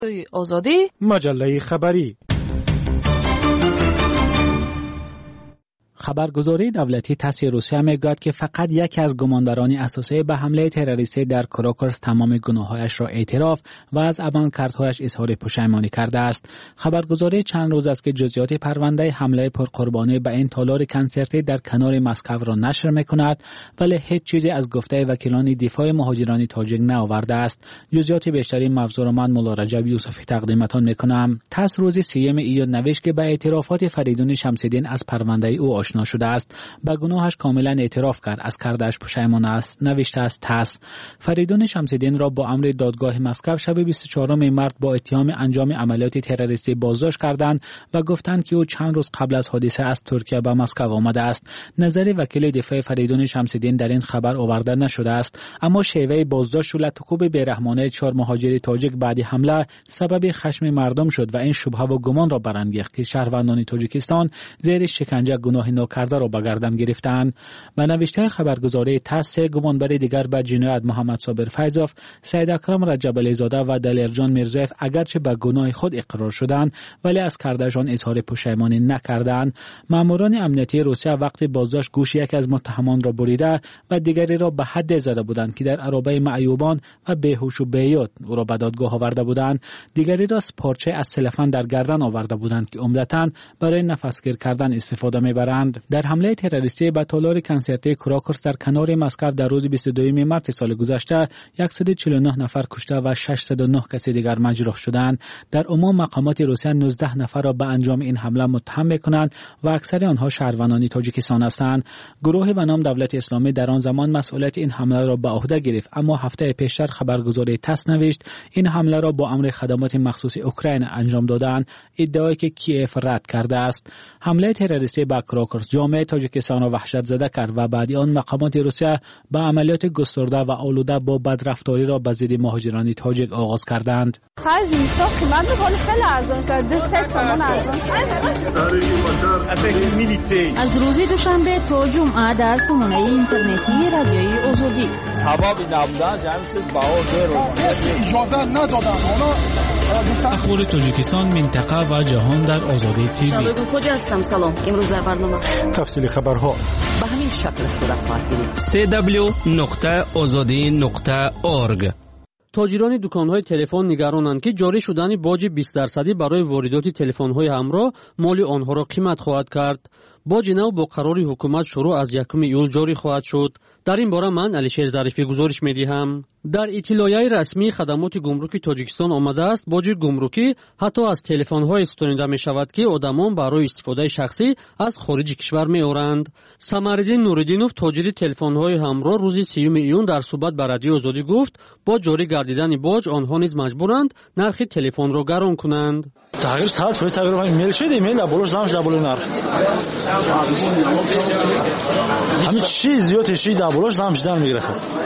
آزادی مجله خبری. خبرگزاری دولتی تاس روسیه میگوید که فقط یکی از گمانداران اساسی به حمله تروریستی در کراکوس تمام گناهایش را اعتراف و از عملکردهایش اظهار پشیمانی کرده است. خبرگزاری چند روز است که جزئیات پرونده حمله پرقربانی به این تالار کنسرتی در کنار مسکو را نشر میکند، ولی هیچ چیزی از گفته وکیلان دفاع مهاجران تاجیک نآورده است. جزئیات بیشتری موضوع من مولا رجب یوسفی تقدیمتان میکنم. تاس روز 3 ایون نوشت که به اعترافات فریدون شمس‌الدین از پرونده او آشنا شده است. به گناهش کاملا اعتراف کرد، از کردهش پشیمان است. نوشته است تاس: فریدون شمس‌الدین را با امر دادگاه مسکو شب 24 مارس با اتهام انجام عملیات تروریستی بازداشت کردند و گفتند که او چند روز قبل از حادثه از ترکیه به مسکو آمده است. نظر وکیل دفاع فریدون شمس‌الدین در این خبر آورده نشده است، اما شیوه بازداشت و لطخوب بیرحمانه 4 مهاجر تاجیک بعد حمله سبب خشم مردم شد و این شبهه و گمان را برانگیخت که شهروندان تاجیکستان زیر شکنجه گناه کرده را به گردن گرفتند. به نوشته خبرگزاری تاس، گمانبر دیگر به جنایت محمد صابر فیضوف، سید اکرم رجب علی زاده و دلیرجان میرزایف اگرچه به گناه خود اقرار شدند ولی از کردهشان اظهار پشیمانی نکردند. ماموران امنیتی روسیه وقتی بازداشت گوش یک از متهمان را بریده و دیگری را به حد زده بودند که در عرابه معیوبان و بیهوش و بیهوش او را به دادگاه آورده بودند. دیگری را پارچه از سلفن در گردن آورده بودند که عمدتاً برای نفسگیر کردن استفاده میبرند. در حمله تروریستی به تالار کنسرتی کراکوس در کنار مسکو در روز 22 مارس سال گذشته 149 نفر کشته و 609 کس دیگر مجروح شدند. در عموم مقامات روسیه 19 نفر را به انجام این حمله متهم می‌کنند و اکثر آنها شهروندان تاجیکستان هستند. گروهی به نام دولت اسلامی در آن زمان مسئولیت این حمله را به عهده گرفت، اما هفته پیشتر خبرگزاری تاس نوشت این حمله را با امر خدمات مخصوص اوکراین انجام دادند، ادعایی که کیف رد کرده است. حمله تروریستی به کراکوس جامعه تاجیکستان را وحشت زده کرد و بعد آن مقامات روسیه به عملیات گسترده و آلوده با بدرفتاری را به ضد مهاجران تاجیک آغاز کردند. از روز دوشنبه تا جمعه در سامانه اینترنتی رادیوی آزادی اخبار تاجیکستان، منطقه و جهان در آزادی تیوی. سلام. امروز در برنامه تفصیل خبرها به همین شکل صورت خواهد گرفت. www.azadi.org. تاجران دکان‌های تلفن نگرانند که جاری شدن باج 20% برای واردات تلفن‌های همراه مال آنها را قیمت خواهد کرد. باج نو با قرار حکومت شروع از 1 ایول جاری خواهد شد. در این باره من علیشیر ظریفی گزارش می‌دهم. در اطلاعیه رسمی خدمات گمرکی تاجیکستان آمده است باج گمرکی حتی از تلفن‌های ستانیده می‌شود که آدمان برای استفاده شخصی از خارج کشور می‌آورند. سمرالدین نوریدینوف تاجر تلفن‌های همراه روز 3 ایون در صحبت با رادیو آزادی گفت با جاری گردیدن باج آنها نیز مجبورند نرخ تلفن را گران کنند. تغییر ساعت شده تغییر ایمیل شده ایمیل بولش نامش دبل نرخ همین چیز زیاد چیز دبلش نامش دام میگیره.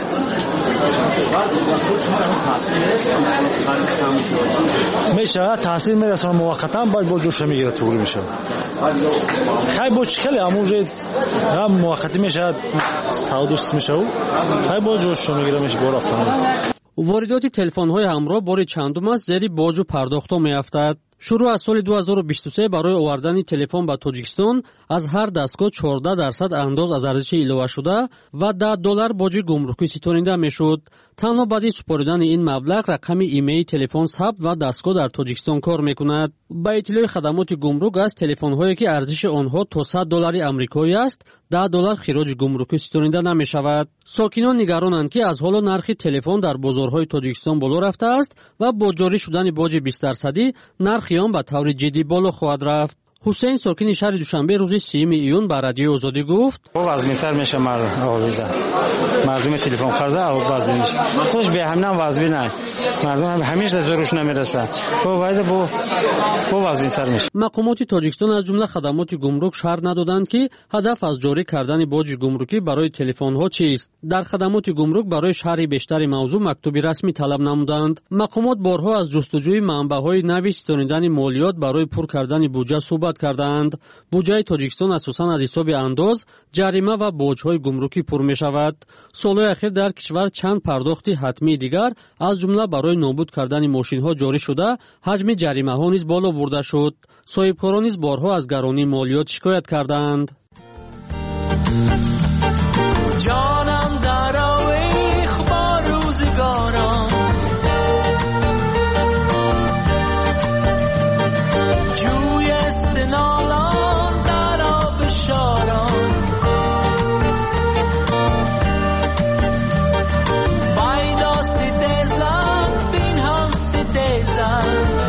میشه تاثیر میرسونه موقتا باید با جوش میگیره طوری میشه. خیلی با چکلی امروز هم موقتی میشه سعودوست میشه و خیلی با جوش میگیره میشه بار افتادن. واردات تلفن‌های همراه بار چندم است زیر باج و پرداخت‌ها می‌افتد. شروع از سال 2023 برای آوردن تلفن به تاجیکستان از هر دستگاه 14% انداز از ارزش ایلوه شده و $10 باج گمرکی ستانیده میشد. تنها بعد سپردن این مبلغ رقم ایمیل تلفن ثبت و دستگاه در تاجیکستان کار میکند. با اطلاع خدمات گمرک از تلفن‌هایی که ارزش آنها تا $100 آمریکایی است، $10 خراج گمرکی ستانیده نمیشود. ساکنان نگرانند که از حالا نرخ تلفن در بازارهای تاجیکستان بالا رفته است و با جاری شدن باج 20% نرخ آن به طور جدی بالا خواهد رفت. حسین ساکن شهر دوشنبه روز 3 ایون به رادیو آزادی گفت وزن‌تر میشه مردم تلفن خرده وزن میشه خودش به همین وزن نه مردم همیشه زورش نمیرسه تو باید با وزن‌تر میشه. مقامات تاجیکستان از جمله خدمات گمرک شرح ندادند که هدف از جاری کردن باج گمرکی برای تلفن‌ها چیست. در خدمات گمرک برای شرح بیشتر موضوع مکتوبی رسمی طلب نمودند. مقامات بارها از جستجوی منبع‌های نوی ستانیدن مالیات برای پر کردن بودجه صحبت шикоят карданд. буҷаи тоҷикистон асосан аз ҳисоби андоз, ҷарима ва боҷҳои гумрукӣ пур мешавад. солҳои ахир дар кишвар чанд пардохти ҳатмии дигар аз ҷумла барои нобуд кардани мошинҳо ҷорӣ шуда, ҳаҷми ҷаримаҳо низ боло бурда шуд. соҳибкорон низ борҳо аз гаронии молиёт шикоят карданд. جانم در آویخ با روزگاران جوی استنالان در آب شاران بایدا ستیزن بین هم ستیزن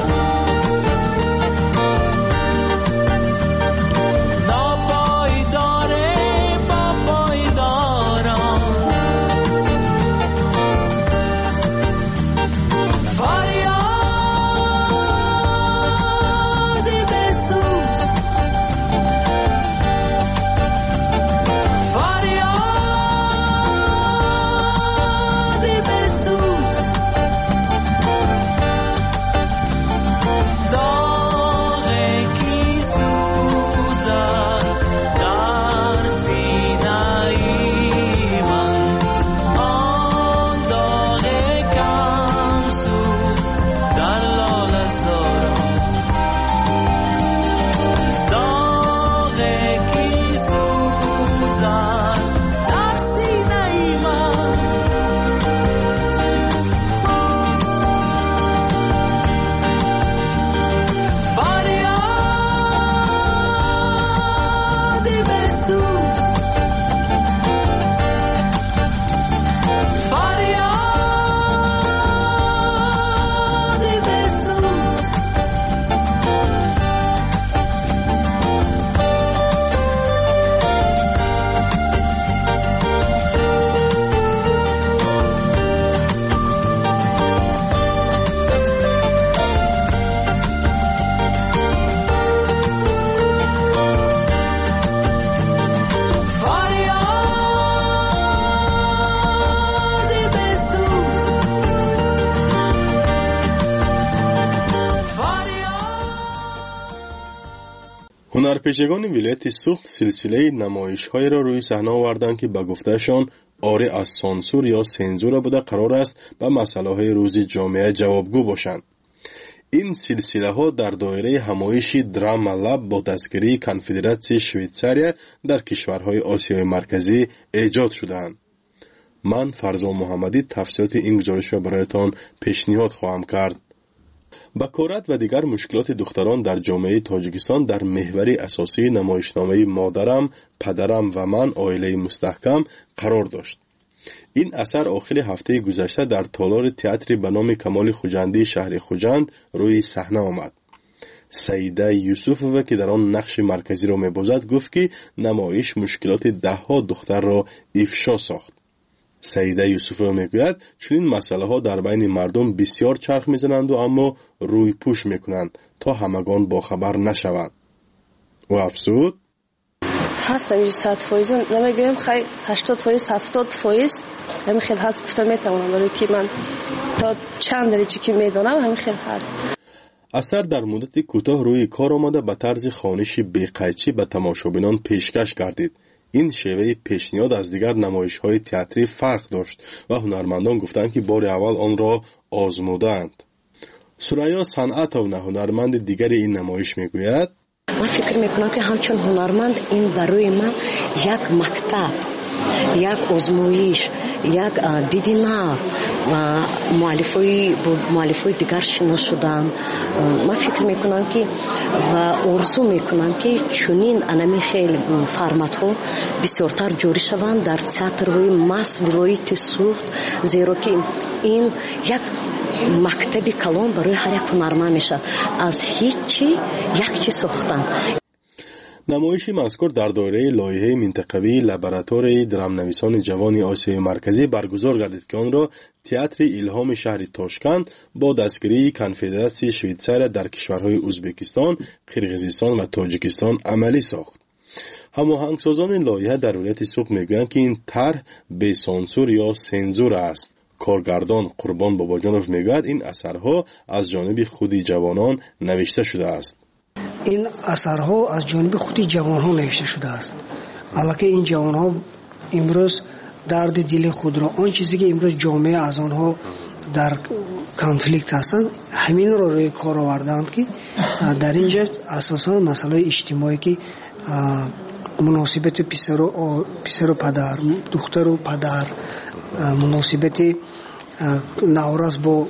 هنرپیشگان ولایت سوخت سلسله نمایش‌های را روی صحنه آوردند که به گفتهشان آری از سانسور یا سنزور بوده قرار است به مسائل روزی جامعه جوابگو باشند. این سلسله ها در دایره همایش دراما لب با دستگیری کنفدراسیون شویتزاریا در کشورهای آسیای مرکزی ایجاد شدند. من فرزان محمدی تفصیلات این گزارش را برایتان پیشنهاد خواهم کرد. بکارت و دیگر مشکلات دختران در جامعه تاجیکستان در محور اساسی نمایشنامه مادرم، پدرم و من عائله مستحکم قرار داشت. این اثر آخر هفته گذشته در تالار تئاتر به نام کمال خوجندی شهر خوجند روی صحنه آمد. سیده یوسفووا که در آن نقش مرکزی را می‌بازد گفت که نمایش مشکلات ده‌ها دختر را افشا ساخت. سیده یوسفووا میگوید چون این مسئله ها در بین مردم بسیار چرخ میزنند و اما روی پوش میکنند تا همگان باخبر نشوند. و افزود هستم 100% نمیگویم خیلی 80% 70% همین خیلی هست گفتم میتونم ولی که من تا چند درجه که میدونم همین خیلی هست. اثر در مدت کوتاه روی کار آمده به طرز خوانش بی‌قیچی به تماشابینان پیشکش گردید. این شیوه پیشنهاد از دیگر نمایش‌های تئاتری فرق داشت و هنرمندان گفتند که بار اول آن را آزمودند. سریا صنعتونا هنرمند دیگر این نمایش میگوید من فکر میکنم که همچون هنرمند این برای من یک مکتب، یک آزمایش، یک دیدنه و مؤلفای دیگر شناس شدم. من فکر میکنم که و آرزو میکنم که چنین انمی خیلی فرمت ها بسیارتر جوری شوند در تئاترهای مس ولایت سوخت، زیرا که این یک مکتبی کلان برای هر یک هنرمند میشد از هیچی یک چی ساختن. نمایش مذکور در دایره لایحه منطقوی لابراتوار درامنویسان جوان آسیای مرکزی برگزار گردید که آن را تئاتر الهام شهر تاشکند با دستگیری کنفدراسیون شویتزاریا در کشورهای ازبکستان، قرقیزستان و تاجیکستان عملی ساخت. هماهنگسازان لایحه در ولایت سوخت میگویند که این طرح بی سانسور یا سنزور است. کارگردان قربان باباجانوف میگوید این اثرها از جانب خودی جوانان نوشته شده است. این اثرها از جانب خود جوانها نوشته شده است. البته این جوانها امروز درد دل خود را، آن چیزی که امروز جامعه از آنها در کانفلیکت هستند، همین را روی کار آوردند که در اینجا اساسا مسئله اجتماعی که مناسبت پسر و پدر، دختر و پدر، مناسبت نوروز با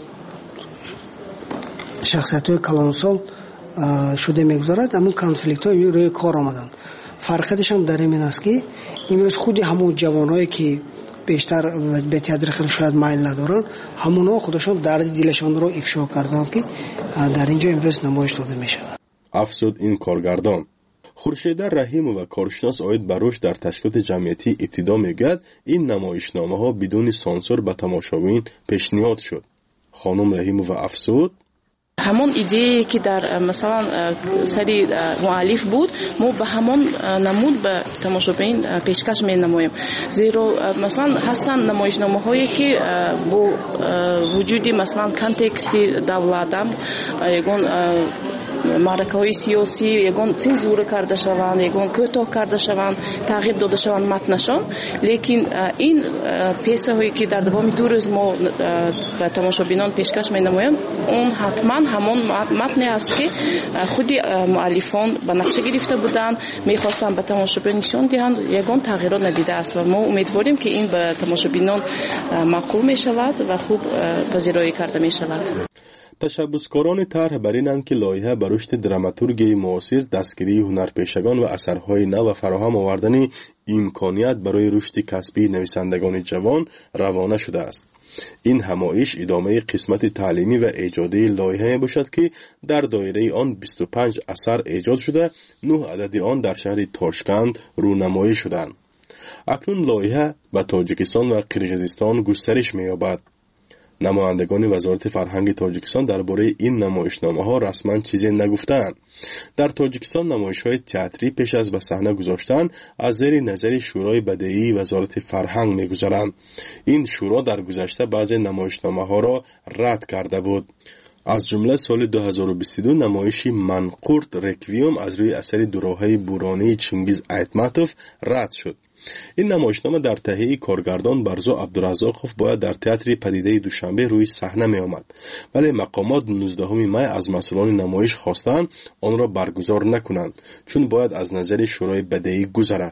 شخصیت‌های کلانسال شده میگذارد. اما کانفلیکت ها روی کار آمدند. فرقش هم در این است که امروز خودی همون جوانایی که بیشتر به تئاتر خیلی شاید میل ندارن، همونها خودشان درد دلشان رو افشا کردند که در اینجا امروز نمایش داده میشه. افزود این کارگردان. خورشید رحیم و کارشناس آید بروش در تشکیلات جمعیتی ابتدا میگوید این نمایشنامه ها بدون سانسور به تماشاگران پیشنهاد شد. خانم رحیم و افزود همون ایده که در مثلا سری مؤلف بود، ما به همون نمود به تماشاگران پیشکش می نماییم. زیرا مثلا هستن نمایشنامه هایی که با وجودی مثلا کانتکست دولتم یگون معرکه های سیاسی یگون ценزура کرده شوند، یگون کوتاه کرده شوند، تغییر داده شوند متنشان. لیکن این پیسه هایی که در دوام 2 روز ما به تماشاگران پیشکش می نماییم، اون حتما همون متنی است که خودی مؤلفان به نقشه گرفته بودند، میخواستن به تماشاگران نشان دهند. یگان تغییرات ندیده است و ما امیدواریم که این به تماشاگران معقول می شود و خوب پذیرایی کرده می شود. تشبثکاران طرح بر اینند که لایحه بر رشد دراماتورگی معاصر، دستگیری هنرپیشگان و اثرهای نو و فراهم آوردن امکانیت برای رشد کسبی نویسندگان جوان روانه شده است. این همایش ادامه قسمت تعلیمی و ایجادی لایحه باشد که در دایره آن 25 اثر ایجاد شده، 9 عدد آن در شهر تاشکند رونمایی شدند. اکنون لایحه به تاجیکستان و قرقیزستان گسترش می‌یابد. نمایندگان وزارت فرهنگ تاجیکستان درباره این نمایشنامه ها رسما چیزی نگفتند. در تاجیکستان نمایش‌های تئاتری پیش از به صحنه گذاشتن از زیر نظر شورای بدیعی وزارت فرهنگ می‌گذرند. این شورا در گذشته بعضی نمایشنامه ها را رد کرده بود. از جمله سال 2022 نمایش منقورت رکویم از روی اثر دوراهی بورانی چنگیز ایتماتوف رد شد. این نمایشنامه در تهیه کارگردان برزو عبدالرزاقوف باید در تئاتر پدیده دوشنبه روی صحنه می آمد، ولی مقامات 19 می از مسئولان نمایش خواستند آن را برگزار نکنند چون باید از نظر شورای بدیعی گذرد.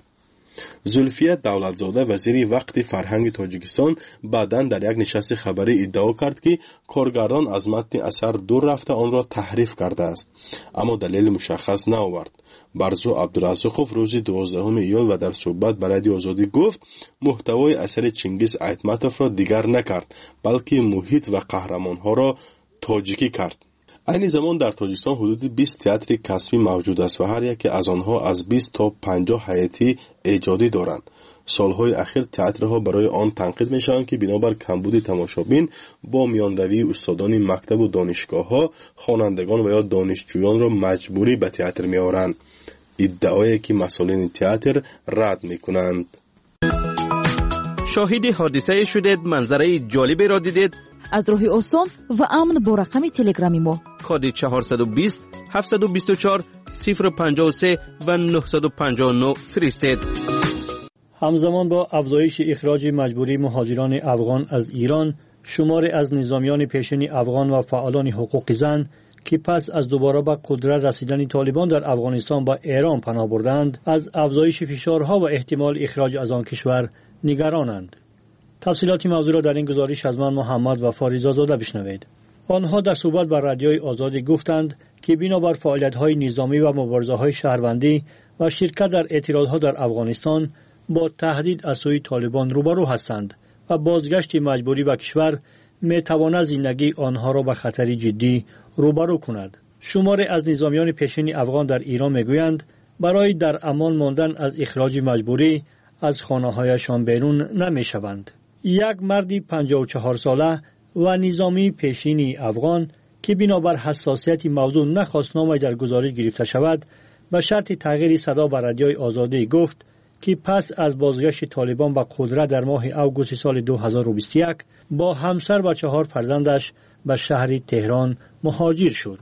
زلفیه دولتزاده وزیر وقت فرهنگ تاجیکستان بعداً در یک نشست خبری ادعا کرد که کارگردان از متن اثر دور رفته آن را تحریف کرده است، اما دلیل مشخص نآورد. برزو عبدالرزاقوف روز 12 ایول و در صحبت با رادیو آزادی گفت محتوای اثر چنگیز ایتماتوف را دیگر نکرد، بلکه محیط و قهرمانها را تاجیکی کرد. این زمان در تاجیکستان حدود 20 تئاتر کسبی موجود است و هر یک از آنها از 20 تا 50 هیئتی ایجادی دارند. سالهای اخیر تئاترها برای آن تنقید میشوند که بنابر کمبود تماشابین با میانروی استادان مکتب و دانشگاه‌ها خوانندگان و یا دانشجویان را مجبوری به تئاتر میآورند، ادعایی که مسئولین تئاتر رد میکنند. شاهد حادثه شدید، منظره جالبی را دیدید؟ از راه آسان و امن با رقم تلگرامی ما کد 420 724 053 و 959 فرستید. همزمان با افزایش اخراج مجبوری مهاجران افغان از ایران، شماری از نظامیان پیشین افغان و فعالان حقوق زن که پس از دوباره به قدرت رسیدن طالبان در افغانستان با ایران پناه بردند، از افزایش فشارها و احتمال اخراج از آن کشور نگرانند. تفصیلات موضوع را در این گزارش از من محمد و فاریزاده بشنوید. آنها در صحبت با رادیوی آزادی گفتند که بنابر فعالیت‌های نظامی و مبارزه‌های شهروندی و شرکت در اعتراضها در افغانستان با تهدید از سوی طالبان روبرو هستند و بازگشت مجبوری به کشور می‌تواند زندگی آنها را به خطری جدی روبرو کند. شماری از نظامیان پیشین افغان در ایران می‌گویند برای در امان ماندن از اخراج مجبوری از خانه‌هایشان بیرون نمی‌شوند. یک مرد 54 ساله و نظامی پیشین افغان که بنابر حساسیت موضوع نخواست نام در گزارش گرفته شود، به شرط تغییر صدا به رادیوی آزادی گفت که پس از بازگشت طالبان به قدرت در ماه اوگوست سال 2021 با همسر و 4 فرزندش به شهر تهران مهاجر شد.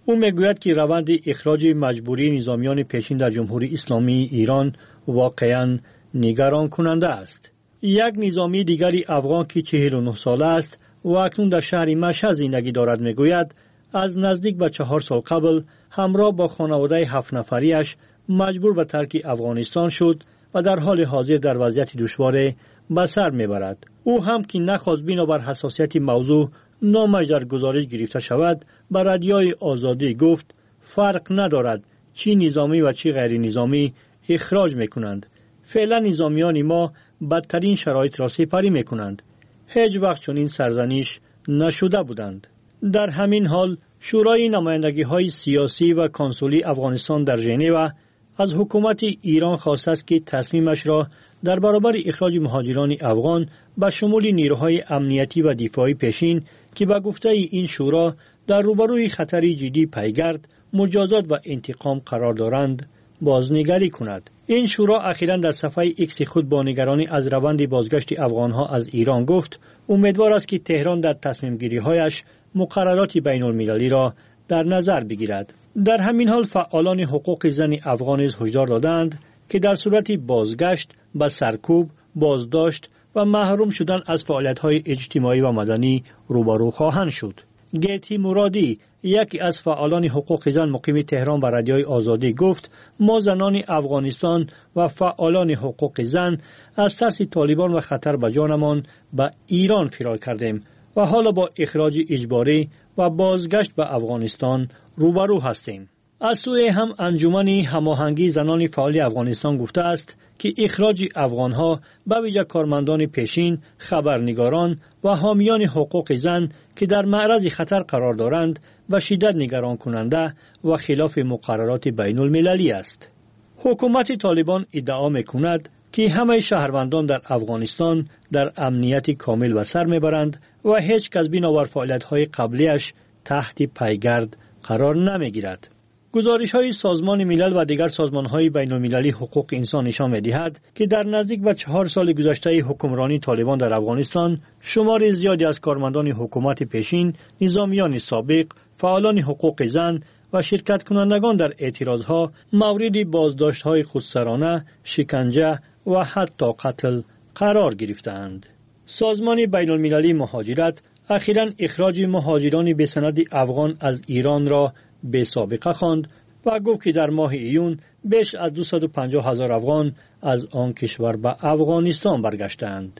او میگوید که روند اخراج مجبوری نظامیان پیشین در جمهوری اسلامی ایران واقعاً نگران کننده است. یک نظامی دیگری افغان که 49 ساله است و اکنون در شهر مشهد زندگی دارد میگوید از نزدیک به 4 سال قبل همراه با خانواده 7 نفریش مجبور به ترک افغانستان شد و در حال حاضر در وضعیت دشوار به سر میبرد. او هم که نخواست بنابر حساسیت موضوع نامش در گزارش گرفته شود به رادیوی آزادی گفت فرق ندارد چی نظامی و چی غیر نظامی اخراج میکنند. فعلا نظامیان ما بدترین شرایط را سپری میکنند. هیچ وقت چنین سرزنش نشده بودند. در همین حال شورای نمایندگی های سیاسی و کنسولی افغانستان در ژنو از حکومت ایران خواسته است که تصمیمش را در برابر اخراج مهاجران افغان به شمول نیروهای امنیتی و دفاعی پیشین که به گفته این شورا در روبروی خطری جدی پیگرد، مجازات و انتقام قرار دارند بازنگری کند. این شورا اخیراً در صفحه ایکس خود با نگرانی از روند بازگشت افغانها از ایران گفت امیدوار است که تهران در تصمیم گیری هایش مقررات بین المللی را در نظر بگیرد. در همین حال فعالان حقوق زن افغان هشدار دادند که در صورت بازگشت به سرکوب، بازداشت و محروم شدن از فعالیت‌های اجتماعی و مدنی روبرو خواهند شد. گیتی مرادی، یکی از فعالان حقوق زن مقیم تهران به رادیوی آزادی گفت ما زنان افغانستان و فعالان حقوق زن از ترس طالبان و خطر به جانمان به ایران فرار کردیم و حالا با اخراج اجباری و بازگشت به افغانستان روبرو هستیم. از سوی هم انجمن هماهنگی زنان فعال افغانستان گفته است که اخراج افغانها به ویژه کارمندان پیشین، خبرنگاران و حامیان حقوق زن که در معرض خطر قرار دارند و شدت نگران کننده و خلاف مقررات بین المللی است. حکومت طالبان ادعا می‌کند که همه شهروندان در افغانستان در امنیت کامل به سر میبرند و هیچ کس بنابر فعالیت‌های قبلیش تحت پیگرد قرار نمیگیرد. گزارش‌های سازمان ملل و دیگر سازمان‌های بین‌المللی حقوق انسان نشان می‌دهد که در نزدیک به 4 سال گذشته حکمرانی طالبان در افغانستان شمار زیادی از کارمندان حکومت پیشین، نظامیان سابق، فعالان حقوق زن و شرکت کنندگان در اعتراضها مورد بازداشت‌های خودسرانه، شکنجه و حتی قتل قرار گرفتند. سازمان بین‌المللی مهاجرت اخیراً اخراج مهاجران به سند افغان از ایران را به سابقه خواند و گفت که در ماه ایون بیش از 250,000 افغان از آن کشور به افغانستان برگشتند.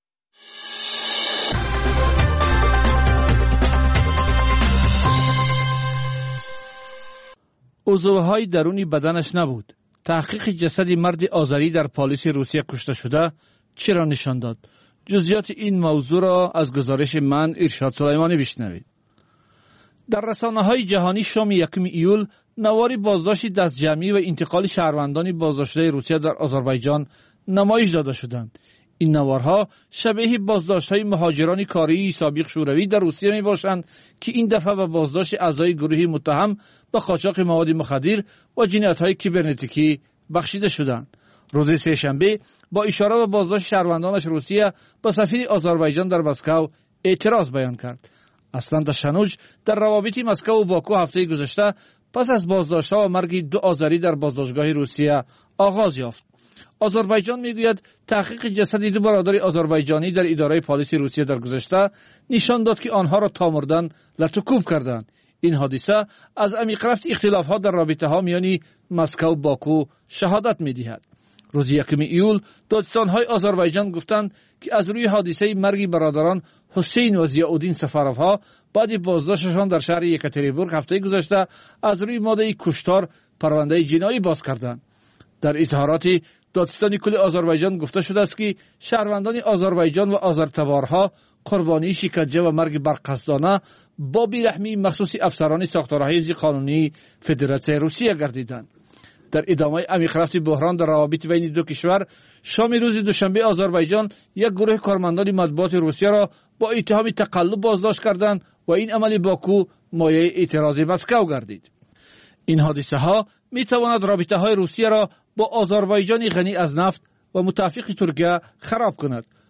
عضوهای درونی بدنش نبود. تحقیق جسد مرد آذری در پالیس روسیه کشته شده چرا نشان داد؟ جزئیات این موضوع را از گزارش من ارشاد سلیمانی بشنوید. در رسانه‌های جهانی شام 1 ایول نواری بازداشت دست جمعی و انتقال شهروندان بازداشته روسیه در آذربایجان نمایش داده شدند. این نوارها شبیه بازداشت‌های مهاجران کاری سابق شوروی در روسیه می‌باشند که این دفعه به بازداشت اعضای گروهی متهم به قاچاق مواد مخدر و جنایت‌های کیبرنتیکی بخشیده شدند. روز سه‌شنبه با اشاره به بازداشت شهروندانش روسیه با سفیر آذربایجان در مسکو اعتراض بیان کرد. اصلا تشنج در روابط مسکو و باکو هفته گذشته پس از بازداشت‌ها و مرگ 2 آذری در بازداشتگاه روسیه آغاز یافت. آذربایجان میگوید تحقیق جسد 2 برادر آذربایجانی در اداره پلیس روسیه در گذشته نشان داد که آنها را تا مردن لطوکوب کردند. این حادثه از عمیق رفت اختلافات در رابطه‌ها میان مسکو و باکو شهادت می‌دهد. روز 1 ایول دادستان‌های آذربایجان گفتند که از روی حادثه مرگ برادران حسین و ضیاءالدین سفروها بعد بازداشتشان در شهر یکاترینبورگ هفته گذشته از روی ماده کشتار پرونده جنایی باز کردند. در اظهارات دادستان کل آذربایجان گفته شده است که شهروندان آذربایجان و آذرتبارها قربانی شکنجه و مرگ برقصدانه با بیرحمی مخصوص افسران ساختارهای ضد قانونی فدراسیون روسیه گردیدند. در ادامه عمیق رفت بحران در روابط بین 2 کشور، شام روز دوشنبه آذربایجان یک گروه کارمندان مطبوعات روسیه را با اتهام تقلب بازداشت کردند و این عمل باکو مایه اعتراض مسکو گردید. این حادثه ها می تواند رابطه های روسیه را با آذربایجان غنی از نفت و متفق ترکیه خراب کند.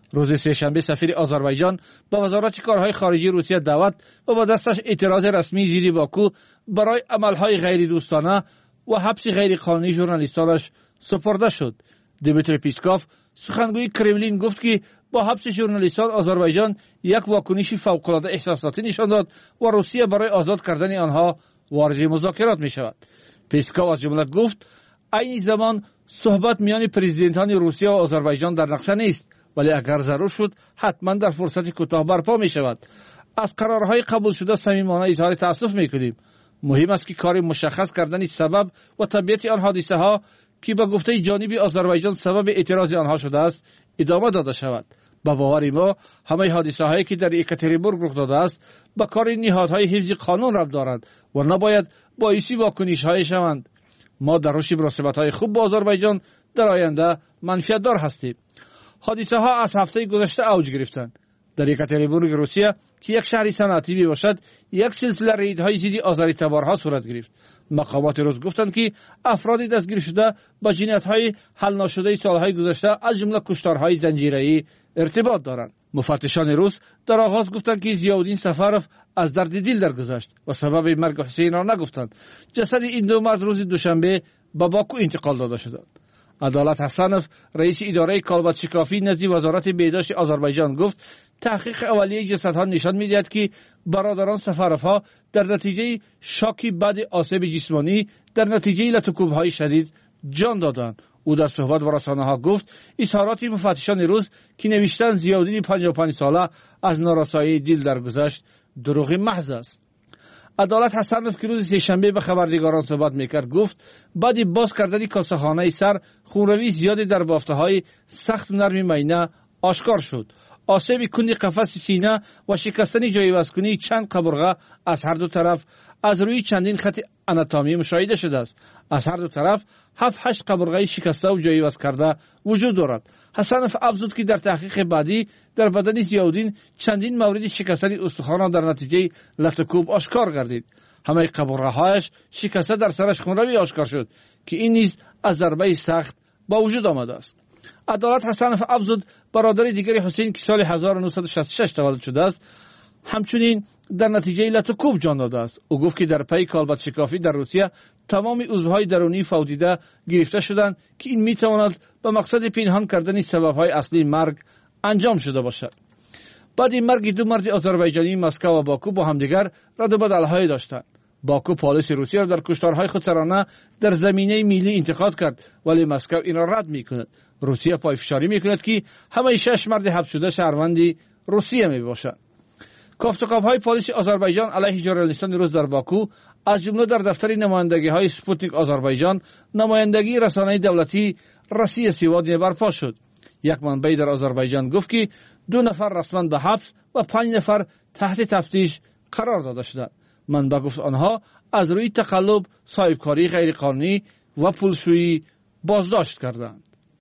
روز سه‌شنبه سفیر آذربایجان به وزارت کارهای خارجی روسیه دعوت و با دستش اعتراض رسمی زیر باکو برای عملهای غیر دوستانه و حبس غیر قانونی ژورنالیستانش سپرده شد. دیمیتری پیسکوف سخنگوی کرملین گفت که با حبس ژورنالیستان آذربایجان یک واکنش فوق‌العاده احساساتی نشان داد و روسیه برای آزاد کردن آنها وارد مذاکرات می شود. پیسکوف از جمله گفت این زمان صحبت میان پرزیدنتان روسیه و آذربایجان در نقشه نیست، ولی اگر ضرور شد حتما در فرصت کوتاه برپا می شود. از قرارهای قبول شده صمیمانه اظهار تأسف می کنیم. مهم است که کار مشخص کردن سبب و طبیعت آن حادثه ها که به گفته جانب آذربایجان سبب اعتراض آنها شده است ادامه داده شود. با باور ما همه حادثه هایی که در یکاترینبورگ رخ داده است به کار نهادهای حفظ قانون ربط دارند و نباید باعث واکنش های شوند. ما در رشد مناسبت های خوب با آذربایجان در آینده منفعت دار هستیم. حادثه ها از هفته گذشته اوج گرفتند. در یکاترینبورگ روسیه که یک شهر صنعتی میباشد یک سلسله ریدهای ضد آذری تبارها صورت گرفت. مقامات روس گفتند که افراد دستگیر شده با جنایت‌های حل نشده سالهای گذشته از جمله کشتارهای زنجیره‌ای ارتباط دارند. مفتشان روس در آغاز گفتند که ضیاءالدین سفروف از درد دل درگذشت و سبب مرگ حسین را نگفتند. جسد این دو مرد روز دوشنبه به باکو انتقال داده شد. عدالت حسنوف رئیس اداره کالبد شکافی نزد وزارت بهداشت آذربایجان گفت تحقیق اولیه جسدها نشان می‌دهد که برادران سفروف‌ها در نتیجه شاکی بعد آسیب جسمانی در نتیجه لطوکوب‌های شدید جان دادند. او در صحبت با رسانه‌ها گفت اظهارات مفتشان روس که نوشتن ضیاءالدین 55 ساله از نارسایی دل درگذشت دروغ محض است. عدالت حسنوف که روز سه‌شنبه به خبرنگاران صحبت میکرد گفت بعد باز کردن کاسه‌خانه سر خونروی زیادی در بافته‌های سخت نرم معینه آشکار شد. آسیب کند قفس سینه و شکستن جای وزنی چند قبرغه از هر دو طرف از روی چندین خط آناتومی مشاهده شده است. از هر دو طرف 7-8 قبرغه شکسته و جای وزن کرده وجود دارد. حسنوف افزود که در تحقیق بعدی در بدن ضیاءالدین چندین مورد شکستن استخوان در نتیجه لطوکوب آشکار گردید. همه قبرغه‌هایش شکسته در سرش خونروی آشکار شد که این نیز از ضربه سخت با وجود آمده است. عدالت حسنوف افزود برادر دیگر حسین که سال 1966 تولد شده است همچنین در نتیجه لطوکوب جان داده است. او گفت که در پی کالبد شکافی در روسیه تمام عضوهای درونی فوتیده گرفته شدند که این میتواند به مقصد پنهان کردن سببهای اصلی مرگ انجام شده باشد. بعد این مرگ دو مرد آذربایجانی مسکو و باکو با همدیگر رد و بدل‌های داشتند. باکو پالیس روسیه را در کشتارهای خودسرانه در زمینه ملی انتقاد کرد ولی مسکو این را رد میکند. روسیه پایفشاری میکند که همه 6 مرد حبس شده شهروندی روسیه میباشند. کافتوکاوهای پلیس آذربایجان علیه ژورنالیستان روس در باکو از جمله در دفتر نمایندگی‌های سپوتنیک آذربایجان نمایندگی رسانه‌ای دولتی رسی سیواد برپا شد. یک منبع در آذربایجان گفت که 2 نفر رسما به حبس و 5 نفر تحت تفتیش قرار داده شدند. منبع گفت آنها از روی تقلب، صاحبکاری غیرقانونی و پولشویی بازداشت کردند.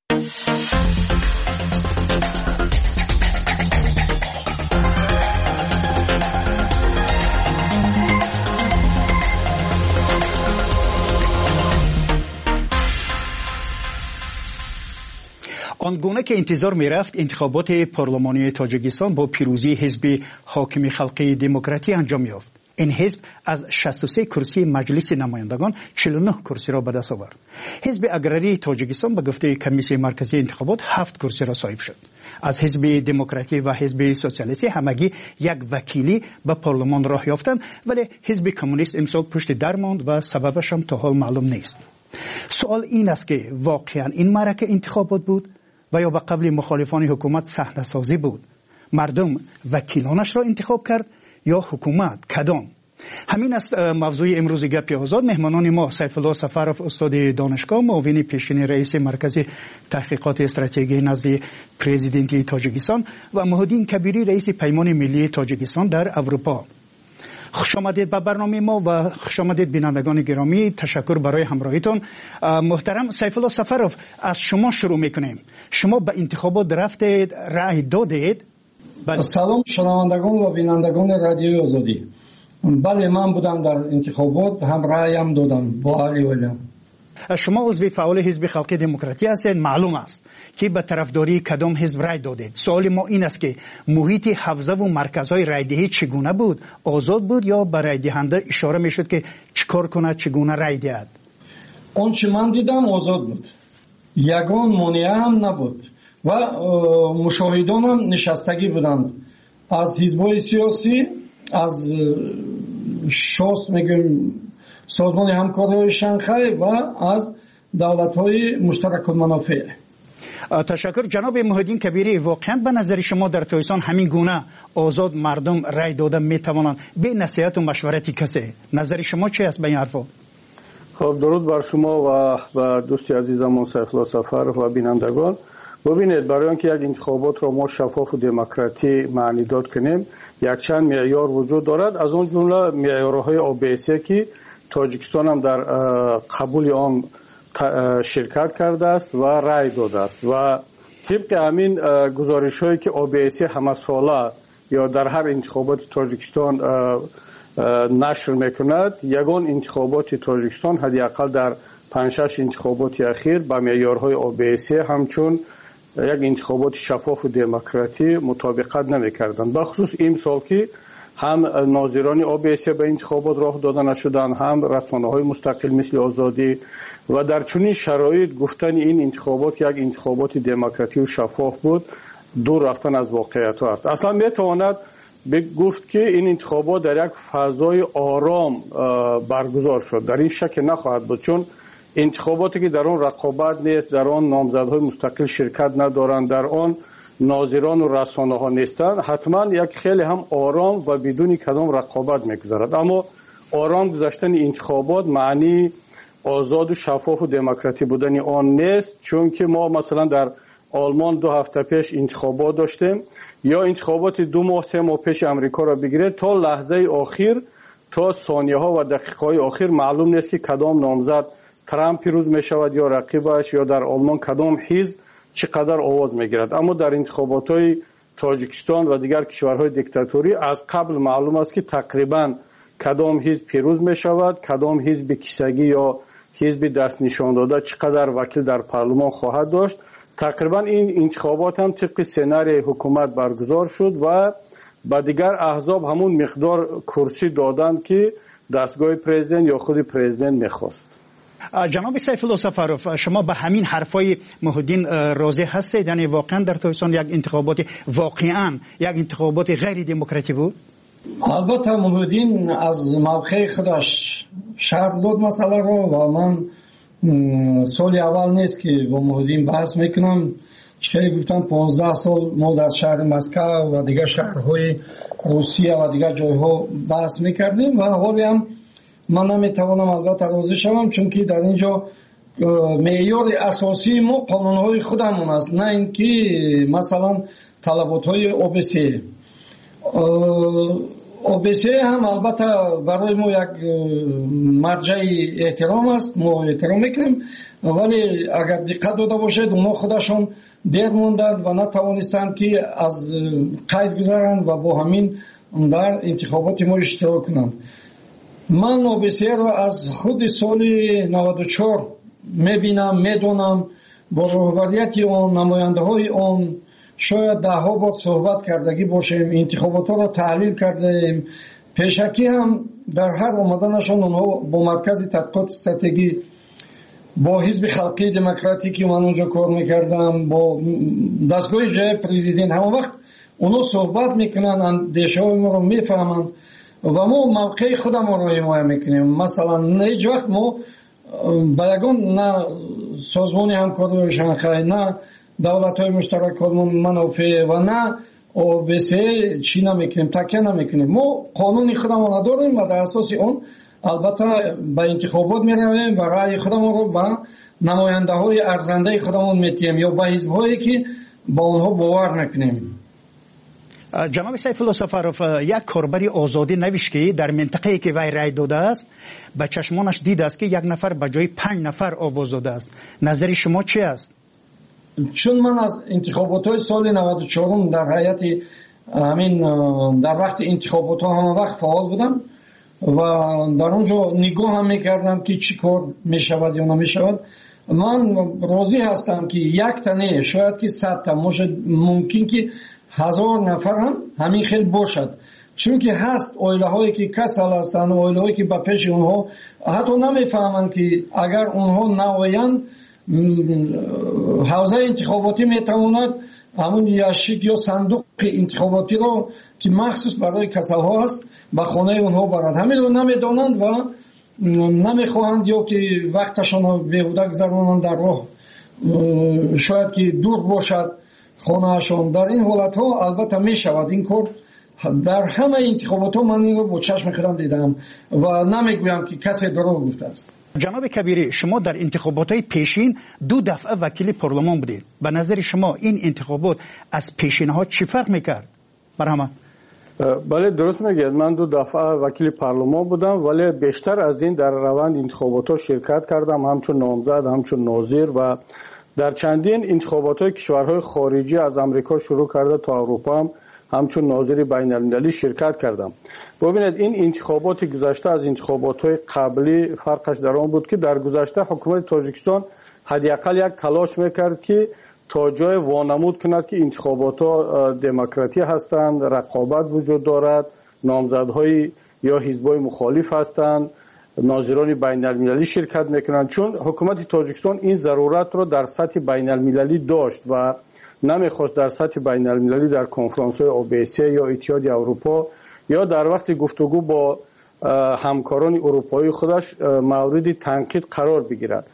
آنگونه که انتظار می رفت انتخابات پارلمانی تاجیکستان با پیروزی حزب حاکم خلقی دموکراتی انجام یافت. این حزب از 63 کرسی مجلس نمایندگان 49 کرسی را به دست آورد. حزب اگراری تاجیکستان به گفته کمیسیون مرکزی انتخابات 7 کرسی را صاحب شد. از حزب دموکراتی و حزب سوسیالیستی همگی یک وکیلی به پارلمان راه یافتند ولی حزب کمونیست امسال پشت در ماند و سببش هم تا حال معلوم نیست. سوال این است که واقعا این معرکه انتخابات بود و یا به قبل مخالفان حکومت صحنه سازی بود؟ مردم وکیلانش را انتخاب کرد یا حکومت؟ کدام؟ همین است موضوع امروز گپ آزاد. مهمانان ما سیف الله سفروف استاد دانشگاه، معاون پیشین رئیس مرکز تحقیقات استراتژی نزد پرزیدنت تاجیکستان و محمدین کبیری رئیس پیمان ملی تاجیکستان در اروپا. خوش آمدید به برنامه ما و خوش آمدید بینندگان گرامی. تشکر برای همراهیتون. محترم سیف الله سفروف، از شما شروع میکنیم. شما به انتخابات رفتید، رأی دادید؟ سلام شنوندگان و بینندگان رادیوی آزادی. بله، من بودم در انتخابات، هم رأیم دادم با علی ولیم. شما عضو فعال حزب خلق دموکراتی هستید، معلوم است که به طرفداری کدام حزب رای دادید. سوال ما این است که محیط حوزه و مرکزهای رای دهی چگونه بود؟ آزاد بود یا به رای دهنده اشاره میشد که چیکار کنه، چگونه رای دهد؟ آنچه من دیدم آزاد بود، یگان مانع هم نبود و مشاهدان هم نشستگی بودند از حزب‌های سیاسی، از شاست میگیم سازمان همکاری شانگهای و از دولت‌های مشترک المنافع. تشکر جناب محیدین کبیری. واقعا به نظر شما در تایستان همین گونه آزاد مردم رای داده میتوانند به نصیحت و مشورتی کسی؟ نظر شما چی است به این حرفا؟ خب درود بر شما و دوستی عزیزمون سیفالله سفر و بینندگان. ببینید، برای اینکه یک انتخابات را ما شفاف و دموکراتی معنی داد کنیم یک چند معیار وجود دارد، از اون جمله معیارهای OBSE که تاجیکستان هم در قبول آن شرکت کرده است و رای داده است و طبق همین گزارش هایی که OBSE همه ساله یا در هر انتخابات تاجیکستان نشر میکند، یگان انتخابات تاجیکستان حداقل در 5-6 انتخابات اخیر با معیارهای OBSE همچون یک انتخابات شفاف و دموکراتی مطابقت نمیکردند. بخصوص این سال که هم ناظران OBSE به انتخابات راه داده نشدند، هم رسانه‌های مستقل مثل آزادی و در چنین شرایط گفتن این انتخابات یک انتخابات دموکراتی و شفاف بود دور رفتن از واقعیت است. اصلا میتواند گفت که این انتخابات در یک فضای آرام برگزار شد. در این شک نخواهد بود، چون انتخاباتی که در آن رقابت نیست، در آن نامزدهای مستقل شرکت ندارند، در آن ناظران و رسانه ها نیستند، حتما یک خیلی هم آرام و بدون کدام رقابت میگذرد. اما آرام گذشتن انتخابات معنی آزاد و شفاف و دموکراتی بودن آن نیست، چون که ما مثلا در آلمان 2 هفته پیش انتخابات داشتیم، یا انتخابات 2 ماه 3 ماه پیش امریکا را بگیرید، تا لحظه آخر، تا ثانیه ها و دقیقه های آخر معلوم نیست که کدام نامزد ترامپ پیروز می شود یا رقیبش، یا در آلمان کدام حزب چقدر آواز می گیرد. اما در انتخابات های تاجیکستان و دیگر کشورهای دیکتاتوری از قبل معلوم است که تقریبا کدام حزب پیروز می شود، کدام حزب کیسگی یا حزب دست نشان داده چقدر وکیل در پارلمان خواهد داشت. تقریبا این انتخابات هم طبق سناریوی حکومت برگزار شد و با دیگر احزاب همون مقدار کرسی دادند که دستگاه پرزیدنت یا خود پرزیدنت میخواست. جناب سیفالله سفروف، شما به همین حرفای محیدین راضی هستید؟ یعنی واقعا در تایستان یک انتخابات واقعا یک انتخابات غیر دموکراتی بود؟ البته محیدین از موقع خودش شرح داد مسئله رو و من سال اول نیست که با محیدین بحث میکنم. چه گفتم 15 سال ما در شهر مسکو و دیگر شهرهای روسیه و دیگر جایها بحث میکردیم و حالی هم من نمیتوانم البته راضی شوم، چون که در اینجا معیار اساسی ما قانونهای خودمون است، نه اینکه مثلا طلباتهای OBSE. OBSE هم البته برای ما یک مرجع احترام است، ما احترام میکنیم، ولی اگر دقت داده باشید اونا خودشون دیر موندند و نتوانستند که از قید گذارند و با همین در انتخابات ما اشتراک کنند. من OBSE را از خود سال 94 میبینم، میدونم، با رهبریت آن، نماینده های آن شاید 10 بار صحبت کردگی باشیم، انتخابات را تحلیل کردیم، پیشکی هم در هر آمدنشان اونها با مرکز تحقیقات استراتژی، با حزب خلقی دموکراتی که من اونجا کار میکردم، با دستگاه جای پرزیدنت، همون وقت اونها صحبت میکنن، اندیشه های ما رو میفهمن و ما موقع خودم رو حمایت میکنیم. مثلا هیچ وقت ما با یگان نه سازمان همکاری شانگهای، نه دولت‌های مشترک منافع و نه OBSE چی نمیکنیم، تکیه نمیکنیم. ما قانون خودمون داریم و در اساس اون البته به انتخابات میرویم و رأی خودمون رو به نماینده های ارزنده خودمون میتیم یا به حزب‌هایی که با اونها باور میکنیم. جناب سیفالله سفروف، یک کاربری آزادی نوشت که در منطقه‌ای که وی رای داده است به چشمانش دید است که 1 نفر به جای 5 نفر آواز داده است. نظر شما چی است؟ چون من از انتخابات سال 94 در هیئت همین در وقت انتخابات ها همه وقت فعال بودم و در اونجا نگاه هم میکردم که چی کار میشود یا نمیشود. من راضی هستم که یک تنه شاید که 100 تا ممکن که 1000 نفر هم همین خیلی باشد، چون که هست اویله هایی که کسل هستند، اویله هایی که به پیش اونها حتی نمیفهمند که اگر اونها نوایند حوزه انتخاباتی میتواند همون یاشیک یا صندوق انتخاباتی رو که مخصوص برای کسل ها است به خانه اونها برد. همین رو نمیدانند و نمیخواهند یا که وقتشان رو بیهوده گذرانند در راه، شاید که دور باشد خانهشان. در این حالت ها البته میشود این کار. در همه انتخابات ها من این رو با چشم خودم دیدم و نمیگویم که کسی دروغ گفته است. جناب کبیری، شما در انتخابات های پیشین 2 دفعه وکیل پارلمان بودید. به نظر شما این انتخابات از پیشین ها چی فرق میکرد؟ مرحمت. بله درست میگید، من 2 دفعه وکیل پارلمان بودم، ولی بیشتر از این در روند انتخابات ها شرکت کردم، همچون نامزد، همچون ناظر و در چندین انتخابات های کشورهای خارجی از امریکا شروع کرده تا اروپا هم همچون ناظر بین المللی شرکت کردم. ببینید این انتخابات گذشته از انتخابات های قبلی فرقش در آن بود که در گذشته حکومت تاجیکستان حداقل یک تلاش میکرد که تا جای وانمود کند که انتخابات ها دموکراتی هستند، رقابت وجود دارد، نامزدهای یا حزبای مخالف هستند، ناظران بین المللی شرکت میکنند. چون حکومت تاجیکستان این ضرورت را در سطح بین المللی داشت و نمیخواست در سطح بین المللی در کنفرانس های OBSE یا اتحاد اروپا یا در وقت گفتگو با همکاران اروپایی خودش مورد تنقید قرار بگیرد.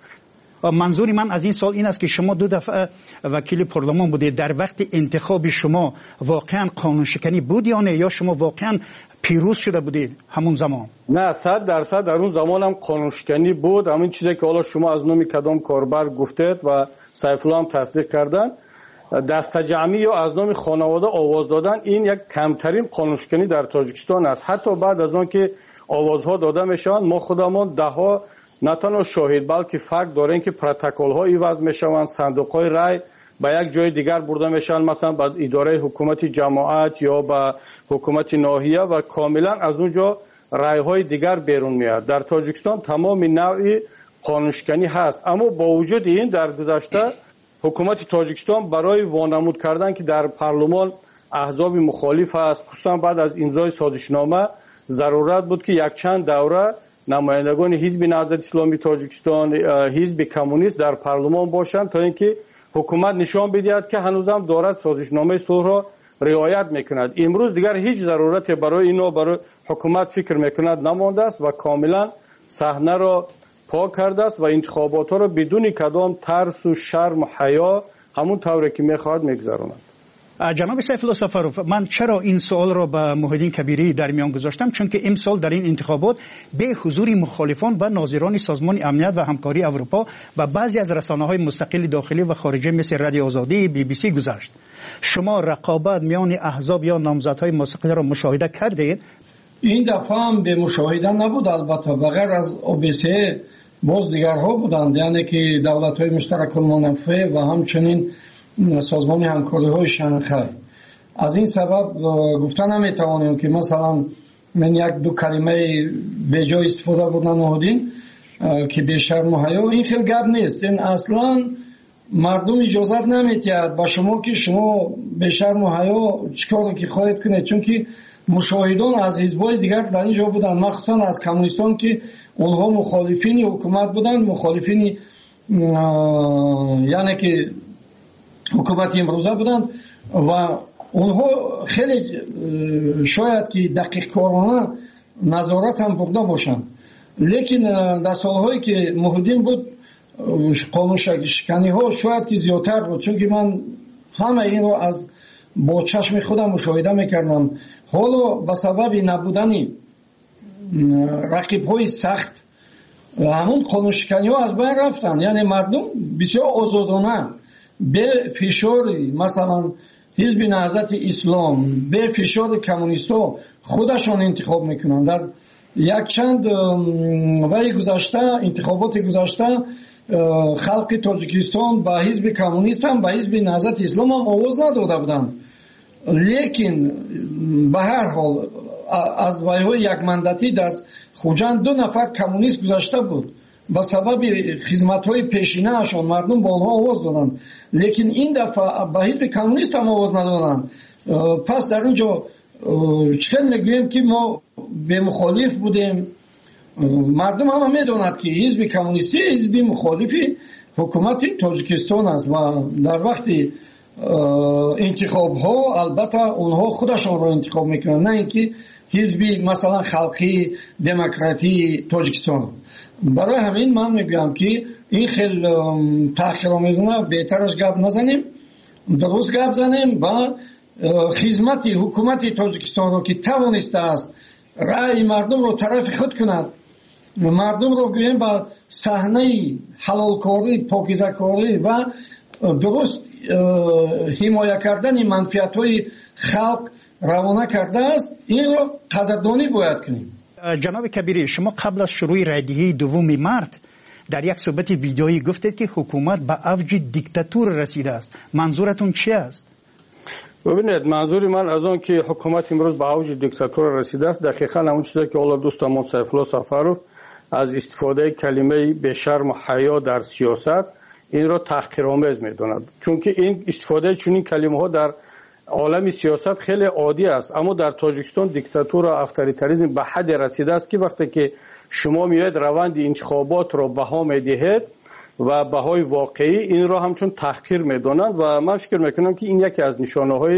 منظور من از این سال این است که شما 2 دفعه وکیل پارلمان بودید. در وقت انتخاب شما واقعا قانون شکنی بود یا نه، یا شما واقعا پیروز شده بودید همون زمان؟ نه 100% در اون زمان هم قانون شکنی بود. همین چیزی که حالا شما از نام کدام کاربر گفتید و سیف الله هم تصدیق کردن، دست جمعی یا از نام خانواده آواز دادن، این یک کمترین قانون شکنی در تاجیکستان است. حتی بعد از آن که آوازها داده میشوند ما خودمان دهها نه تنها شاهد بلکه فکت داریم که پروتکل ها ایواز میشوند، صندوق های رای به یک جای دیگر برده میشن، مثلا به اداره حکومت جماعت یا به حکومت ناحیه و کاملا از اونجا رای های دیگر بیرون میاد. در تاجیکستان تمام نوع قانون شکنی هست، اما با وجود این در گذشته حکومت تاجیکستان برای وانمود کردن که در پارلمان احزاب مخالف است، خصوصا بعد از امضای سازشنامه ضرورت بود که یک چند دوره نمایندگان حزب نهضت اسلامی تاجیکستان، حزب کمونیست در پارلمان باشند تا اینکه حکومت نشان بدهد که هنوزم دارد سازشنامه صلح را رعایت میکند. امروز دیگر هیچ ضرورتی برای اینو برای حکومت فکر میکند نمانده است و کاملا صحنه را پاک کرده است و انتخابات را بدون کدام ترس و شرم و حیا همون طوری که میخواد میگذراند. جناب سیف الله سفروف، من چرا این سوال را به موحدین کبیری در میان گذاشتم؟ چون که امسال در این انتخابات به حضور مخالفان و ناظران سازمان امنیت و همکاری اروپا و بعضی از رسانه‌های مستقل داخلی و خارجی مثل رادیو آزادی، BBC گذشت. شما رقابت میان احزاب یا نامزدهای مستقل را مشاهده کردید؟ این دفعه هم به مشاهده نبود، البته بغیر از OBSE باز دیگرها بودند، یعنی که دولت‌های مشترک المنافع و همچنین سازمان همکاری های شانگهای. از این سبب گفتن نمیتوانیم که مثلا من 1-2 کلمه به جای استفاده بودن نهادین که به شرم و حیا، این خیلی گپ نیست. این اصلا مردم اجازت نمیدهد با شما که شما به شرم و حیا چیکار که خواهید کنید، چون که مشاهدان از حزب‌های دیگر در اینجا بودن، مخصوصا از کمونیستان که اونها مخالفین حکومت بودند، مخالفین یعنی که حکومت امروزه بودند و اونها خیلی شاید که دقیق کارانه نظارت هم برده باشند، لیکن در سالهایی که موحدین بود قانون شکنی ها شاید که زیادتر بود، چون که من همه این رو از با چشم خودم مشاهده میکردم. حالا به سبب نبودن رقیب های سخت همون قانون شکنی ها از بین رفتن، یعنی مردم بسیار آزادانه به فشار مثلا حزب نهضت اسلام، به فشار کمونیستا خودشان انتخاب میکنن. در یک چند وقت گذشته، انتخابات گذشته، خلق تاجیکستان با حزب کمونیست هم با حزب نهضت اسلام هم آواز نداده بودند، لیکن به هر حال аз вайҳои якмандатӣ дар хуҷанд 2 нафар коммунист гузашта буд. ба сабаби хизматҳои пешинаашон мардум ба онҳо овоз доданд, лекин ин дафъа ба ҳизби коммунист ҳам овоз надоданд. пас дар ин ҷо чӣ хел мегӯем ки мо бемухолиф будем? мардум ҳама медонад ки ҳизби коммунистӣ ҳизби мухолифи ҳукумати Тоҷикистон аст ва дар вақти интихобҳо албатта онҳо худашонро интихоб мекунанд, на ин ки ҳизби масалан халқии демократии Тоҷикистон. барои ҳамин ман мегӯям ки ин хел таъхиромезона беҳтараш гап назанем, дуруст гап занем ва хизмати ҳукумати Тоҷикистонро ки тавонистааст раъи мардумро тарафи худ кунад, мардумро гӯем ба саҳнаи ҳалолкорӣ, покизакорӣ ва дуруст ҳимоя кардани манфиатҳои халқ равона кардааст, инро қадрдонӣ бояд кунем. جناب کبیری، شما قبل از شروع رایدهی 2 مارس در یک صحبت ویدیویی گفتید که حکومت به اوج دیکتاتور رسیده است. منظورتون چی است؟ ببینید، منظور من از آن که حکومت امروز به اوج دیکتاتور رسیده است دقیقاً همون چیزی که اول دوستمون سیفالله سفرов از استفاده کلمه به شرم و حیا در سیاست این را تحقیرآمیز می‌داند، چون که این استفاده چنین کلمه‌ها در عالم سیاست خیلی عادی است، اما در تاجیکستان دیکتاتور و افطاریتاریسم به حد رسیده است که وقتی که شما میاید روند انتخابات را بها میدهید و بهای واقعی این را همچون تحقیر میدانند و من فکر میکنم که این یکی از نشانه های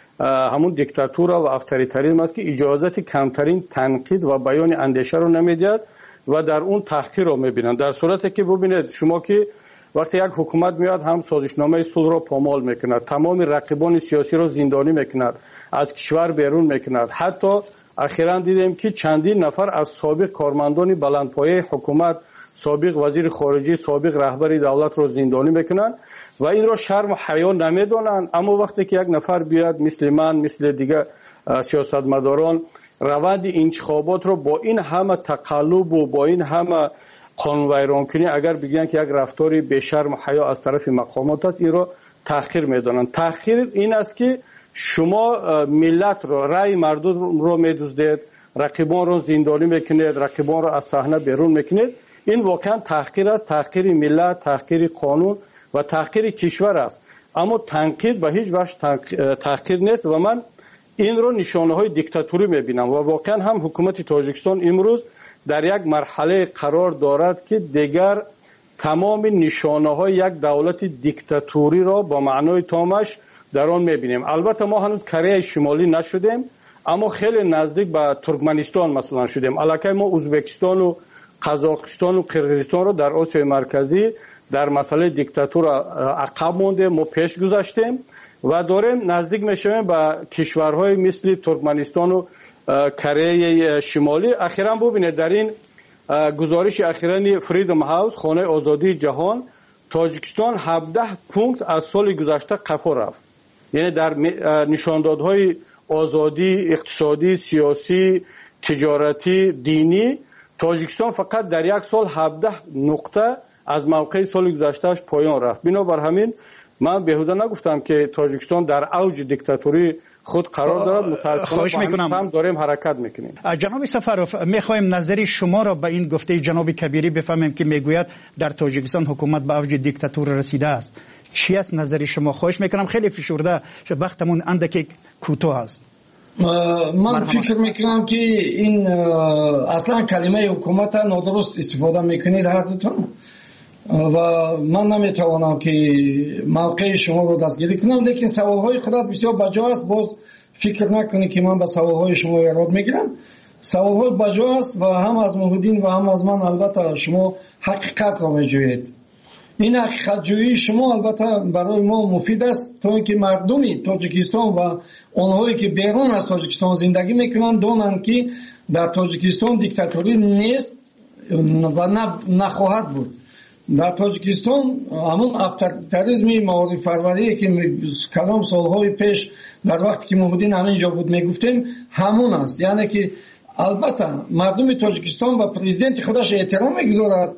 همون دیکتاتور و افطاریتاریسم است که اجازت کمترین تنقید و بیان اندیشه را نمیدهد و در اون تحقیر را میبینند. در صورتی که ببینید شما که وقتی یک حکومت میاد هم سازشنامه صلح را پامال میکند، تمام رقیبان سیاسی را زندانی میکند، از کشور بیرون میکند. حتی اخیراً دیدیم که چندین نفر از سابق کارمندان بلندپایه حکومت، سابق وزیر خارجه، سابق رهبر دولت را زندانی میکنند و این را شرم و حیا نمیدانند. اما وقتی که یک نفر بیاد مثل من، مثل دیگه سیاستمداران روند انتخابات را با این همه تقلب و با این همه قانون ویران کنی اگر بگن که یک رفتاری به شرم و حیا از طرف مقامات است، این را تحقیر میدانند. تحقیر این است که شما ملت را، رأی مردم را میدزدید، رقیبان را زندانی میکنید، رقیبان را از صحنه بیرون میکنید. این واقعا تحقیر است، تحقیر ملت، تحقیر قانون و تحقیر کشور است. اما تنقید به هیچ وجه تحقیر نیست و من این را نشانه های دیکتاتوری میبینم و واقعا هم حکومت تاجیکستان امروز در یک مرحله قرار دارد که دیگر تمام نشانه های یک دولت دیکتاتوری را با معنای تامش در آن میبینیم. البته ما هنوز کره شمالی نشدیم، اما خیلی نزدیک به ترکمنستان مثلا شدیم. الکی ما ازبکستان و قزاقستان و قرقیزستان را در آسیای مرکزی در مسئله دیکتاتور عقب مانده ما پیش گذاشتیم و داریم نزدیک میشویم به کشورهای مثل ترکمنستان و کره شمالی. اخیراً ببینید در این گزارش اخیرانی فریدم هاوس، خانه آزادی جهان، تاجیکستان 17 پونکت از سال گذشته قفا رفت. یعنی در نشاندادهای آزادی اقتصادی، سیاسی، تجارتی، دینی تاجیکستان فقط در یک سال 17 نقطه از موقع سال گذشتهش پایان رفت. بنابر همین من بیهوده نگفتم که تاجیکستان در اوج دیکتاتوری خود قرار دارد. متاسفانه هم داریم حرکت میکنیم. جناب سفرов، میخوایم نظری شما را به این گفته جناب کبیری بفهمیم که میگوید در تاجیکستان حکومت به اوج دیکتاتور رسیده است. چی است نظری شما؟ خواهش میکنم، خیلی فشرده وقتمون اندکی کوتاه است. من فکر میکنم که این اصلا کلمه حکومت نادرست استفاده میکنید هر دوتون و من نمیتوانم که موقع شما رو دستگیری کنم، لیکن سوالهای خودت بسیار بجا است. باز فکر نکنید که من به سوالهای شما ایراد میگیرم. سوالهای بجا است و هم از محمدین و هم از من البته شما حقیقت را میجویید. این حقیقت جویی شما البته برای ما مفید است تا اینکه مردمی تاجیکستان و آنهایی که بیرون از تاجیکستان زندگی میکنند دانند که در تاجیکستان دیکتاتوری نیست و نخواهد بود. در تاجیکستان همون افطاریتاریسمی معارف پروری که کلام سالهای پیش در وقتی که محمدین همینجا بود میگفتیم همون است. یعنی که البته مردم تاجیکستان و پرزیدنت خودش احترام میگذارد.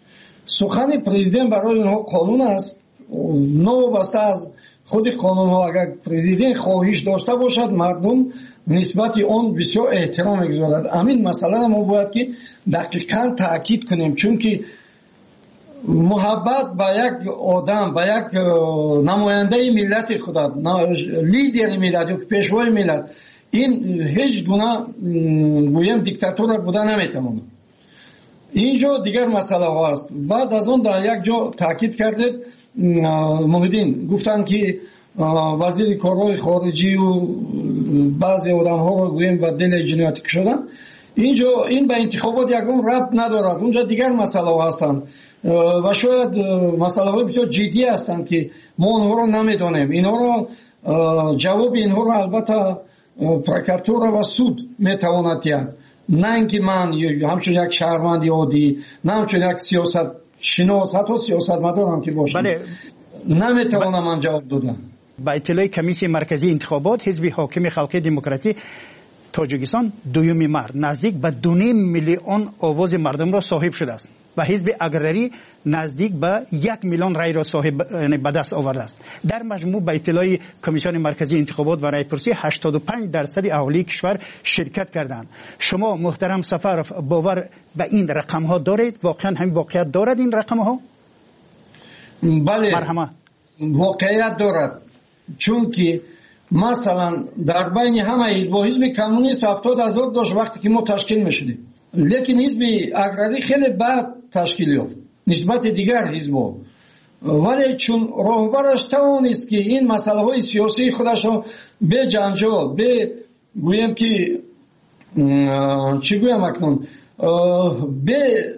سخن پرزیدنت برای اونها قانون است. نوبسته از خود قانون ها اگر پرزیدنت خواهش داشته باشد مردم نسبت اون بسیار احترام میگذارد. همین مسئله ما باید که دقیقاً تاکید کنیم، چون که محبت به یک آدم، به یک نماینده ملت خدا، لیدر ملت یا پیشوای ملت، این هیچ گونه گویم دیکتاتور بوده نمیتونه. اینجا دیگر مسئله هست. بعد از اون در یک جا تاکید کردید محیدین، گفتن که وزیر کارهای خارجی و بعضی آدم ها رو گویم به دل جنایتی کشیدن. اینجا این به انتخابات یکم ربط ندارد، اونجا دیگر مسئله هستند و شاید مسئله های بسیار جدی هستند که ما اونها رو نمیدانیم. اینها رو جواب اینها رو البته پروکراتور و سود میتواند دهد، نه اینکه من همچون یک شهروند عادی، نه همچون یک سیاست شناس، حتی سیاست مدارم که باشم، نمیتوانم من جواب دادم. با اطلاع کمیسیون مرکزی انتخابات، حزب حاکم خلقی دموکراتی تاجیکستان دوم مارد نزدیک به 2.5 میلیون آواز مردم را صاحب شده است و حزب اگرری نزدیک به 1 میلیون رای را صاحب به دست آورده است. در مجموع به اطلاع کمیسیون مرکزی انتخابات و رای‌پرسی 85% اهالی کشور شرکت کردند. شما محترم سفارف باور به این رقم ها دارید؟ واقعا همین واقعیت دارد این رقم ها؟ بله، واقعیت دارد، چون که مثلا در بین همه حزب کمونیست 70,000 داشت وقتی که ما تشکیل میشدیم، لیکن حزب اگرری خیلی بعد تشکیل یافت نسبت دیگر حزب‌ها، ولی چون راهبرش توانست که این مسئله های سیاسی خودش رو به جنجال، به گویم که چی گویم اکنون، به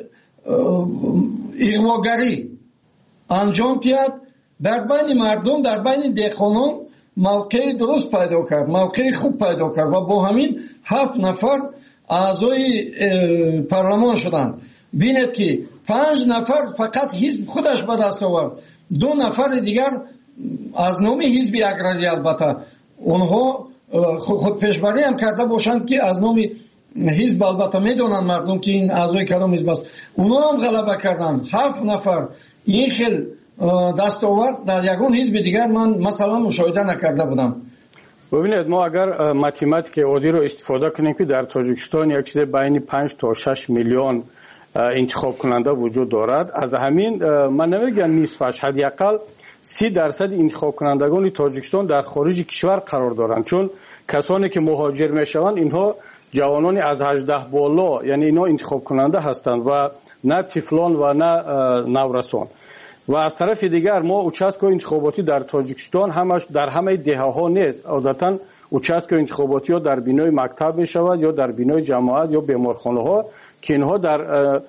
اغواگری انجام دهد، در بین مردم، در بین دهقانان موقع درست پیدا کرد، موقع خوب پیدا کرد و با همین 7 نفر اعضای پارلمان شدند. بینید که 5 نفر فقط حزب خودش به دست آورد، 2 نفر دیگر از نام حزب اگرری، البته اونها خود پیشبری هم کرده باشند که از نام حزب، البته میدونن مردم که این اعضای کدام حزب است، اونها هم غلبه کردند. 7 نفر این خیل دستاورد در یگان حزب دیگر من مثلا مشاهده نکرده بودم. ببینید، ما اگر ماتماتیک عادی رو استفاده کنیم که در تاجیکستان یک چیز بین 5 تا 6 میلیون انتخاب کننده وجود دارد، از همین من نمیگم نصفش، حداقل 30% انتخاب کنندگان تاجیکستان در خارج کشور قرار دارند، چون کسانی که مهاجر میشوند اینها جوانان از 18 بالا، یعنی اینا انتخاب کننده هستند و نه طفلان و نه نورسان. و از طرف دیگر ما اوچسکو انتخاباتی در تاجیکستان همش در همه دهه‌ها نیست، عادتا اوچسکو انتخاباتی ها در بینای مکتب می شود یا در بینای جماعت یا بیمارخانه ها که اینها در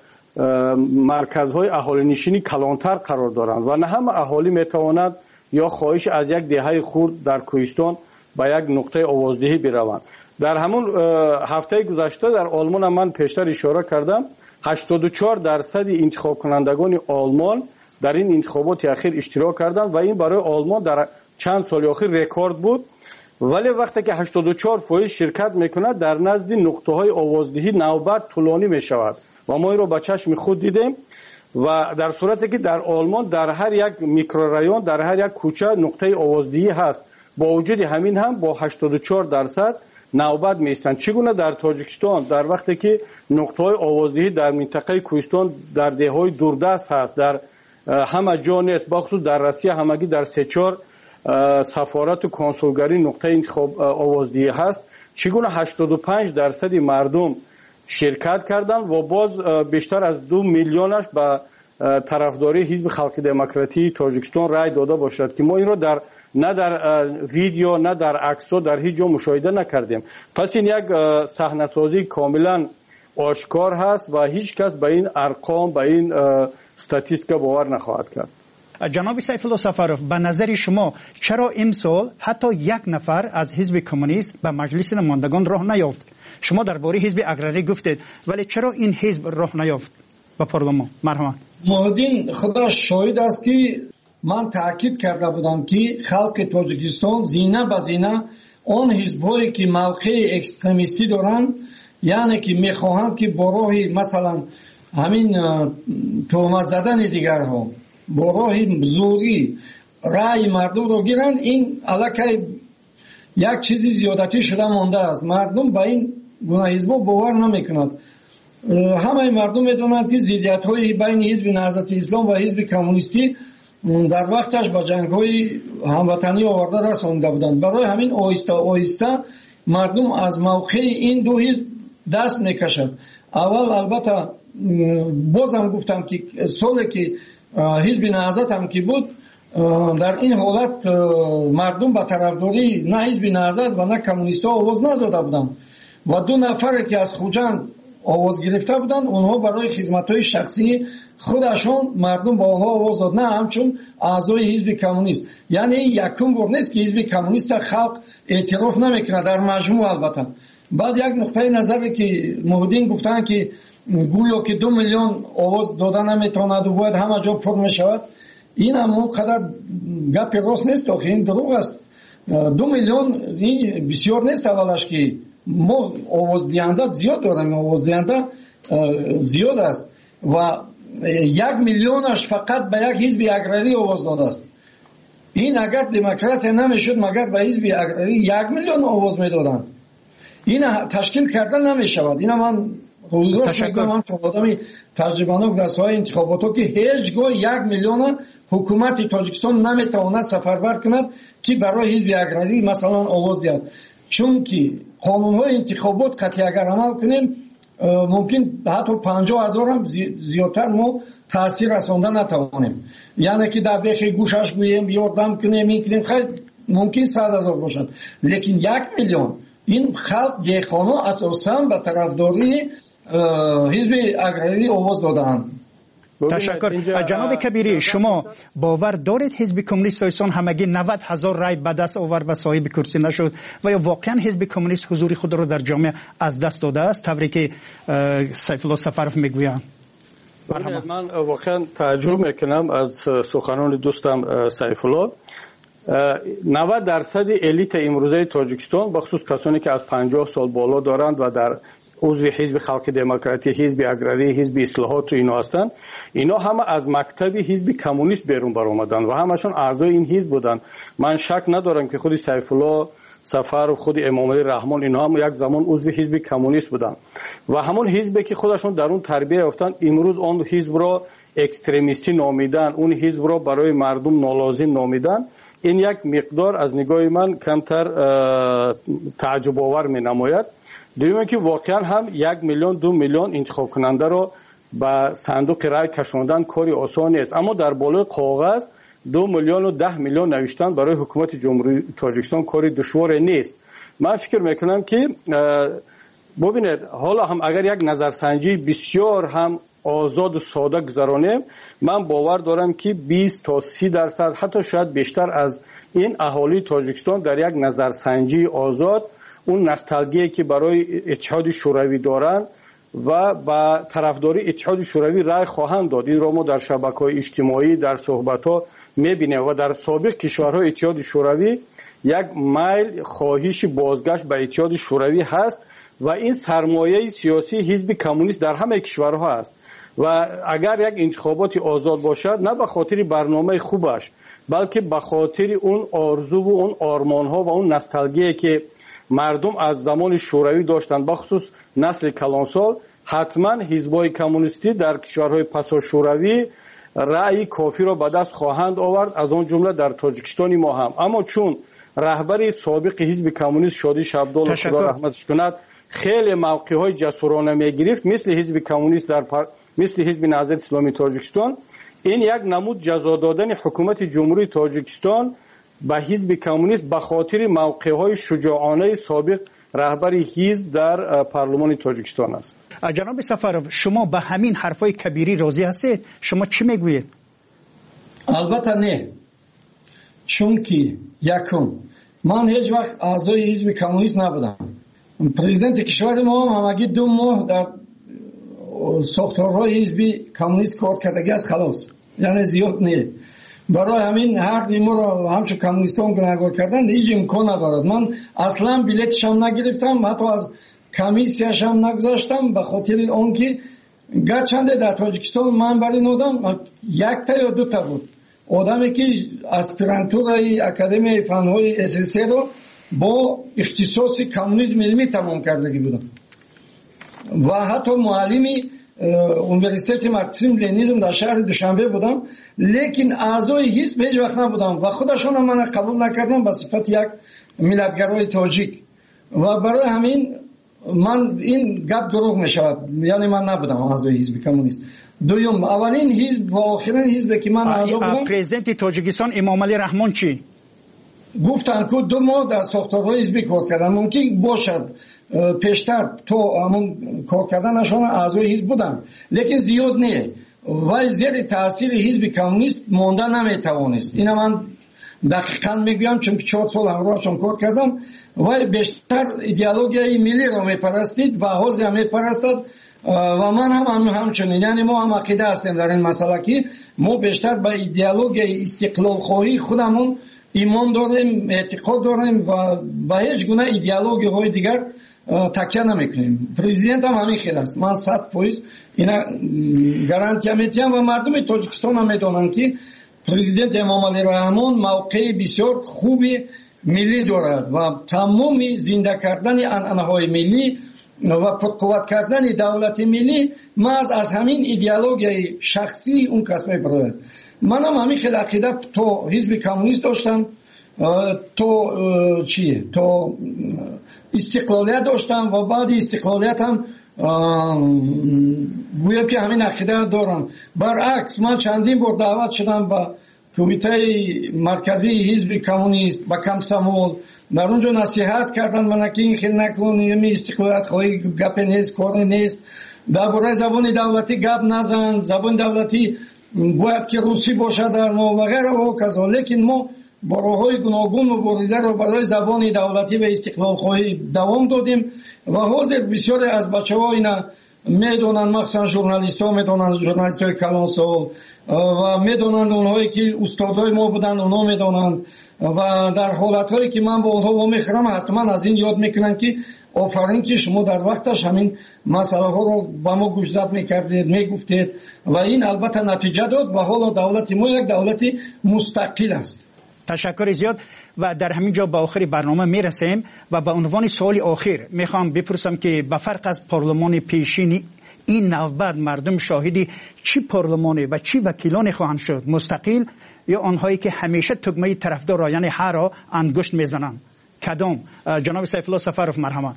مرکزهای اهالی نشینی کلانتر قرار دارند و نه همه اهالی می تواند یا خواهش از یک دهه خرد در کوهستان به یک نقطه آوازدهی بروند. در همون هفته گذشته در آلمان من پیشتر اشاره کردم 84% انتخاب کنندگان آلمان در این انتخابات اخیر اشتراک کردند و این برای آلمان در چند سال اخیر رکورد بود. ولی وقتی که 84% شرکت میکنه در نزد نقطه های آوازدهی نوبت طولانی میشود و ما این رو با چشم خود دیدیم و در صورتی که در آلمان در هر یک میکرورایون، در هر یک کوچه نقطه آوازدهی هست، با وجود همین هم با 84% نوبت میستند. چگونه در تاجیکستان در وقتی که نقطه های آوازدهی در منطقه کوهستان در دههای دوردست هست، در همه جا نیست، بخصوص در روسیه همگی در 3-4 سفارت و کنسولگری نقطه انتخاب آوازدهی هست، چگونه 85% مردم شرکت کردند و باز بیشتر از 2 میلیونش به طرفداری حزب خلق دموکراتی تاجیکستان رای داده باشد که ما این رو نه در ویدیو نه در عکس در هیچ جا مشاهده نکردیم. پس این یک صحنه‌سازی کاملا آشکار هست و هیچ کس به این ارقام، به این استاتیستیکا باور نخواهد کرد. جناب سیف الله سفارف، به نظر شما چرا امسال حتی 1 نفر از حزب کمونیست به مجلس نمایندگان راه نیافت؟ شما درباره حزب اگرری گفتید، ولی چرا این حزب راه نیافت به پارلمان؟ مرحبا. محمدین خدا شاهد است که من تاکید کرده بودم که خلق تاجیکستان زینه به زینه اون حزب‌هایی که موقع اکستریمیستی دارند، یعنی که میخواهند که با راه مثلا همین تهمت زدن دیگرها، با راه زوری رأی مردم رو گیرند، این علاقه یک چیزی زیادتی شده مانده است. مردم به این گونه حزب‌ها باور نمیکنند. همه مردم میدونند که ضدیت‌های بین حزب نهضت اسلام و حزب کمونیستی در وقتش با جنگ‌های هموطنی آورده رسانده بودند. برای همین آهسته آهسته مردم از موقع این دو حزب دست میکشد. اول البته بازم گفتم که سالی که حزب نهضت هم که بود، در این حالت مردم به طرفداری نه حزب نهضت و نه کمونیست‌ها آواز نداده بودند و دو نفر که از خوجند آواز گرفته بودند، اونها برای خدمت‌های شخصی خودشون مردم با آنها آواز داد، نه همچون اعضای حزب کمونیست. یعنی یکم بار نیست که حزب کمونیست خلق اعتراف نمیکنه در مجموع. البته بعد یک نقطه نظری که محدین گفتن که گویا که 2 میلیون آواز دادن نمیتواند و باید همه جا پر میشود، این هم اونقدر گپ راست نیست، آخه این دروغ است. 2 میلیون این بسیار نیست. اولش که ما آواز دهنده زیاد داریم، آواز دهنده زیاد است و 1 میلیونش فقط به یک حزب اگراری آواز داده است. این اگر دموکرات نمیشد مگر به حزب اگراری 1 میلیون آواز میدادند. این تشکیل کرده نمیشود. این من روزگاهش میگم همچون آدمی تجربه‌ناک در ساحه انتخابات که هیچگاه 1 میلیون حکومت تاجیکستان نمیتواند سفربر کند که برای حزب اگراری مثلا آواز دهد. چون که قانون‌های انتخابات قطعی اگر عمل کنیم ممکن حتی 50,000 هم زیادتر ما تاثیر رساندن نتوانیم. یعنی که در بیخ گوشش گوییم یاردم کنیم این کنیم خیلی ممکن 100,000 باشد، لیکن 1 میلیون این خلق دیخانه اساساً به طرفداری حزب اگراری آواز دادند. تشکر. جناب کبیری، شما باور دارید حزب کمونیست ایسان همگی 90,000 رای به دست آورد و صاحب کرسی نشد و یا واقعا حزب کمونیست حضور خود را در جامعه از دست داده است طوری که سیف الله سفرف میگوید؟ من واقعا تعجب میکنم از سخنان دوستم سیف الله. 90% الیت امروزه تاجیکستان بخصوص کسانی که از 50 سال بالا دارند و در عضو حزب خلق دموکراتی، حزب اگراری، حزب اصلاحات و اینا هستند، اینا همه از مکتب حزب کمونیست بیرون برآمدند و همشون اعضای این حزب بودند. من شک ندارم که خود سیف الله سفر و خود امام علی رحمان اینا هم یک زمان عضو حزب کمونیست بودند و همون حزبی که خودشون در اون تربیت یافتند امروز اون حزب را اکستریمیستی نامیدن، اون حزب را برای مردم نالازم نامیدن. این یک مقدار از نگاه من کمتر تعجب آور می نماید. دویمه که واقعا هم 1 میلیون 2 میلیون انتخاب کننده را به صندوق رای کشاندن کاری آسانی است، اما در بالای کاغذ 2 میلیون و 10 میلیون نوشتن برای حکومت جمهوری تاجیکستان کاری دشوار نیست. من فکر میکنم که ببینید حالا هم اگر یک نظرسنجی بسیار هم آزاد و ساده گذرانیم، من باور دارم که 20 تا 30% حتی شاید بیشتر از این اهالی تاجیکستان در یک نظرسنجی آزاد اون نوستالژی که برای اتحاد شوروی دارند و با طرفداری اتحاد شوروی رای خواهند داد. این را ما در شبکه‌های اجتماعی در صحبت‌ها می‌بینیم و در سابق کشورهای اتحاد شوروی یک میل خواهش بازگشت به اتحاد شوروی هست و این سرمایه سیاسی حزب کمونیست در همه کشورها است و اگر یک انتخابات آزاد باشد نه به خاطر برنامه خوبش بلکه به خاطر اون آرزو و اون آرمان‌ها و اون نوستالژی که مردم از زمان شوروی داشتند، بخصوص نسل کلانسال، حتما حزب‌های کمونیستی در کشورهای پسا شوروی رأی کافی را به دست خواهند آورد، از آن جمله در تاجیکستان ما هم. اما چون رهبر سابق حزب کمونیست شادی شبدال خدا رحمتش کند خیلی موقع‌های جسورانه می‌گرفت مثل حزب کمونیست مثل حزب نهضت اسلامی تاجیکستان، این یک نمود جزا دادن حکومت جمهوری تاجیکستان به حزب کمونیست به خاطر موقع‌های شجاعانه سابق رهبر حزب در پارلمان تاجیکستان است. جناب سفرов شما به همین حرفای کبیری راضی هستید؟ شما چی میگویید؟ البته نه، چون که یکم من هیچ وقت اعضای حزب کمونیست نبودم. پرزیدنت کشور ما همگی 2 ماه در ساختارهای حزب کمونیست کار کردگی است، خلاص، یعنی زیاد نه. برای همین هر دیمو را همچون کمونیستان گناهکار کردن هیچ امکان ندارد. من اصلا بلیتش هم نگرفتم، حتی از کمیسیش هم نگذاشتم، به خاطر آنکه گرچند در تاجیکستان من برای نودم 1 تا یا 2 تا بود آدمی که اسپیرانتورای اکادمی فنهای اساسی رو با اختصاص کمونیسم علمی تمام کردگی بودم و حتی معلمی اونیورسیته مارکسیسم لنینیسم در شهر دوشنبه بودم، لیکن اعضای حزب هیچ وقت نبودم و خودشون هم من قبول نکردم به صفت یک ملتگرای تاجیک و برای همین من این گپ دروغ می شود، یعنی من نبودم اعضای حزب کمونیست. دوم، اولین حزب و آخرین حزب که من اعضا بودم پرزیدنت تاجیکستان امام علی رحمان چی گفتن که 2 ماه در ساختارهای حزبی کار کردن، ممکن باشد پیشتر تو همون کار کردنشان اعضای حزب بودن لیکن زیاد نه و زیر تاثیر حزب کمونیست مانده نمیتوانست. اینا من دقیقاً میگم چون 4 سال همراهشون کار کردم و بیشتر ایدئولوژی ملی را میپرستید و حزب هم میپرستد و من هم همچنین، یعنی ما هم عقیده هستیم در این مسئله که ما بیشتر به ایدئولوژی استقلال خواهی خودمون ایمان داریم، اعتقاد داریم و به هیچ گونه ایدئولوژی های دیگر تکیه نمیکنیم. پرزیدنت هم همین خیلی است، من 100% اینا گارانتی میدم و مردم تاجیکستان هم میدونن که پرزیدنت امام علی رحمان موقع بسیار خوبی ملی دارد و تمام زنده کردن عنعنه‌های ملی و پرقوت کردن دولت ملی محض از همین ایدئولوژی شخصی اون کس میبرد. من هم همین خیلی عقیده تو حزب کمونیست داشتم، تو چیه تو استقلالیت داشتم و بعد استقلالیت هم گویم که همین عقیده دارم. برعکس من چندین بار دعوت شدم به کمیته مرکزی حزب کمونیست با کمسمول، در اونجا نصیحت کردن من که این خیلی نکن، یعنی استقلالیت خواهی گپ نیست، کار نیست، درباره زبان دولتی گپ نزن، زبان دولتی باید که روسی باشه در ما و غیره و کذا. لیکن ما با راه‌های گوناگون مبارزه را برای زبان دولتی و استقلال خواهی دوام دادیم و حاضر بسیاری از بچه‌ها اینا میدونن، مخصوصا ژورنالیست‌ها میدونن، ژورنالیست‌های کلانسال و میدونن، اونهایی که استادای ما بودن اونا میدونن و در حالت‌هایی که من با اونها میخرم حتما از این یاد میکنن که آفرین که شما در وقتش همین مسئله ها رو با ما گوشزد میکردید، میگفتید و این البته نتیجه داد و حالا دولت ما یک دولت مستقل است. تشکر زیاد و در همین جا به آخر برنامه میرسیم و به عنوان سوال آخر میخوام بپرسم که به فرق از پارلمان پیشین این نوبت مردم شاهدی چی پارلمانی و چی وکیلانی خواهند شد، مستقل یا آنهایی که همیشه تگمه طرفدار را یعنی هر را انگشت میزنند؟ کدام؟ جناب سیف الله سفرов مرحمت.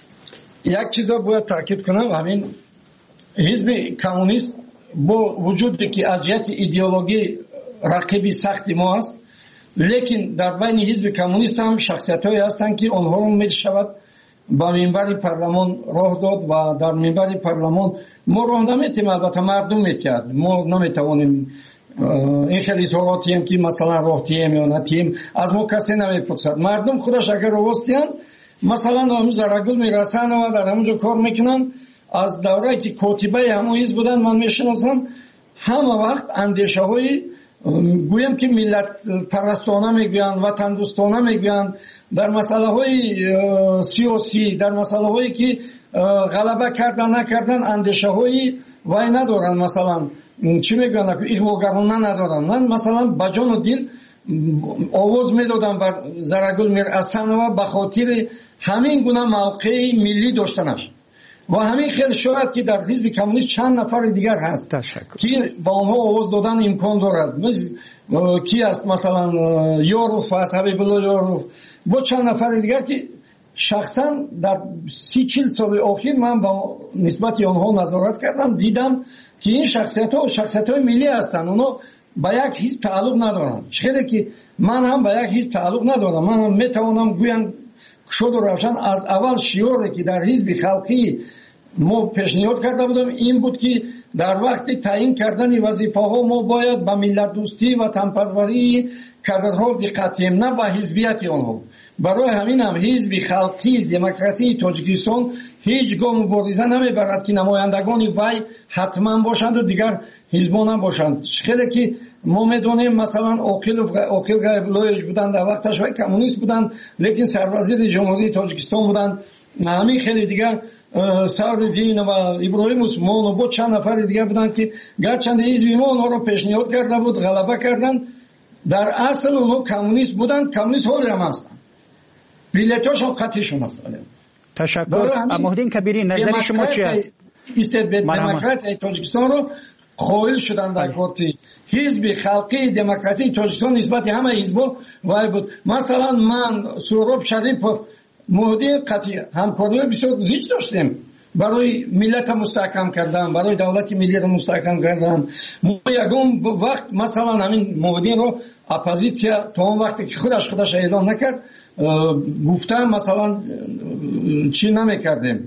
یک چیز را باید تاکید کنم، همین حزب کمونیست با وجودی که از جهت ایدئولوژی رقیبی سختی ما است، لیکن در بین حزب کمونیست هم شخصیت‌هایی هستند که آنها را میشود با منبر پارلمان راه داد و در منبر پارلمان ما راه نمیتیم، البته مردم میتید، ما نمیتوانیم این خیلی اظهاراتی هم که مثلا راه تیم یا نتیم از ما کسی نمیپرسد. مردم خودش اگر راستیان مثلا همون زرگل میرسن و در همونجا کار میکنن. از دوره که کاتبه همون حزب بودن من میشناسم، همه وقت اندیشه های گویم که ملت پرستانه میگویند، وطن دوستانه میگویند، در مسئله های سیاسی، در مسئله هایی که غلبه کردن نکردن اندیشه های وای ندارن، مثلا چی میگویند ایغواگرانه ندارن. من مثلا با جان و دل آواز میدادم بر زرگل میرحسن و به خاطر همین گونه موقع ملی داشتنش و همین خیلی شاید که در حزب کمونیست چند نفر دیگر هست که با آنها آواز دادن امکان دارد. کی است مثلا یاروف است، حبیب الله یاروف، با چند نفر دیگر که شخصا در 30-40 سال اخیر من با نسبت آنها نظارت کردم، دیدم که این شخصیت‌های ملی هستند، اونا با یک حزب تعلق ندارن. چه که من هم با یک حزب تعلق ندارم، من هم میتوانم گویم شد و روشن از اول شیوری که در حزب خلقی ما پیشنهاد کرده بودم این بود که در وقت تعیین کردن وظیفه ها ما باید به ملت دوستی و تنپروری کادرها دقت کنیم، نه به حزبیت آنها. برای همین هم حزب خلقی دموکراتی تاجیکستان هیچ گام مبارزه نمیبرد که نمایندگان وی حتما باشند و دیگر حزبان هم باشند. خیلی که ما میدونیم مثلا عاقل غیب‌الله بودن، در وقتش وی کمونیست بودن لیکن سروزیر جمهوری تاجیکستان بودن. همین خیلی دیگر سعدالدین و ابراهیم عثمان و بود چند نفر دیگر بودن که گرچند حزب ما اونها رو پیشنهاد کرده بود، غلبه کردن. در اصل اونها کمونیست بودن، کمونیست حالی هم هستن. بیلیتاشون قطعیشون است. تشکر. مهدین کبیری نظر شما چی است؟ دموکرات تاجیکستان رو قائل شدن در کارتی حزب خلقی دموکراتیک تاجیکستان نسبت همه حزب‌ها وای بود. مثلا من سهراب شریفов مهدی قطعی همکاری بسیار زیاد داشتیم برای ملت مستحکم کردن، برای دولت ملی رو مستحکم کردن. ما یگان وقت مثلا همین مهدی رو اپوزیسیا تا اون وقتی که خودش اعلام نکرد گفتم مثلا چی نمیکردیم،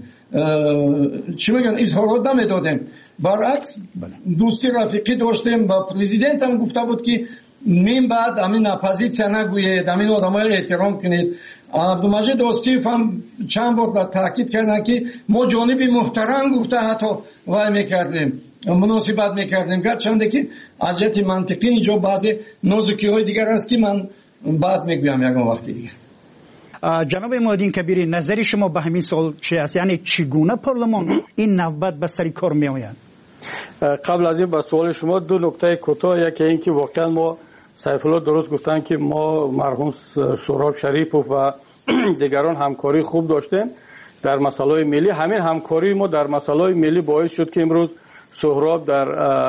چی میگن اظهارات نمیدادیم. برعکس دوستی رفیقی داشتیم. با پرزیدنت هم گفته بود که من بعد همین اپوزیسیا نگویید، همین آدم‌ها رو احترام کنید. عبدالمجید اسکیف هم چند بار تاکید کردن که ما جانبی محترم گفته حتی وای میکردیم، مناسبت میکردیم، گرچنده که از جهت منطقی اینجا بعضی نازکی‌های دیگر است که من بعد میگویم یکم وقتی دیگه. جناب مهدی کبیری نظر شما به همین سوال چی است؟ یعنی چگونه پارلمان این نوبت به سر کار می آید؟ قبل از این به سوال شما دو نکته کوتاه. یکی این که واقعا ما سیف الله درست گفتن که ما مرحوم سهراب شریفov و دیگران همکاری خوب داشتیم در مسائل ملی. همین همکاری ما در مسائل ملی باعث شد که امروز سهراب در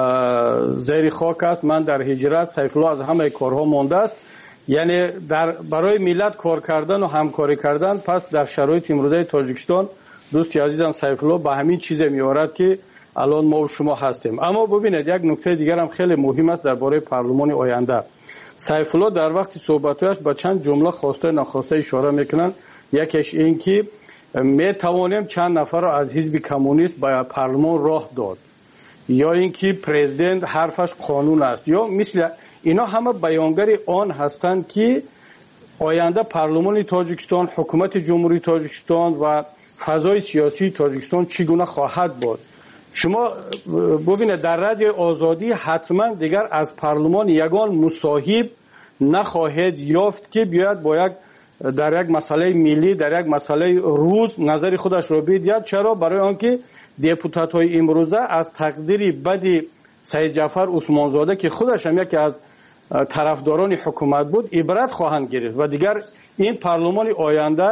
زیر خاک است، من در هجرت، سیف الله از همه کارها مانده است. یعنی برای ملت کار کردن و همکاری کردن. پس در شرایط امروزه تاجیکستان دوستی عزیزم سیف الله به همین چیز میارد که الان ما و شما هستیم. اما ببینید یک نکته دیگر هم خیلی مهم است درباره پارلمان آینده. سیف الله در وقت صحبتش با چند جمله خواسته ناخواسته اشاره میکنن. یکیش این که می توانیم چند نفر را از حزب کمونیست به پارلمان راه داد، یا اینکه پرزیدنت حرفش قانون است، یا مثل اینا همه بیانگر آن هستند که آینده پارلمان تاجیکستان، حکومت جمهوری تاجیکستان و فضای سیاسی تاجیکستان چگونه خواهد بود. شما ببینید در رادیو آزادی حتما دیگر از پارلمان یگان مصاحب نخواهد یافت که بیاید در یک مسئله ملی، در یک مسئله روز نظر خودش رو بگوید. چرا؟ برای آنکه دپوتات های امروزه از تقدیر بد سید جعفر عثمانزاده که خودش هم یکی از طرفداران حکومت بود عبرت خواهند گرفت و دیگر این پارلمان آینده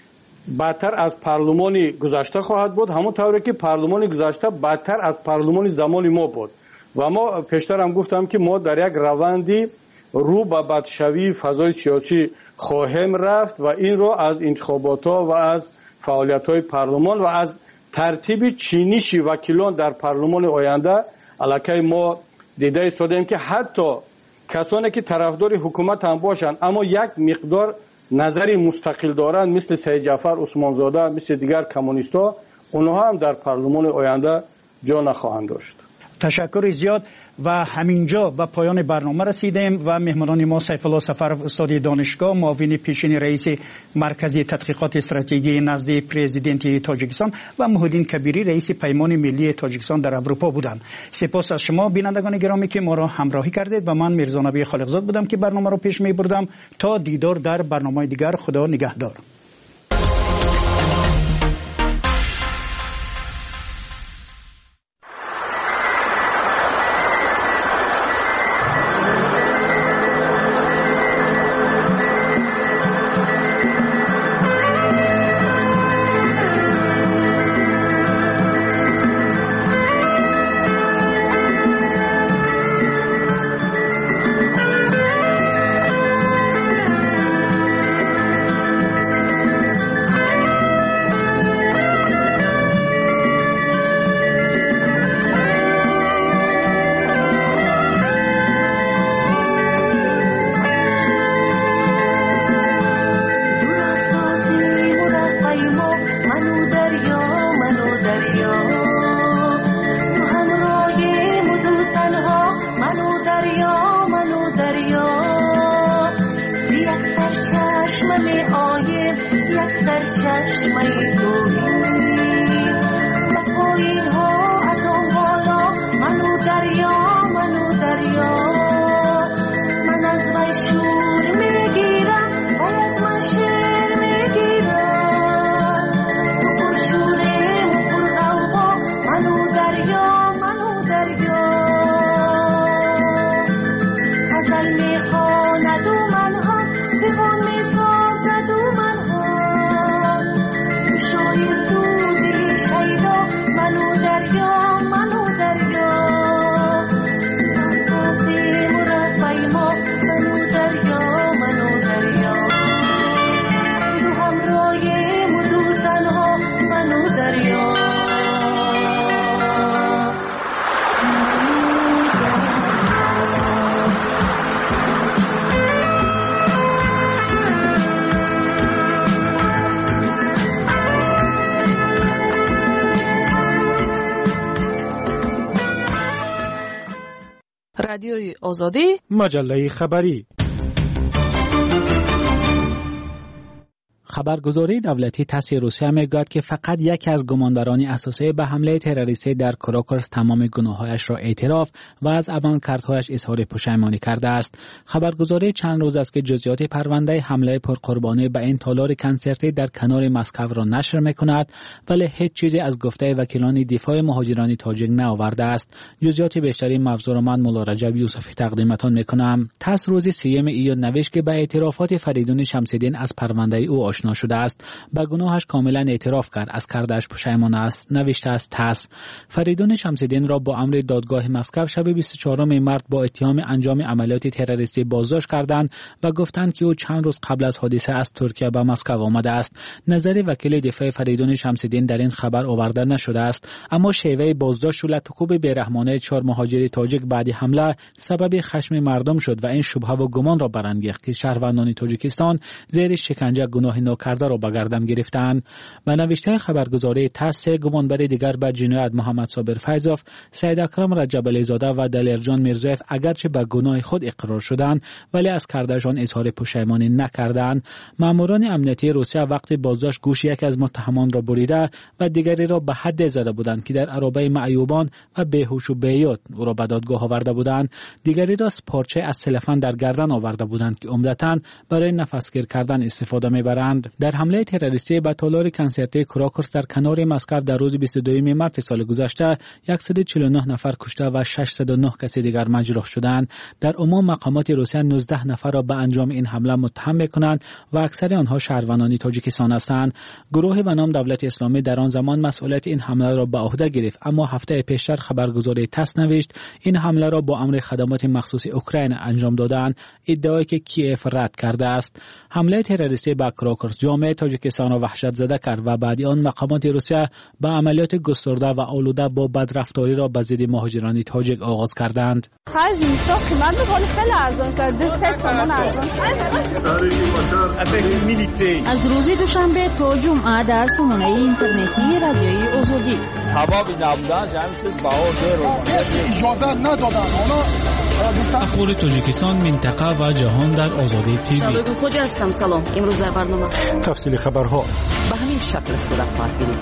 بدتر از پارلمان گذشته خواهد بود، همون طوری که پارلمان گذشته بدتر از پارلمان زمان ما بود. و ما پیشتر هم گفتم که ما در یک روندی رو به بدشوی فضای سیاسی خواهیم رفت و این رو از انتخابات ها و از فعالیت های پارلمان و از ترتیب چینش وکیلان در پارلمان آینده علاقه ما دیده ایستادیم که حتی کسانی که طرفدار حکومت هم باشند اما یک مقدار نظری مستقل دارند مثل سید جعفر عثمانزاده، مثل دیگر کمونیست‌ها، اونها هم در پارلمان آینده جا نخواهند داشت. تشکر زیاد. و همینجا به پایان برنامه رسیدیم و مهمانان ما سیف الله سفرov استاد دانشگاه، معاون پیشین رئیس مرکز تحقیقات استراتژی نزد پرزیدنت تاجیکستان و مهدین کبیری رئیس پیمان ملی تاجیکستان در اروپا بودند. سپاس از شما بینندگان گرامی که ما را همراهی کردید و من میرزا نبی خالقزاد بودم که برنامه را پیش می بردم. تا دیدار در برنامه دیگر، خدا نگهدار. غزل میخواند و منها دیوان میسازد و منها رادیوی آزادی، مجله خبری. خبرگزاری دولتی تاس روسیه میگوید که فقط یکی از گمانداران اساسی به حمله تروریستی در کراکوس تمام گناهایش را اعتراف و از عملکردهایش اظهار پشیمانی کرده است. خبرگزاری چند روز است که جزئیات پرونده حمله پرقربانی به این تالار کنسرتی در کنار مسکو را نشر میکند، ولی هیچ چیزی از گفته وکیلان دفاع مهاجران تاجیک نآورده است. جزئیات بیشتری موضوع را من مولا رجب یوسفی تقدیمتان میکنم. تاس روز 3 ایون نوشت که به اعترافات فریدون شمس‌الدین از پرونده او آشنا شده است. به گناهش کاملا اعتراف کرد، از کردش پشیمان است. نوشته است تاس: فریدون شمس‌الدین را با امر دادگاه مسکو شب 24 مارس با اتهام انجام عملیات تروریستی بازداشت کردند و گفتند که او چند روز قبل از حادثه از ترکیه به مسکو آمده است. نظر وکیل دفاع فریدون شمس‌الدین در این خبر آورده نشده است، اما شیوه بازداشت و لطخوب بیرحمانه 4 مهاجر تاجیک بعد حمله سبب خشم مردم شد و این شبهه و گمان را برانگیخت که شهروندان تاجیکستان زیر شکنجه گناه ناکرده را به گردن گرفتند. به نوشته خبرگزاری تاس، گمانبر دیگر به جنایت محمد صابر فیضوف، سید اکرم رجب علیزاده و دلیرجان میرزایف اگرچه به گناه خود اقرار شدند ولی از کردشان اظهار پشیمانی نکردند. ماموران امنیتی روسیه وقتی بازداشت گوش یک از متهمان را بریده و دیگری را به حد زده بودند که در عرابه معیوبان و بیهوش و بیهوش او را به دادگاه آورده بودند. دیگری را پارچه از سلفن در گردن آورده بودند که عمدتاً برای نفسگیر کردن استفاده میبرند. در حمله تروریستی به تالار کنسرتی کراکوس در کنار مسکو در روز 22 مارس سال گذشته 149 نفر کشته و 609 کسی دیگر مجروح شدند. در عموم مقامات روسیه 19 نفر را به انجام این حمله متهم می‌کنند و اکثر آنها شهروندان تاجیکستان هستند. گروهی به نام دولت اسلامی در آن زمان مسئولیت این حمله را به عهده گرفت، اما هفته پیشتر خبرگزاری تاس نوشت این حمله را با امر خدمات مخصوص اوکراین انجام دادند، ادعایی که کیف رد کرده است. حمله تروریستی به کراکوس جامعه تاجیکستان را وحشت زده کرد و بعد آن مقامات روسیه به عملیات گسترده و آلوده با بدرفتاری را به ضد مهاجران تاجیک آغاز کردند. از روز دوشنبه تا جمعه در سامانه اینترنتی رادیوی آزادی. اخبار تاجیکستان، منطقه و جهان در آزادی تیوی. شبکه خوجا هستم. سلام. امروز در برنامه تفصیل خبرها به همین شکل صورت خواهد گرفت.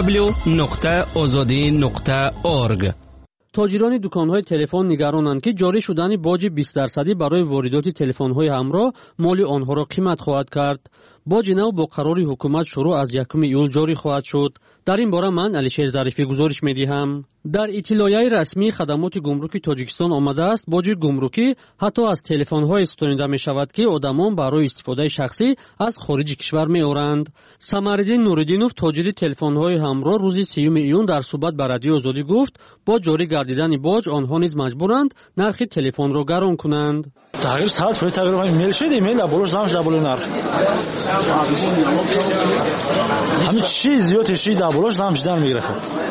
www.azadi.org. تاجران دکان‌های تلفن نگرانند که جاری شدن باج 20% برای واردات تلفن‌های همراه مال آنها را قیمت خواهد کرد. باج نو با قرار حکومت شروع از 1 ایول جاری خواهد شد. در این باره من علیشیر ظریفی گزارش می‌دهم. در اطلاعیه رسمی خدمات گمرکی تاجیکستان آمده است باج گمرکی حتی از تلفن‌های ستانیده می‌شود که آدمان برای استفاده شخصی از خارج کشور می‌آورند. سمرالدین نوردینوف تاجر تلفن‌های همراه روز 3 ایون در صحبت با رادیو آزادی گفت با جاری گردیدن باج آنها نیز مجبورند نرخ تلفن را گران کنند. تغییر ساعت فوری تغییر ایمیل شد، ایمیل دبلوش زمش دبلو نرخ همین چیز زیاد چیز دبلوش زمش دن میگیره.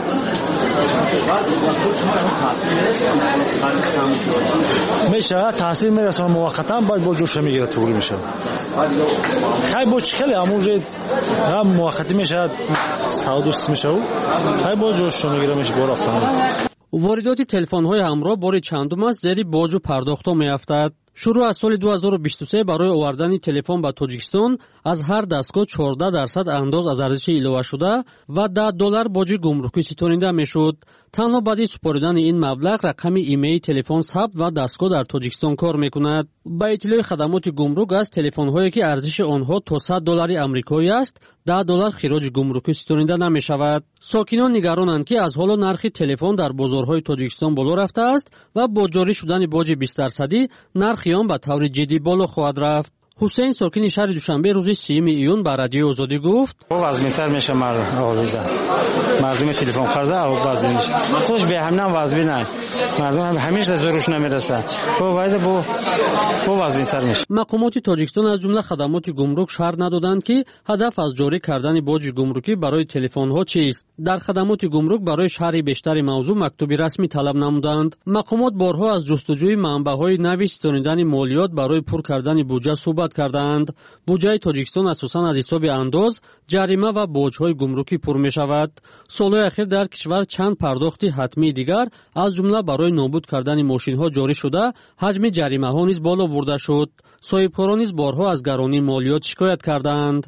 میشه تاثیر میرسونه موقتا باید با جوش میگیره طوری میشه. خیلی با چخلی امروز هم موقتی میشه سعودوس میشه خیلی با جوش میگیره میشه بار افتادن. واردات تلفن‌های همراه بار چندم است زیر باج پرداخت میافتد. شروع از سال 2023 برای آوردن تلفن به تاجیکستان از هر دستگاه 14% انداز از ارزش ایلوه شده و $10 باج گمرکی ستانیده میشد. تنها بعد سپردن این مبلغ رقم ایمیل تلفن ثبت و دستگاه در تاجیکستان کار میکند. با اطلاع خدمات گمرک از تلفن‌هایی که ارزش آنها تا $100 آمریکایی است، $10 خراج گمرکی ستانیده نمیشود. ساکنان نگرانند که از حالا نرخ تلفن در بازارهای تاجیکستان بالا رفته است و با جاری شدن باج 20% نرخ آن به طور جدی بالا خواهد رفت. حسین ساکن شهر دوشنبه روز 3 ایون به رادیو آزادی گفت وزن‌تر میشه مردم تلفن خرده او وزن میشه خودش به همین وزن نه مردم همیشه ضرورش نمیرسه باید با وزن‌تر میشه. مقامات تاجیکستان از جمله خدمات گمرک شرح ندادند که هدف از جاری کردن باج گمرکی برای تلفن ها چیست. در خدمات گمرک برای شرح بیشتر موضوع مکتوبی رسمی طلب نمودند. مقامات بارها از جستجوی منبع‌های نوی ستانیدن مالیات برای پر کردن بودجه صحبت کردند. بودجه تاجیکستان اساساً از حساب انداز، جریمه و باج‌های گمرکی پر می‌شود. солҳои ахир дар кишвар чанд пардохти ҳатмии дигар аз ҷумла барои нобуд кардани мошинҳо ҷорӣ шуда, ҳаҷми ҷаримаҳо низ боло бурда шуд. соҳибкорон низ борҳо аз гаронии молиёт шикоят карданд.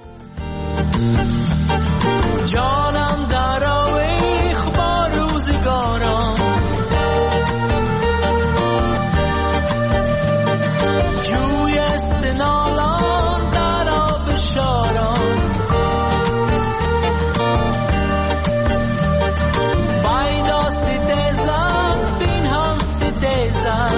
جانم در آویخ با روزگاران جوی استنالان در آب شاران بایدا ستیزن بین هم ستیزن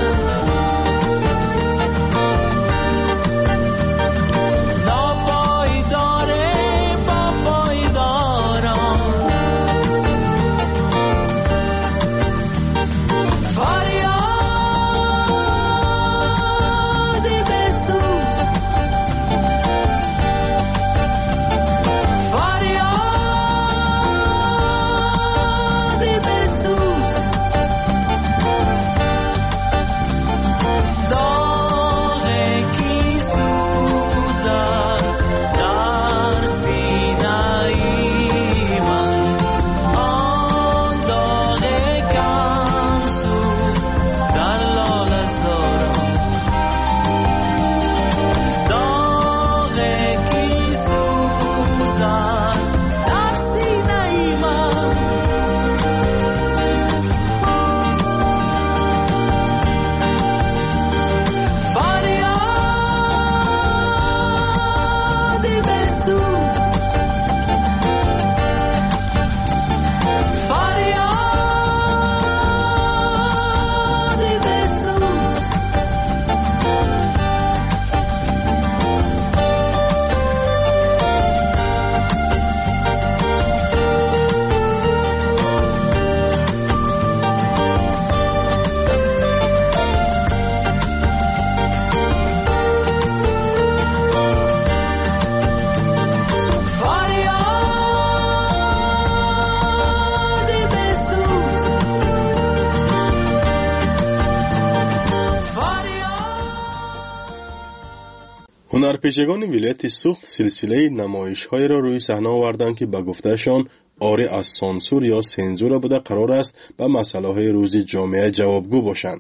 هنرپیشگان ولایت سوخت سلسله نمایش‌های را روی صحنه آوردند که به گفتهشان عاری از سانسور یا سنزور بوده قرار است به مسائل روز جامعه جوابگو باشند.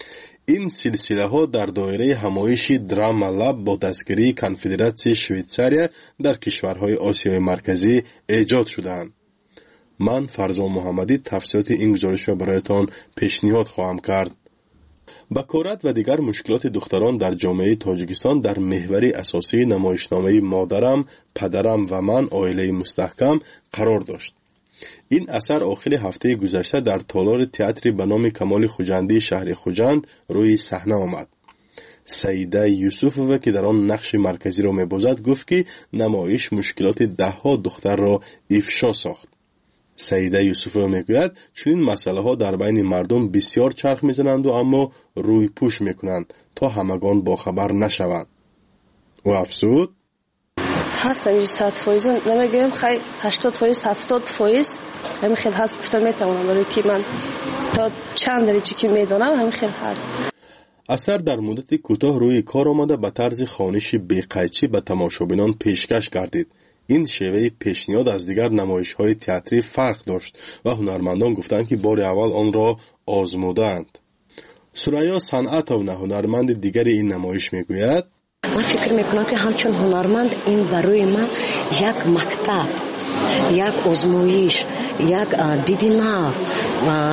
این سلسله ها در دایره همایش دراما لب با دستگیری کنفدراسیون شویتزاریا در کشورهای آسیای مرکزی ایجاد شدند. من فرزان محمدی تفصیلات این گزارش را برایتان پیشنهاد خواهم کرد. بکارت و دیگر مشکلات دختران در جامعه تاجیکستان در محور اساسی نمایشنامه مادرم، پدرم و من عائله مستحکم قرار داشت. این اثر آخر هفته گذشته در تالار تئاتری به نام کمال خوجندی شهر خوجند روی صحنه آمد. سیده یوسفووا که در آن نقش مرکزی را می‌بازد گفت که نمایش مشکلات ده‌ها دختر را افشا ساخت. سیده یوسفووا میگوید چنین مسئله ها در بین مردم بسیار چرخ میزنند و اما روی پوش میکنند تا همگان باخبر نشوند. و افزود هستم 100% نمیگویم خیلی 80% 70% همین خیلی هست گفتم میتونم برای که من تا چند درجه که میدونم همین خیلی هست. اثر در مدت کوتاه روی کار آمده به طرز خوانش بی‌قیچی به تماشابینان پیشکش گردید. این شیوه پیشنهاد از دیگر نمایش‌های تئاتری فرق داشت و هنرمندان گفتند که بار اول آن را آزمودند. سریا صنعت‌ونا هنرمند دیگری این نمایش میگوید من فکر میکنم که همچون هنرمند این برای من یک مکتب، یک آزمایش، یک دیدی نو و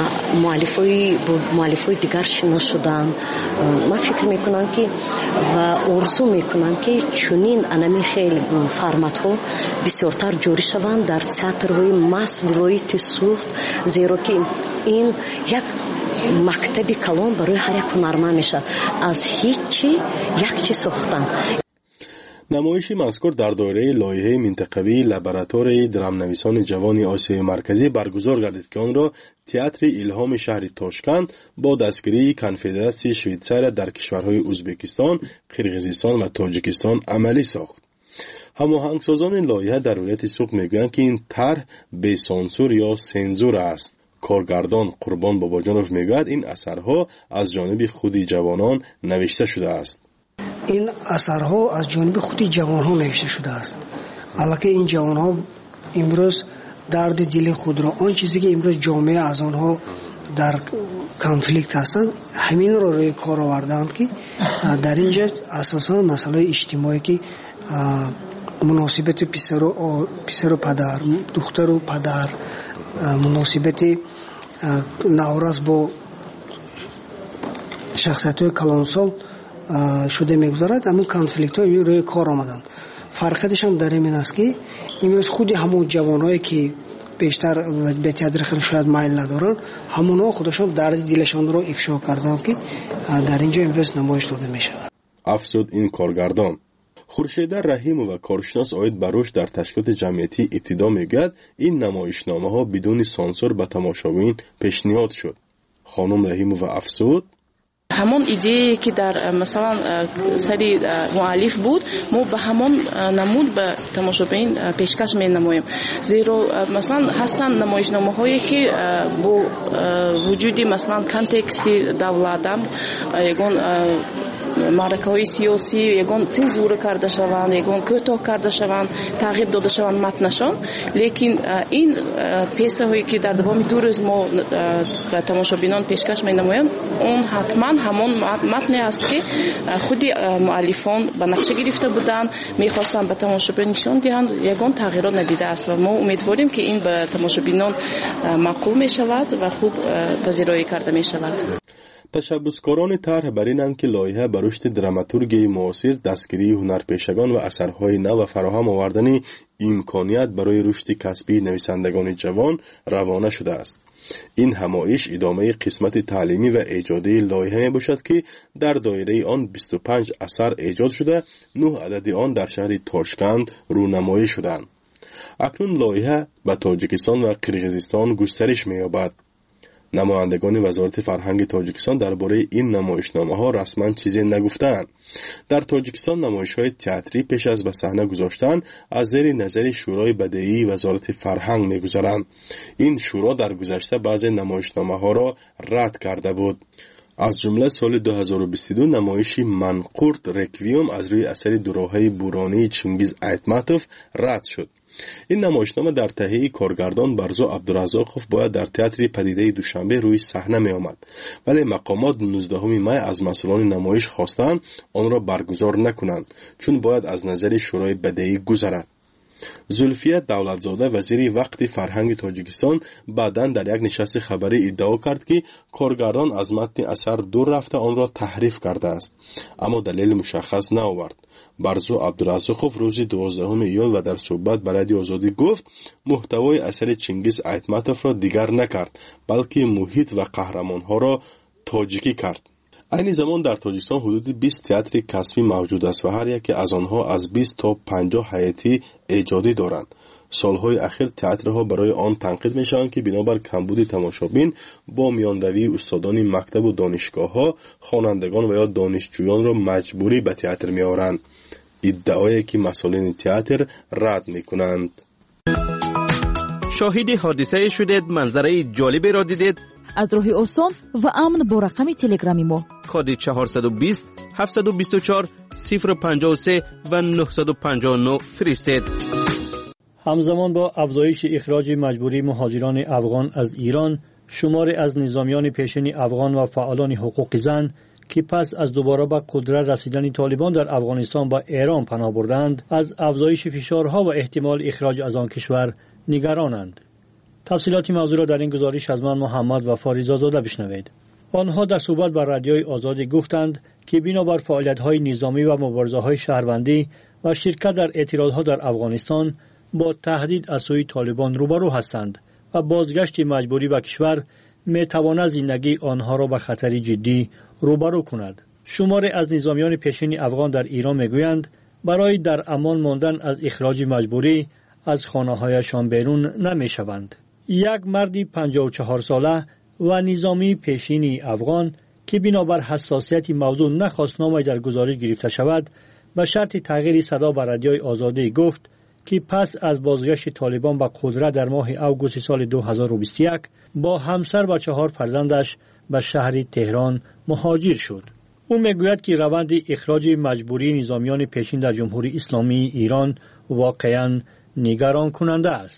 مؤلفای دیگر شناس شدم. من فکر میکنم که و آرزو میکنم که چنین انمی خیلی فرمت ها بسیارتر جوری شوند در تئاترهای مس ولایت سوخت، زیرا که این یک مکتبی کلان برای هر یک هنرمند میشه. از هیچی یک چی ساختن. نمایش مذکور در دایره لایحه منطقوی لابراتوار درامنویسان جوان آسیای مرکزی برگزار گردید که آن را تئاتر الهام شهر تاشکند با دستگیری کنفدراسیون شویتزاریا در کشورهای ازبکستان، قرقیزستان و تاجیکستان عملی ساخت. هماهنگسازان لایحه در ولایت سوخت میگویند که این طرح بی سانسور یا سنزور است. کارگردان قربان باباجانوف میگوید این اثرها از جانب خود جوانان نوشته شده است. این اثرها از جانب خود جوانها نوشته شده است. البته این جوانها امروز درد دل خود را، آن چیزی که امروز جامعه از آنها در کانفلیکت هستند، همین رو روی کار آوردند که در اینجا اساسا مسئله اجتماعی که مناسبت پسر و پدر، دختر و پدر، مناسبت نوراز با شخصیت‌های کلانسال شده میگذارد. همون کانفلیکت ها روی کار آمدند. فرقیتش هم در این است که امروز خود همون جوانایی که بیشتر به تئاتر خیلی شاید میل ندارن، همونها خودشون درد دلشان رو افشا کردند که در اینجا امروز نمایش داده میشه. افزود این کارگردان. خورشید رحیم و کارشناس عاید به رشد در تشکیلات جمعیتی ابتدا میگوید این نمایشنامه ها بدون سانسور به تماشاگران پیشنهاد شد. خانم رحیم و افزود همون ایده که در مثلا سری مؤلف بود، ما به همون نمود به تماشاگران پیشکش می‌نماییم. زیرا مثلا هستن نمایشنامه‌هایی که با وجودی مثلا کانتکست دولتم یگان معرکه‌های سیاسی یگان цензура کرده شوند، یگان کوتاه کرده شوند، تغییر داده شوند متنشان. لیکن این پیسه‌هایی که در دوام 2 روز ما به تماشاگران پیشکش می‌نماییم، اون حتما همون متنی است که خودی مؤلفان به نقشه گرفته بودند، می‌خواستند به تماشاگران نشان دهند. یگان تغییرات ندیده است و ما امیدواریم که این به تماشاگران معقول می‌شود و خوب پذیرایی کرده می‌شود. تشبثکاران طرح بر اینند که لایحه بر رشد دراماتورگی معاصر، دستگیری هنرپیشگان و اثرهای نو و فراهم آوردن امکانیت برای رشد کسبی نویسندگان جوان روانه شده است. این همایش ادامه قسمت تعلیمی و ایجادی لایحه می باشد که در دایره آن 25 اثر ایجاد شده، 9 عدد آن در شهر تاشکند رونمایی شدند. اکنون لایحه به تاجیکستان و قرقیزستان گسترش می یابد. نمایندگان وزارت فرهنگ تاجیکستان درباره این نمایشنامه ها رسما چیزی نگفتند. در تاجیکستان نمایش‌های تئاتری پیش از به صحنه گذاشتن از زیر نظر شورای بدیعی وزارت فرهنگ می‌گذرند. این شورا در گذشته بعضی نمایشنامه ها را رد کرده بود. از جمله سال 2022 نمایش منقورت رکویم از روی اثر دوراهی بورانی چنگیز ایتماتوف رد شد. این نمایشنامه در تهیه کارگردان برزو عبدالرزاقوف باید در تئاتر پدیده دوشنبه روی صحنه می آمد، ولی مقامات 19 می از مسئولان نمایش خواستند آن را برگزار نکنند چون باید از نظر شورای بدیعی گذرد. زلفیه دولتزاده وزیر وقت فرهنگ تاجیکستان بعداً در یک نشست خبری ادعا کرد که کارگردان از متن اثر دور رفته آن را تحریف کرده است، اما دلیل مشخص نآورد. برزو عبدالرزاقوف روز 12 ایول و در صحبت با رادیو آزادی گفت محتوای اثر چنگیز ایتماتوف را دیگر نکرد، بلکه محیط و قهرمانها را تاجیکی کرد. این زمان در تاجیکستان حدود 20 تئاتر کسبی موجود است و هر یک از آنها از 20 تا 50 هیئتی ایجادی دارند. سالهای اخیر تئاترها برای آن تنقید میشوند که بنابر کمبود تماشابین با میانروی استادان مکتب و دانشگاه‌ها خوانندگان و یا دانشجویان را مجبوری به تئاتر میآورند، ادعایی که مسئولین تئاتر رد میکنند. شاهد حادثه شدید، منظره جالبی را دیدید؟ از راه آسان و امن با رقم تلگرامی ما کد 420 724 053 و 959 فرستید. همزمان با افزایش اخراج مجبوری مهاجران افغان از ایران، شماری از نظامیان پیشین افغان و فعالان حقوق زن که پس از دوباره به قدرت رسیدن طالبان در افغانستان با ایران پناه بردند، از افزایش فشارها و احتمال اخراج از آن کشور نگرانند. تفصیلات موضوع را در این گزارش از من محمد و فاریزاده بشنوید. آنها در صحبت با رادیوی آزادی گفتند که بنابر فعالیت‌های نظامی و مبارزه‌های شهروندی و شرکت در اعتراضها در افغانستان با تهدید از سوی طالبان روبرو هستند و بازگشت مجبوری به کشور می‌تواند زندگی آنها را به خطر جدی روبرو کند. شماری از نظامیان پیشین افغان در ایران می‌گویند برای در امان ماندن از اخراج مجبوری از خانه‌هایشان بیرون نمی‌شوند. یک مرد 54 ساله و نظامی پیشین افغان که بنابر حساسیت موضوع نخواست نامش در گزارش گرفته شود، به شرط تغییر صدا به رادیوی آزادی گفت که پس از بازگشت طالبان به قدرت در ماه اوگوست سال 2021 با همسر و 4 فرزندش به شهر تهران مهاجر شد. او میگوید که روند اخراج مجبوری نظامیان پیشین در جمهوری اسلامی ایران واقعاً نگران کننده است.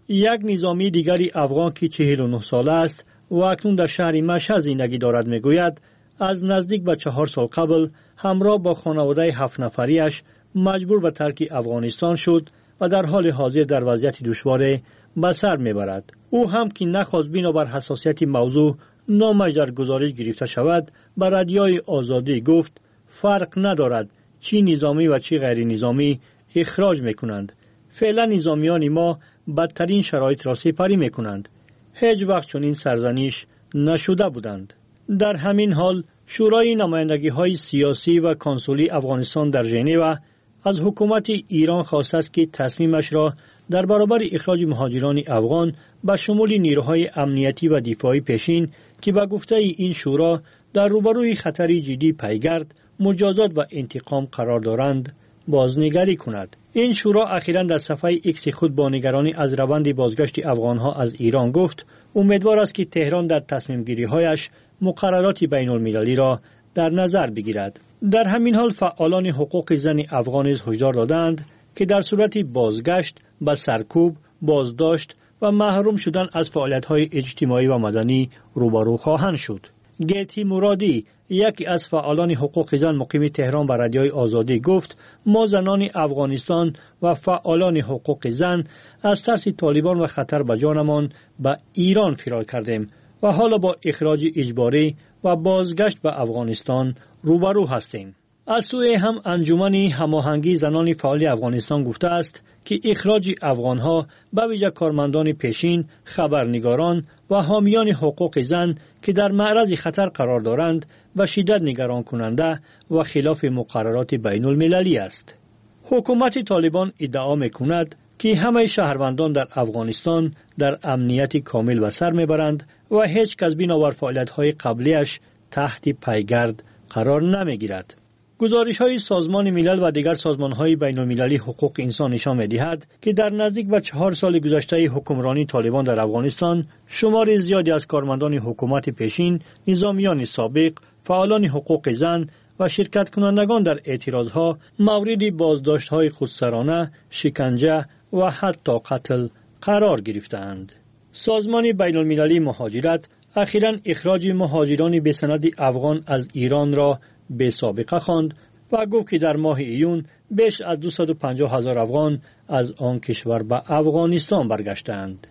یک نظامی دیگری افغان که 49 ساله است و اکنون در شهر مشهد زندگی دارد میگوید از نزدیک به 4 سال قبل همراه با خانواده 7 نفریش مجبور به ترک افغانستان شد و در حال حاضر در وضعیت دشوار به سر میبرد. او هم که نخواست بنابر حساسیت موضوع نامش در گزارش گرفته شود به رادیوی آزادی گفت فرق ندارد چی نظامی و چی غیر نظامی اخراج میکنند. فعلا نظامیان ما بدترین شرایط را سپری میکنند. هیچ وقت چنین سرزنش نشده بودند. در همین حال شورای نمایندگی های سیاسی و کنسولی افغانستان در ژنو از حکومت ایران خواسته است که تصمیمش را در برابر اخراج مهاجران افغان به شمول نیروهای امنیتی و دفاعی پیشین که به گفته این شورا در روبروی خطری جدی پیگرد، مجازات و انتقام قرار دارند بازنگری کند. این شورا اخیراً در صفحه ایکس خود با نگرانی از روند بازگشت افغانها از ایران گفت امیدوار است که تهران در تصمیم گیری هایش مقررات بین المللی را در نظر بگیرد. در همین حال فعالان حقوق زن افغان هشدار دادند که در صورت بازگشت به سرکوب، بازداشت و محروم شدن از فعالیت‌های اجتماعی و مدنی روبرو خواهند شد. گیتی مرادی، یکی از فعالان حقوق زن مقیم تهران به رادیوی آزادی گفت ما زنان افغانستان و فعالان حقوق زن از ترس طالبان و خطر به جانمان به ایران فرار کردیم و حالا با اخراج اجباری و بازگشت به افغانستان روبرو هستیم. از سوی هم انجمن هماهنگی زنان فعال افغانستان گفته است که اخراج افغانها به ویژه کارمندان پیشین، خبرنگاران و حامیان حقوق زن که در معرض خطر قرار دارند و شدت نگران کننده و خلاف مقررات بین المللی است. حکومت طالبان ادعا می‌کند که همه شهروندان در افغانستان در امنیت کامل به سر میبرند و هیچ کس بنابر فعالیت‌های قبلیش تحت پیگرد قرار نمیگیرد. گزارش‌های سازمان ملل و دیگر سازمان‌های بین‌المللی حقوق انسان نشان می‌دهد که در نزدیک به 4 سال گذشته حکمرانی طالبان در افغانستان شمار زیادی از کارمندان حکومت پیشین، نظامیان سابق، فعالان حقوق زن و شرکت کنندگان در اعتراضها مورد بازداشت‌های خودسرانه، شکنجه و حتی قتل قرار گرفتند. سازمان بین‌المللی مهاجرت اخیراً اخراج مهاجران بسند افغان از ایران را به سابقه خواند و گفت که در ماه ایون بیش از 250,000 افغان از آن کشور به افغانستان برگشتند.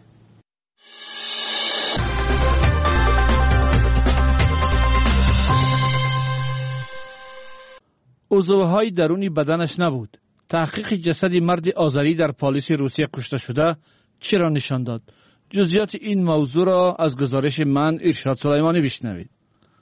عضوهای درونی بدنش نبود. تحقیق جسد مرد آذری در پالیس روسیه کشته شده چرا نشان داد؟ جزئیات این موضوع را از گزارش من ارشاد سلیمانی بشنوید.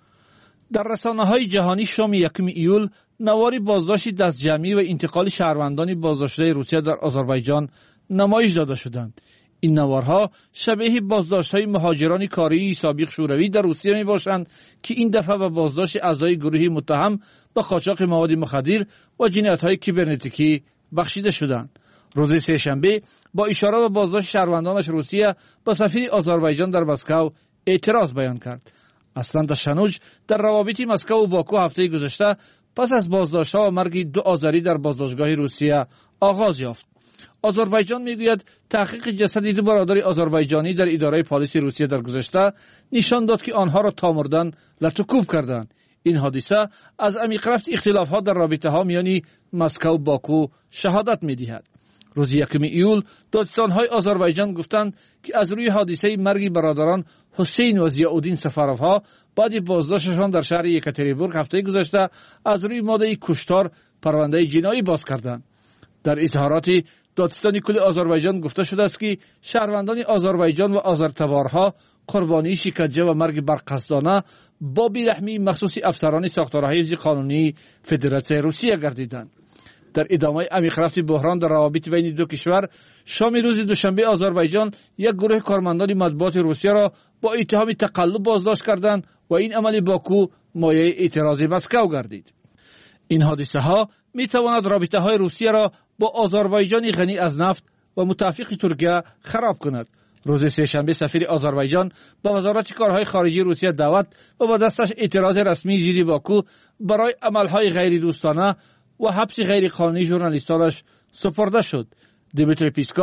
در رسانه‌های جهانی شام 1 ایول نواری بازداشت دستجمعی و انتقال شهروندان بازداشته روسیه در آذربایجان نمایش داده شدند. این نوارها شبیه بازداشت‌های مهاجران کاری سابق شوروی در روسیه می‌باشند که این دفعه به بازداشت اعضای گروهی متهم به قاچاق مواد مخدر و جنایت‌های کیبرنتیکی بخشیده شدند. روز سه‌شنبه با اشاره به بازداشت شهروندانش روسیه با سفیر آذربایجان در مسکو اعتراض بیان کرد. اصلا تشنج در روابط مسکو و باکو هفته گذشته پس از بازداشت‌ها و مرگ 2 آذری در بازداشتگاه روسیه آغاز یافت. آذربایجان میگوید تحقیق جسد 2 برادر آذربایجانی در اداره پلیس روسیه در گذشته نشان داد که آنها را تا مردن لطوکوب کردند. این حادثه از عمیق رفت اختلافات در رابطه‌ها میان مسکو و باکو شهادت می‌دهد. روز 1 ایول دادستان‌های آذربایجان گفتند که از روی حادثه مرگ برادران حسین و ضیاءالدین سفروها بعد بازداشتشان در شهر یکاترینبورگ هفته گذشته از روی ماده کشتار پرونده جنایی باز کردند. در اظهارات دادستان کل آذربایجان گفته شده است که شهروندان آذربایجان و آذرتبارها قربانی شکنجه و مرگ برقصدانه با بیرحمی مخصوص افسران ساختارهای حفظ قانونی فدراسیون روسیه گردیدند. در ادامه عمیق رفت بحران در روابط بین 2 کشور، شام روز دوشنبه آذربایجان یک گروه کارمندان مطبوعات روسیه را با اتهام تقلب بازداشت کردند و این عمل باکو مایه اعتراض مسکو گردید. این حادثه ها می تواند رابطه های روسیه را با آذربایجان غنی از نفت و متفق ترکیه خراب کند. روز سه‌شنبه سفیر آذربایجان به وزارت کارهای خارجی روسیه دعوت و با دستش اعتراض رسمی ضد باکو برای عملهای غیر دوستانه و حبس غیر قانونی ژورنالیستانش سپرده شد. دیمیتری پیسکوف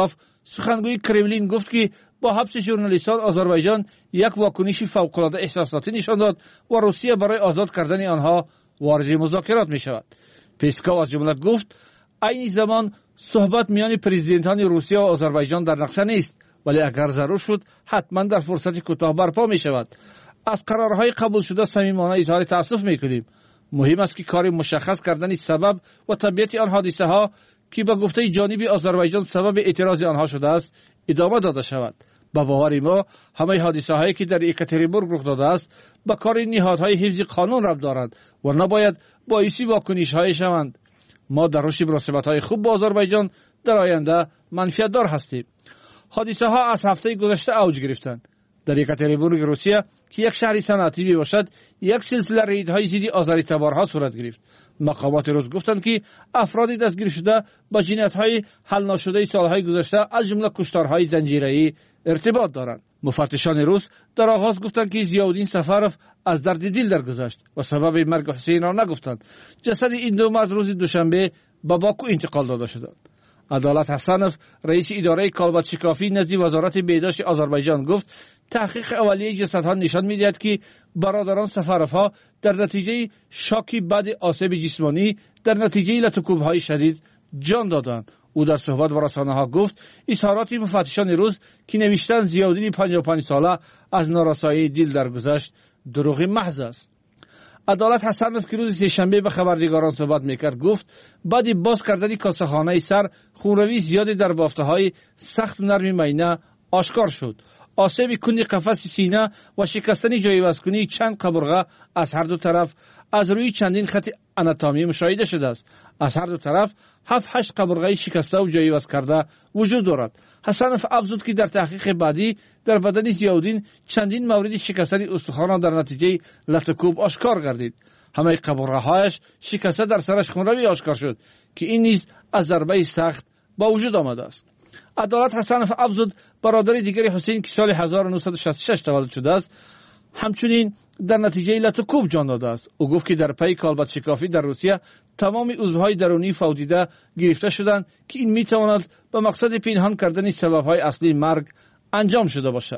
سخنگوی کرملین گفت که با حبس ژورنالیستان آذربایجان یک واکنش فوق‌العاده احساساتی نشان داد و روسیه برای آزاد کردن آنها وارد مذاکرات می شود. پسکوف از جمله گفت این زمان صحبت میان پرزیدنتان روسیه و آذربایجان در نقشه نیست، ولی اگر ضرور شد حتما در فرصت کوتاه برپا می شود. از قرارهای قبول شده صمیمانه اظهار تأسف می کنیم. مهم است که کار مشخص کردن سبب و طبیعت آن حادثه ها که به گفته جانب آذربایجان سبب اعتراض آنها شده است ادامه داده شود. با باور ما همه حادثه هایی که در یکاترینبورگ رخ داده است به کار نهادهای حفظ قانون ربط دارند و نباید باعث واکنش های شوند. ما در رشد مناسبت های خوب با آذربایجان در آینده منفعت دار هستیم. حادثه ها از هفته گذشته اوج گرفتند. در یکاترینبورگ روسیه که یک شهر صنعتی می باشد یک سلسله ریدهای ضد آذری تبارها صورت گرفت. مقامات روس گفتند که افراد دستگیر شده با جنایت‌های حل نشده سالهای گذشته از جمله کشتارهای زنجیره‌ای ارتباط دارند. مفتشان روس در آغاز گفتند که ضیاءالدین سفروف از درد دل درگذشت و سبب مرگ حسین را نگفتند. جسد این دو مرد روز دوشنبه به باکو انتقال داده شد. عدالت حسنوف رئیس اداره کالبد شکافی نزد وزارت بهداشت آذربایجان گفت تحقیق اولیه جسدها نشان می‌دهد که برادران سفروف‌ها در نتیجه شوکی بعد آسیب جسمانی در نتیجه لطوکوب‌های شدید جان دادند. او در صحبت با رسانه‌ها گفت اظهارات مفتشان روز که نوشتند ضیاءالدین 55 ساله از نارسایی دل درگذشت دروغ محض است. عدالت حسنوف که روز سه‌شنبه به خبرنگاران صحبت میکرد گفت بعد باز کردن کاسه‌خانه سر خونروی زیادی در بافته‌های سخت نرم معینه آشکار شد. آسیب کند قفس سینه و شکستن جایوزکنی چند قبرغه از هر دو طرف از روی چندین خط آناتومی مشاهده شده است. از هر دو طرف 7-8 قبرغه شکسته و جایوز کرده وجود دارد. حسنوف افزود که در تحقیق بعدی در بدن ضیاءالدین چندین مورد شکستن استخوان در نتیجه لطوکوب آشکار گردید. همه قبرغه‌هایش شکسته در سرش خونروی آشکار شد که این نیز از ضربه سخت با وجود آمده است. عدالت حسنوف افزود برادر دیگر حسین که سال 1966 تولد شده است همچنین در نتیجه لطوکوب جان داده است. او گفت که در پی کالبد شکافی در روسیه تمام عضوهای درونی فوتیده گرفته شدند که این میتواند به مقصد پنهان کردن سببهای اصلی مرگ انجام شده باشد.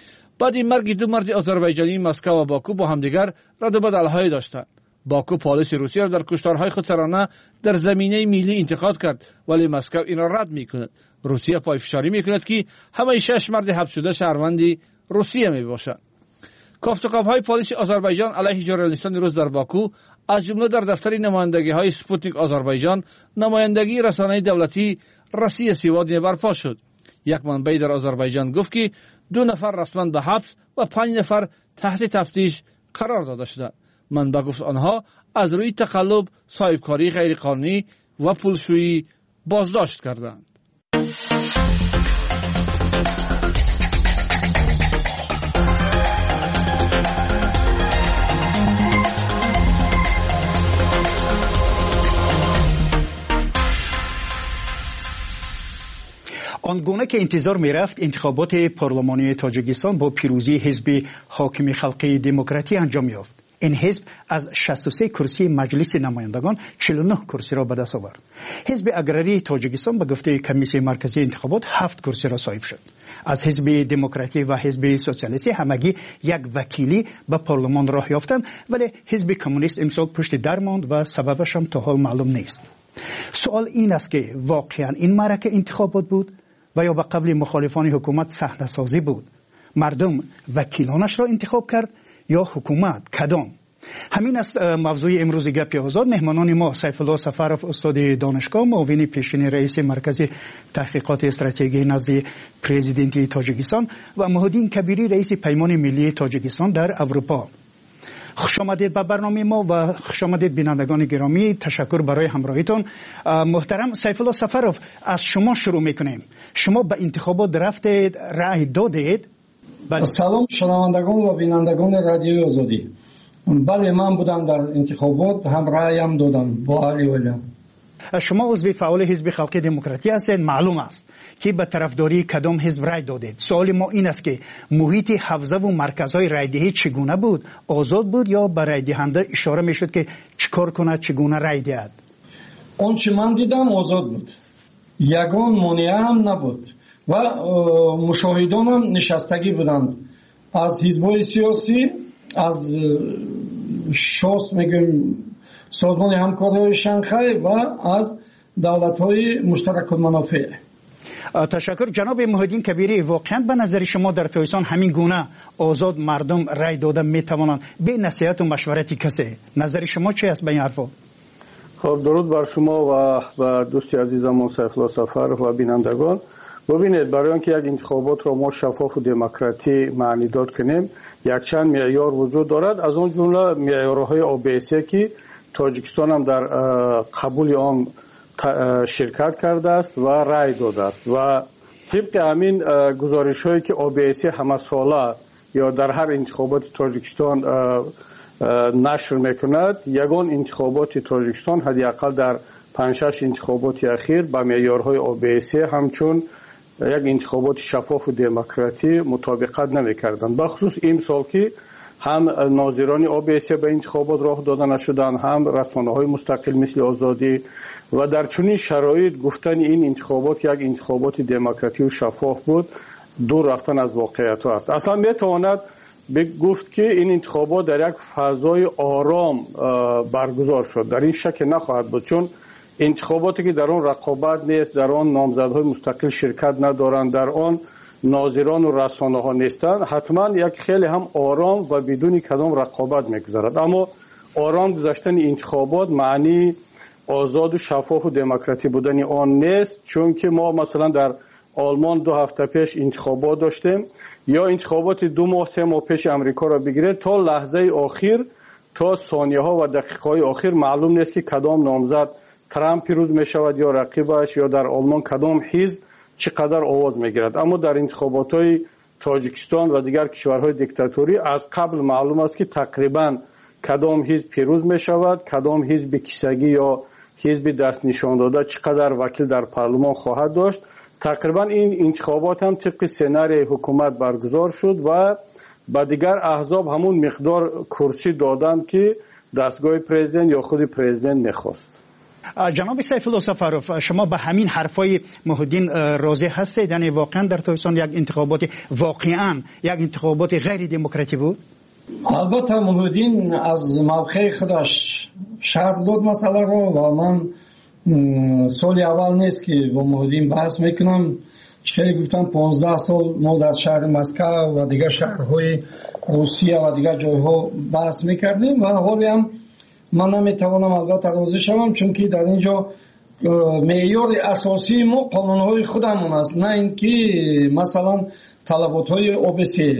بعد مرگ دو مرد آذربایجانی مسکو و باکو با همدیگر رد و بدل‌های داشتند. باکو پالیس روسیه را در کشتارهای خودسرانه در زمینه ملی انتقاد کرد ولی مسکو این را رد میکند. روسیه پایفشاری میکند که همه 6 مرد حبس شده شهروندی روسیه میباشند. کافتوکاوهای پلیس آذربایجان علیه ژورنالیستان روز در باکو از جمله در دفتر نمایندگی‌های سپوتنیک آذربایجان نمایندگی رسانه دولتی رسی سیواد برپا شد. یک منبع در آذربایجان گفت که 2 نفر رسما به حبس و 5 نفر تحت تفتیش قرار داده شدند. منبع گفت آنها از روی تقلب، صاحبکاری غیرقانونی و پولشویی بازداشت کردند. آنگونه که انتظار می رفت انتخابات پارلمانی تاجیکستان با پیروزی حزب حاکم خلقی دموکراتی انجام یافت. این حزب از 63 کرسی مجلس نمایندگان 49 کرسی را به دست آورد. حزب اگراری تاجیکستان به گفته کمیسیون مرکزی انتخابات 7 کرسی را صاحب شد. از حزب دموکراتی و حزب سوسیالیستی همگی یک وکیلی به پارلمان راه یافتند ولی حزب کمونیست امسال پشت در ماند و سببش هم تا حال معلوم نیست. سوال این است که واقعا این معرکه انتخابات بود و یا به قبل مخالفان حکومت صحنه سازی بود؟ مردم وکیلانش را انتخاب کرد یا حکومت؟ کدام؟ همین است موضوع امروز گپ آزاد. مهمانان ما سیف الله سفروف استاد دانشگاه، معاون پیشین رئیس مرکز تحقیقات استراتژی نزد پرزیدنت تاجیکستان و مهدین کبیری رئیس پیمان ملی تاجیکستان در اروپا. خوش آمدید به برنامه ما و خوش آمدید بینندگان گرامی. تشکر برای همراهیتون. محترم سیف الله سفروف، از شما شروع میکنیم. شما به انتخابات رفتید، رأی دادید؟ سلام شنوندگان و بینندگان رادیوی آزادی. بله، من بودم در انتخابات، هم رأیم دادم با علی ولیم. شما عضو فعال حزب خلقی دموکراتی هستید. معلوم است که به طرفداری کدام حزب رای دادید. سوال ما این است که محیط حوزه و مرکزهای رایدهی چگونه بود؟ آزاد بود یا به رای دهنده اشاره میشد که چیکار کنه، چگونه رای دهد؟ آنچه من دیدم آزاد بود، یگان مانع هم نبود. و مشاهدان هم نشستگی بودند از حزب‌های سیاسی، از شاست میگیم سازمان همکاری شانگهای و از دولت‌های مشترک المنافع. تشکر جناب محیدین کبیری. واقعا به نظر شما در تایستان همین گونه آزاد مردم رای داده میتوانند به نصیحت و مشورت کسی؟ نظر شما چی است به این حرفا؟ خب درود بر شما و دوستی عزیزمون سیفالله سفر و بینندگان. ببینید برای اینکه یک انتخابات را ما شفاف و دموکراتی معنی داد کنیم یک چند معیار وجود دارد، از اون جمله معیارهای OBSE که تاجیکستان هم در قبول آن شرکت کرده است و رای داده است و طبق همین گزارش هایی که OBSE همه ساله یا در هر انتخابات تاجیکستان نشر میکند، یگان انتخابات تاجیکستان حداقل در 5-6 انتخابات اخیر با معیارهای OBSE همچون یک انتخابات شفاف و دموکراتی مطابقت نمیکردند. بخصوص این سال که هم ناظران OBSE به انتخابات راه داده نشدند، هم رسانه‌های مستقل مثل آزادی و در چنین شرایط گفتن این انتخابات یک انتخابات دموکراتی و شفاف بود دور رفتن از واقعیت است. اصلا میتواند گفت که این انتخابات در یک فضای آرام برگزار شد، در این شک نخواهد بود، چون انتخاباتی که در آن رقابت نیست، در آن نامزدهای مستقل شرکت ندارند، در آن ناظران و رسانه ها نیستند، حتما یک خیلی هم آرام و بدون کدام رقابت میگذرد. اما آرام گذشتن انتخابات معنی آزاد و شفاف و دموکراتی بودن آن نیست، چون که ما مثلا در آلمان 2 هفته پیش انتخابات داشتیم، یا انتخابات 2 ماه 3 ماه پیش امریکا را بگیرید، تا لحظه آخر، تا ثانیه ها و دقیقه های آخر معلوم نیست که کدام نامزد ترامپ پیروز می شود یا رقیبش، یا در آلمان کدام حزب چقدر آواز می گیرد. اما در انتخابات های تاجیکستان و دیگر کشورهای دیکتاتوری از قبل معلوم است که تقریبا کدام حزب پیروز می شود، کدام حزب کیسگی یا حزب دست نشان داده چقدر وکیل در پارلمان خواهد داشت. تقریبا این انتخابات هم طبق سناریوی حکومت برگزار شد و با دیگر احزاب همون مقدار کرسی دادند که دستگاه پرزیدنت یا خود پرزیدنت میخواست. جناب سیفالله سفروف، شما به همین حرفای محیدین راضی هستید؟ یعنی واقعا در تایستان یک انتخابات واقعا یک انتخابات غیر دموکراتی بود؟ البته محیدین از موقع خودش شرح داد مسئله رو و من سال اول نیست که با محیدین بحث میکنم. چه گفتم 15 سال ما در شهر مسکو و دیگر شهرهای روسیه و دیگر جایها بحث میکردیم و حالی هم من نمیتوانم البته راضی شوم، چون که در اینجا معیار اساسی ما قانونهای خودمون است، نه اینکه مثلا طلباتهای OBSE.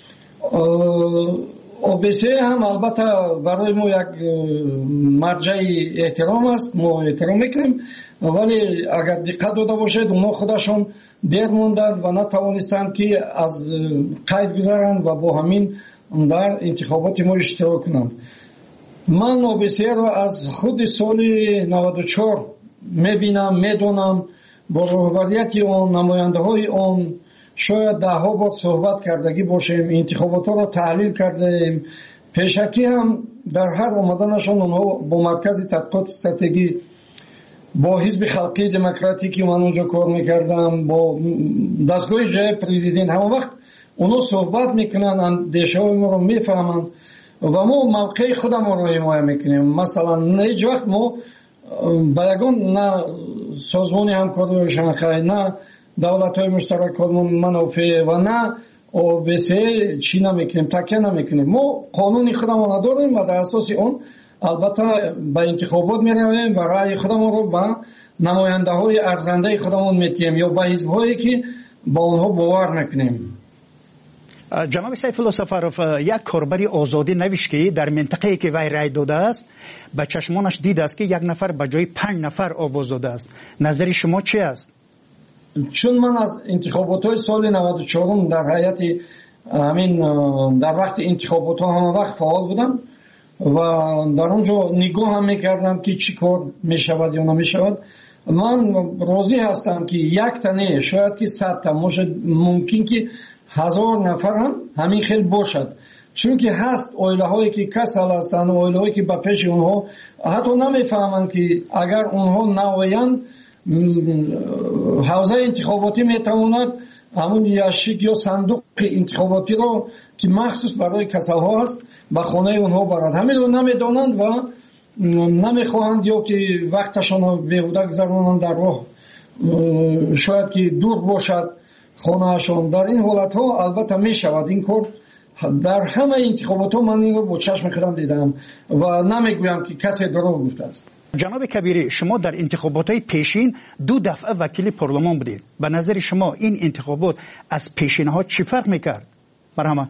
OBSE هم البته برای ما یک مرجع احترام است، ما احترام میکنیم، ولی اگر دقت داده باشید اونا خودشون دیر موندند و نتوانستند که از قید گذارند و با همین در انتخابات ما اشتراک کنند. من OBSE رو از خود سال 94 میبینم، میدونم، با رهبریت آن، نماینده های آن شاید 10 بار صحبت کردگی باشیم، انتخابات ها رو تحلیل کردیم، پیشکی هم در هر آمدنشان اونها با مرکز تحقیقات استراتژی، با حزب خلقی دموکراتیک که من اونجا کار میکردم، با دستگاه جای پرزیدنت، همه وقت اونها صحبت میکنن، اندیشه های ما رو میفهمند و ما موقع خودم رو حمایت میکنیم. مثلا هیچ وقت ما با یگان نه سازمان همکاری شانگهای، نه دولت‌های مشترک المنافع و نه OBSE چی نمیکنیم، تکیه نمیکنیم. ما قانون خودمون نداریم و در اساس اون البته به انتخابات میرویم و رأی خودمون رو به نماینده های ارزنده خودمون میتیم یا به حزب هایی که با اونها باور میکنیم. جناب سیفالله سفروف، یک کاربری آزادی نوشت که در منطقه‌ای که وی رای داده است به چشمانش دیده است که 1 نفر به جای 5 نفر آواز داده است. نظر شما چی است؟ چون من از انتخابات های سال 94 در هیئت همین در وقت انتخابات ها همه وقت فعال بودم و در اونجا نگاه هم میکردم که چی کار میشود یا نمیشود. من راضی هستم که 1 تنه شاید که 100 تا ممکن که 1000 نفر هم همین خیلی باشد، چون که هست اویله هایی که کسل هستند، اویله هایی که به پیش اونها حتی نمیفهمند که اگر اونها نویند حوزه انتخاباتی میتواند همون یاشیک یا صندوق انتخاباتی رو که مخصوص برای کسل‌ها است به خانه اونها برد. همین رو نمیدانند و نمیخواهند یا که وقتشان رو بیهوده گذرانند در راه، شاید که دور باشد خانهشان. در این حالت ها البته می شود این کار. در همه انتخابات ها من این رو با چشم خودم دیدم و نمیگویم که کسی دروغ گفته است. جناب کبیری، شما در انتخابات های پیشین 2 دفعه وکیل پارلمان بودید. به نظر شما این انتخابات از پیشین ها چی فرق میکرد؟ برام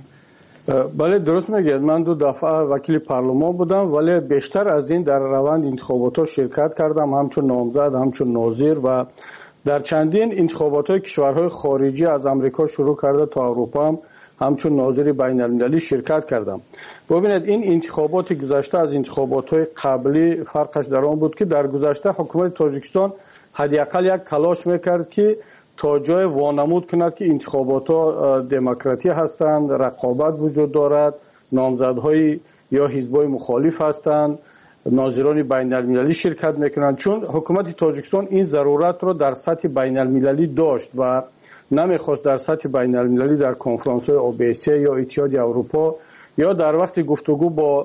بله درست میگید. من 2 دفعه وکیل پارلمان بودم ولی بیشتر از این در روند انتخابات ها شرکت کردم، همچون نامزد، همچون ناظر و در چندین انتخابات های کشورهای خارجی از امریکا شروع کرده تا اروپا هم همچون ناظر بین المللی شرکت کردم. ببینید این انتخابات گذشته از انتخابات های قبلی فرقش در آن بود که در گذشته حکومت تاجیکستان حداقل یک تلاش میکرد که تا جای وانمود کند که انتخابات ها دموکراتی هستند، رقابت وجود دارد، نامزدهای یا حزبای مخالف هستند، ناظران بین المللی شرکت میکنند. چون حکومت تاجیکستان این ضرورت رو در سطح بین المللی داشت و نمیخواست در سطح بین المللی در کنفرانس های OBSE یا اتحادیه اروپا یا در وقت گفتگو با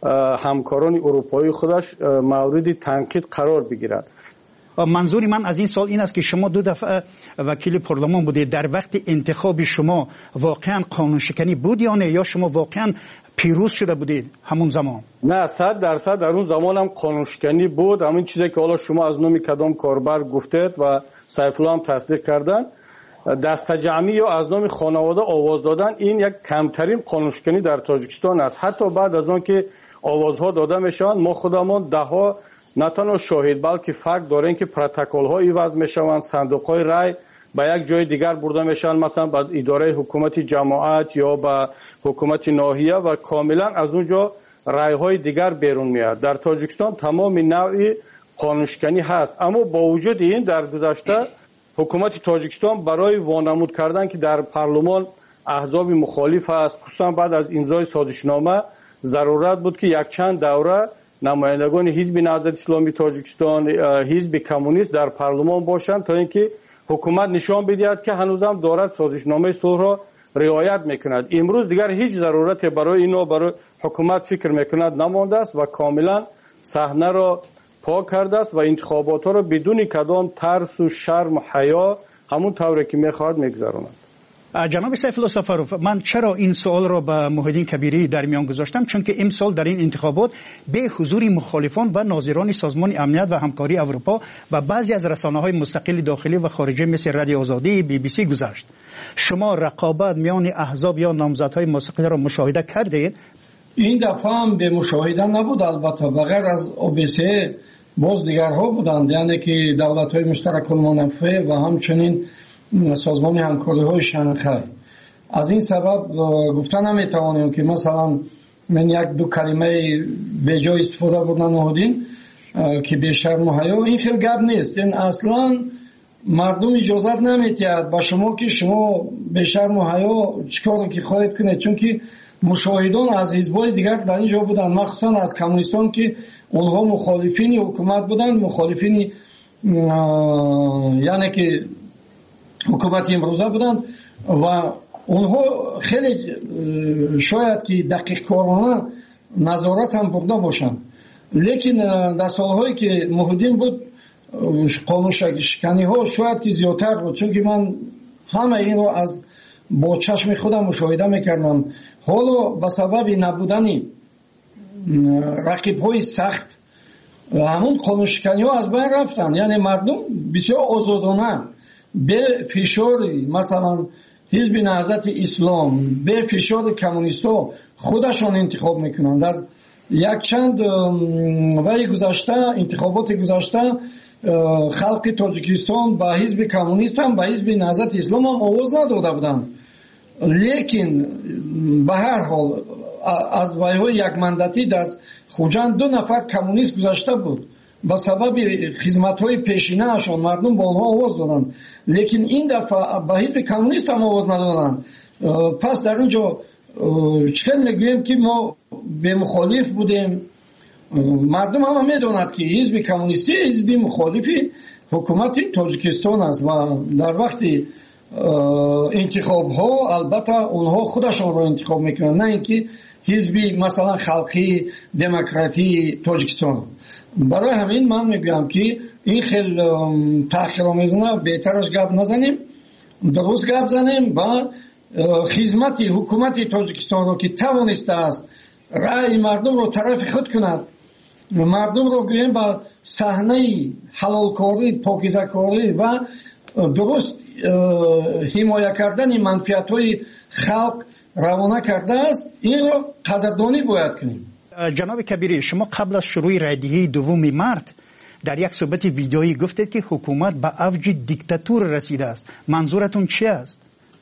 همکاران اروپایی خودش مورد تنقید قرار بگیرد. منظور من از این سال این است که شما 2 دفعه وکیل پارلمان بودید. در وقت انتخاب شما واقعا قانون شکنی بود یا نه، یا شما واقعا پیروز شده بودید همون زمان؟ نه 100% در اون زمان هم قانون شکنی بود. همین چیزی که حالا شما از نام کدام کاربر گفتید و سیف الله هم تصدیق کردن، دست جمعی یا از نام خانواده آواز دادن این یک کمترین قانون شکنی در تاجیکستان است. حتی بعد از آن که آوازها داده میشوند ما خودمان دهها نه تنها شاهد بلکه فکت داریم که پروتکل ها ایواز میشوند، صندوق های رای به یک جای دیگر برده میشن، مثلا به اداره حکومت جماعت یا به حکومت ناحیه و کاملا از اونجا رای های دیگر بیرون میاد. در تاجیکستان تمام نوع قانون شکنی هست. اما با وجود این در گذشته حکومت تاجیکستان برای وانمود کردن که در پارلمان احزاب مخالف است، خصوصا بعد از امضای سازشنامه ضرورت بود که یک چند دوره نمایندگان حزب نهضت اسلامی تاجیکستان، حزب کمونیست در پارلمان باشند تا اینکه حکومت نشان بدهد که هنوزم دارد سازشنامه صلح را رعایت میکند. امروز دیگر هیچ ضرورت برای اینو برای حکومت فکر میکند نمانده است و کاملا صحنه را پاک کرده است و انتخابات ها را بدون کدام ترس و شرم و حیا همون طوری که میخواد میگذراند. جناب سیف الله سفروف، من چرا این سوال را به محیدین کبیری در میان گذاشتم؟ چون که امسال در این انتخابات به حضور مخالفان و ناظران سازمان امنیت و همکاری اروپا و بعضی از رسانه‌های مستقل داخلی و خارجی مثل رادیو آزادی BBC گذشت. شما رقابت میان احزاب یا نامزدهای مستقل را مشاهده کردید؟ این دفعه هم به مشاهده نبود، البته بغیر از OBSE باز دیگرها بودند، یعنی که دولت‌های مشترک المنافع و همچنین سازمان همکاری های شانگهای. از این سبب گفتن نمیتوانیم که مثلا من 1-2 کلمه به جای استفاده بودن نهادین که به شرم و حیا، این خیلی گپ نیست. این اصلا مردم اجازت نمیتید با شما که شما به شرم و حیا چیکار که خواهید کنید، چون که مشاهدان از حزب‌های دیگر در اینجا بودن، مخصوصا از کمونیستان که اونها مخالفین حکومت بودن، مخالفین یعنی که حکومت امروزه بودن و اونها خیلی شاید که دقیق کارانه نظارت هم برده باشند. لیکن در سالهایی که محدودین بود قانون شکنی ها شاید که زیادتر بود، چون که من همه این رو از با چشم خودم مشاهده میکردم. حالا به سبب نبودن رقیب های سخت همون قانون شکنی ها از بین رفتن، یعنی مردم بسیار آزادانه به فشار مثلا حزب نهضت اسلام، به فشار کمونیستا خودشان انتخاب میکنن. در یک چند وقت گذشته انتخابات گذشته خلق تاجیکستان به حزب کمونیست هم به حزب نهضت اسلام هم آواز نداده بودند، لیکن به هر حال از ویهای یک مندتی در خوجند 2 نفر کمونیست گذشته بود. با سبب خدمت‌های پیشینه اشون مردم با آنها آواز دادن، لیکن این دفعه به حزب کمونیست هم آواز ندادن. پس در اینجا چطور میگویم که ما به مخالف بودیم؟ مردم هم میدونند که حزب کمونیستی حزب مخالفی حکومت تاجیکستان است و در وقتی انتخاب ها البته اونها خودشون رو انتخاب میکنن، نه اینکه حزبی مثلا خلقی دموکراتی تاجیکستان. برای همین من میگم که این خیلی تحقیرآمیزانه بهترش گپ نزنیم، درست گپ زنیم و خدمت حکومت تاجیکستان رو که توانسته است رأی مردم رو طرف خود کند، مردم رو گویم با صحنه حلالکاری، پاکیزه‌کاری و درست حمایت کردن منفعت‌های خلق روانه کرده است، این رو قدردانی باید کنیم. جناب کبیری، شما قبل از شروع رایدهی دوم مارت در یک صحبت ویدئویی گفتید که حکومت به اوج دیکتاتور رسیده است. منظورتون چی است؟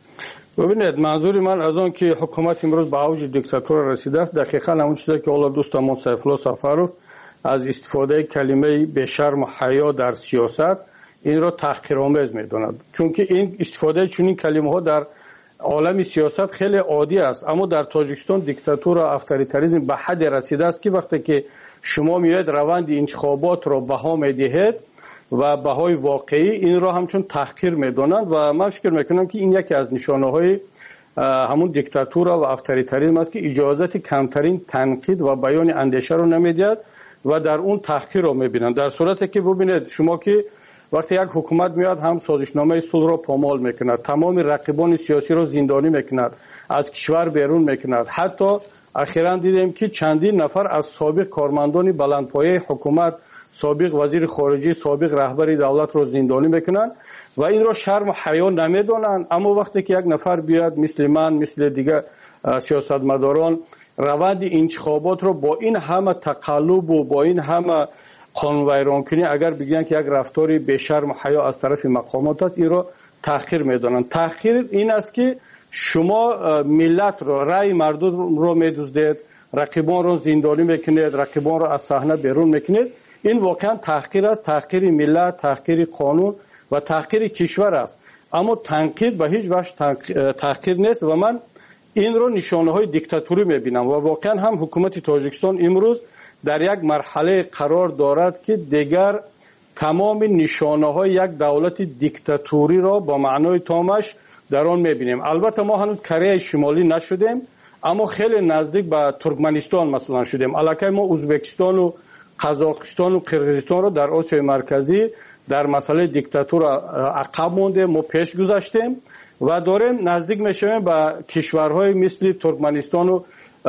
ببینید، منظور من از آن که حکومت امروز به اوج دیکتاتور رسیده است دقیقاً همون چیزی که اول دوستمون سیفالله سفرو از استفاده کلمه به شرم و حیا در سیاست این را تحقیرآمیز می‌داند، چون که این استفاده چنین کلمه‌ها در عالم سیاست خیلی عادی است. اما در تاجیکستان دیکتاتور و اتوریتاریسم به حد رسیده است که وقتی که شما میاید روند انتخابات را بها میدهید و بهای واقعی این را همچون تحقیر میدانند و من فکر میکنم که این یکی از نشانه‌های همون دیکتاتور و اتوریتاریسم است که اجازت کمترین تنقید و بیان اندیشه رو نمیدهد و در اون تحقیر رو میبینند. در صورتی که ببینید شما که وقتی یک حکومت میاد هم سازشنامه صلح را پامال میکند، تمام رقیبان سیاسی را زندانی میکند، از کشور بیرون میکند. حتی اخیراً دیدیم که چندین نفر از سابق کارمندان بلندپایه حکومت، سابق وزیر خارجه، سابق رهبر دولت را زندانی میکنند و این را شرم و حیا نمیدانند. اما وقتی که یک نفر بیاد مثل من، مثل دیگر سیاستمداران روند انتخابات را با این همه تقلب و با این همه قانون ویران کنی اگر بگن که یک رفتاری به شرم و حیا از طرف مقامات است، این را تحقیر میدانند. تحقیر این است که شما ملت را، رأی مردم را میدزدید، رقیبان را زندانی میکنید، رقیبان را از صحنه بیرون میکنید. این واقعا تحقیر است، تحقیر ملت، تحقیر قانون و تحقیر کشور است. اما تنقید به هیچ وجه تحقیر نیست و من این رو نشانه های دیکتاتوری میبینم و واقعا هم حکومت تاجیکستان امروز در یک مرحله قرار دارد که دیگر تمام نشانه های یک دولت دیکتاتوری را با معنای تامش در آن میبینیم. البته ما هنوز کره شمالی نشدیم اما خیلی نزدیک به ترکمنستان مثلا شدیم. الکی ما ازبکستان و قزاقستان و قرقیزستان را در آسیای مرکزی در مسئله دیکتاتور عقب مونده، ما پیش گذاشتیم و داریم نزدیک میشویم به کشورهای مثل ترکمنستان و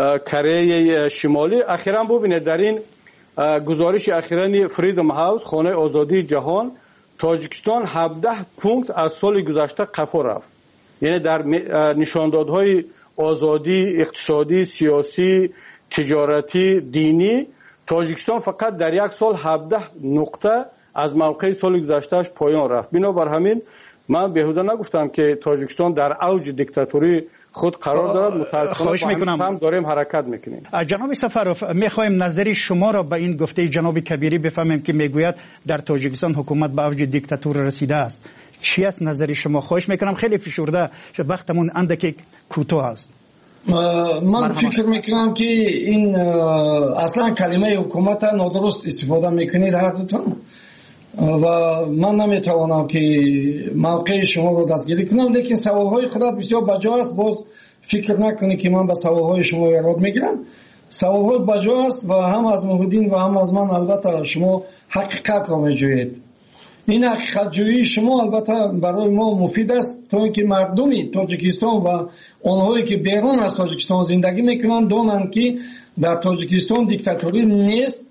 کره شمالی. اخیراً ببینید در این گزارش اخیرانی فریدم هاوس، خانه آزادی جهان، تاجیکستان 17 پونکت از سال گذشته قفا رفت. یعنی در نشاندادهای آزادی اقتصادی، سیاسی، تجارتی، دینی تاجیکستان فقط در یک سال 17 نقطه از موقع سال گذشتهش پایان رفت. بنابر همین من بهوده نگفتم که تاجیکستان در اوج دیکتاتوری خود قرار دارد. متاسفانه هم داریم حرکت میکنیم. جناب سفروف، میخوایم نظری شما را به این گفته جناب کبیری بفهمیم که میگوید در تاجیکستان حکومت به اوج دیکتاتور رسیده است. چی است نظری شما؟ خواهش میکنم، خیلی فشرده شد، وقتمون اندکی کوتاه است. من فکر میکنم که این اصلا کلمه حکومت نادرست استفاده میکنید هر دوتون و من نمیتوانم که موقع شما رو دستگیری کنم، لیکن سوالهای خدا بسیار بجا است. باز فکر نکنید که من به سوالهای شما ایراد میگیرم. سوالهای بجا است و هم از محمدین و هم از من البته شما حقیقت را میجویید. این حقیقت جویی شما البته برای ما مفید است تا اینکه مردمی تاجیکستان و آنهایی که بیرون از تاجیکستان زندگی میکنند دانند که در تاجیکستان دیکتاتوری نیست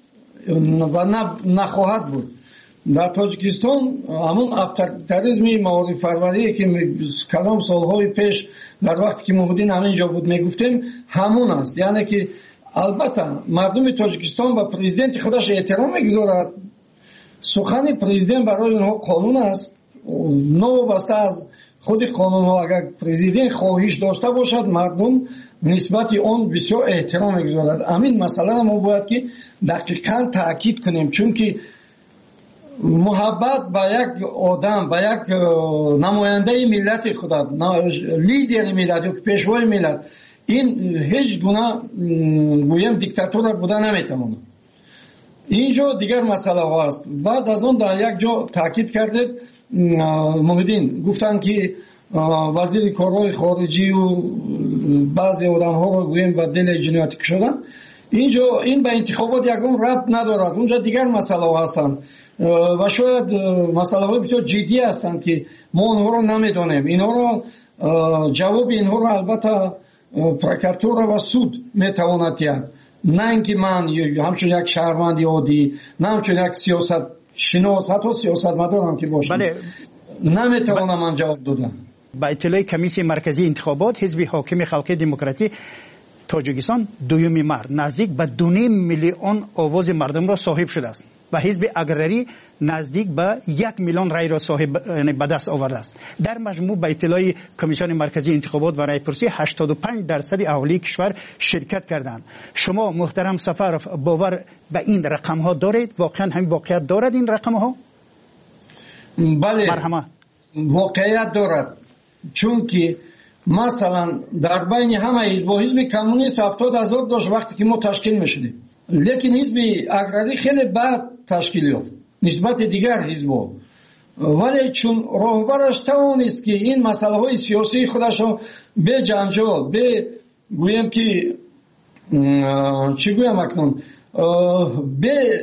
و نخواهد بود. در تاجیکستان همون اتوریتاریسم معارف پروری که کلام سالهای پیش در وقتی که محمدین همینجا بود میگفتیم همون است. یعنی که البته مردم تاجیکستان و پرزیدنت خودش احترام میگذارد. سخن پرزیدنت برای اونها قانون است، نوابسته از خود قانون ها. اگر پرزیدنت خواهش داشته باشد مردم نسبت آن بسیار احترام میگذارد. همین مسئله ما باید که دقیقاً تاکید کنیم، چون که محبت به یک آدم، به یک نماینده ملت خدا، لیدر ملت یا پیشوای ملت، این هیچ گونه گویم دیکتاتور بوده نمیتونه. اینجا دیگر مسئله هست. بعد از اون در یک جا تاکید کرده محیدین گفتن که وزیر کارهای خارجی و بعضی آدم ها رو گویم و دل جنایتی کشیدن. اینجا این به انتخابات یکم ربط ندارد. اونجا دیگر مسئله هستند و شاید مسئله های بسیار جدی هستند که ما اونها رو نمیدانیم. اینها رو جواب اینها رو البته پروکراتور و سود میتواند دهد، نه اینکه من همچون یک شهروند عادی، نه همچون یک سیاست شناس، حتی سیاست مدارم که باشم نمیتوانم من جواب دادم. با اطلاع کمیسیون مرکزی انتخابات حزب حاکم خلق دموکراتی تاجیکستان دوم مرد نزدیک به 2.5 میلیون آواز مردم را صاحب شده است و حزب اگرری نزدیک به 1 میلیون رای را صاحب به دست آورده است. در مجموع به اطلاع کمیسیون مرکزی انتخابات و رایپرسی 85% اهالی کشور شرکت کردند. شما محترم سفرов باور به این رقم ها دارید؟ واقعا همین واقعیت دارد این رقم ها؟ بله واقعیت دارد، چون که مثلا در بین همه حزب کمونیست 70,000 داشت وقتی که ما تشکیل میشدیم، لیکن حزب اگرری خیلی بعد تشکیل یافت نسبت دیگر حزب‌ها، ولی چون راهبرش توانست که این مسئله های سیاسی خودش رو به جنجال، به گویم که چی گویم اکنون، به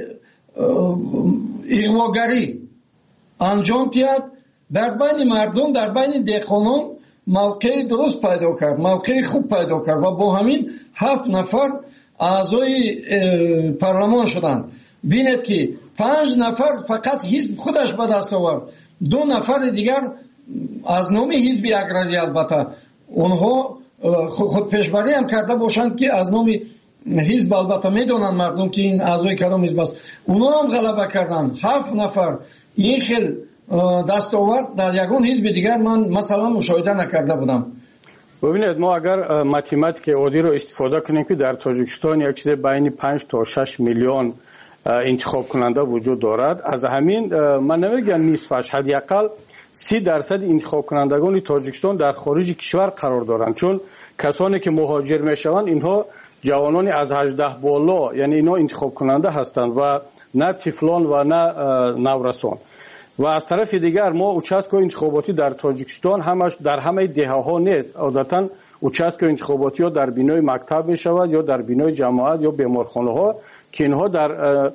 اغواگری انجام دهد، در بین مردم، در بین دهقانان موقع درست پیدا کرد، موقع خوب پیدا کرد و با همین 7 نفر اعضای پارلمان شدند. بینید که 5 نفر فقط حزب خودش به دست آورد، 2 نفر دیگر از نام حزب اگرری، البته اونها خود پیشبری هم کرده باشند که از نام حزب، البته میدونن مردم که این اعضای کدام حزب است، اونها هم غلبه کردند. 7 نفر این خیلی دستاورد در یگان حزب دیگر من مثلا مشاهده نکرده بودم. ببینید ما اگر ماتماتیک عادی رو استفاده کنیم که در تاجیکستان یک چیز بین 5 تا 6 میلیون انتخاب کننده وجود دارد، از همین من نمیگم نصفش، حداقل 30% انتخاب کنندگان تاجیکستان در خارج کشور قرار دارند، چون کسانی که مهاجر میشوند اینها جوانان از 18 بالا، یعنی اینا انتخاب کننده هستند و نه طفلان و نه نورسان. و از طرف دیگر ما участкهای انتخاباتی در تاجیکستان همش در همه دهه‌ها نیست، عادتا участک انتخاباتی ها در بینای مکتب می شود یا در بینای جماعت یا بیمارخانه ها که اینها در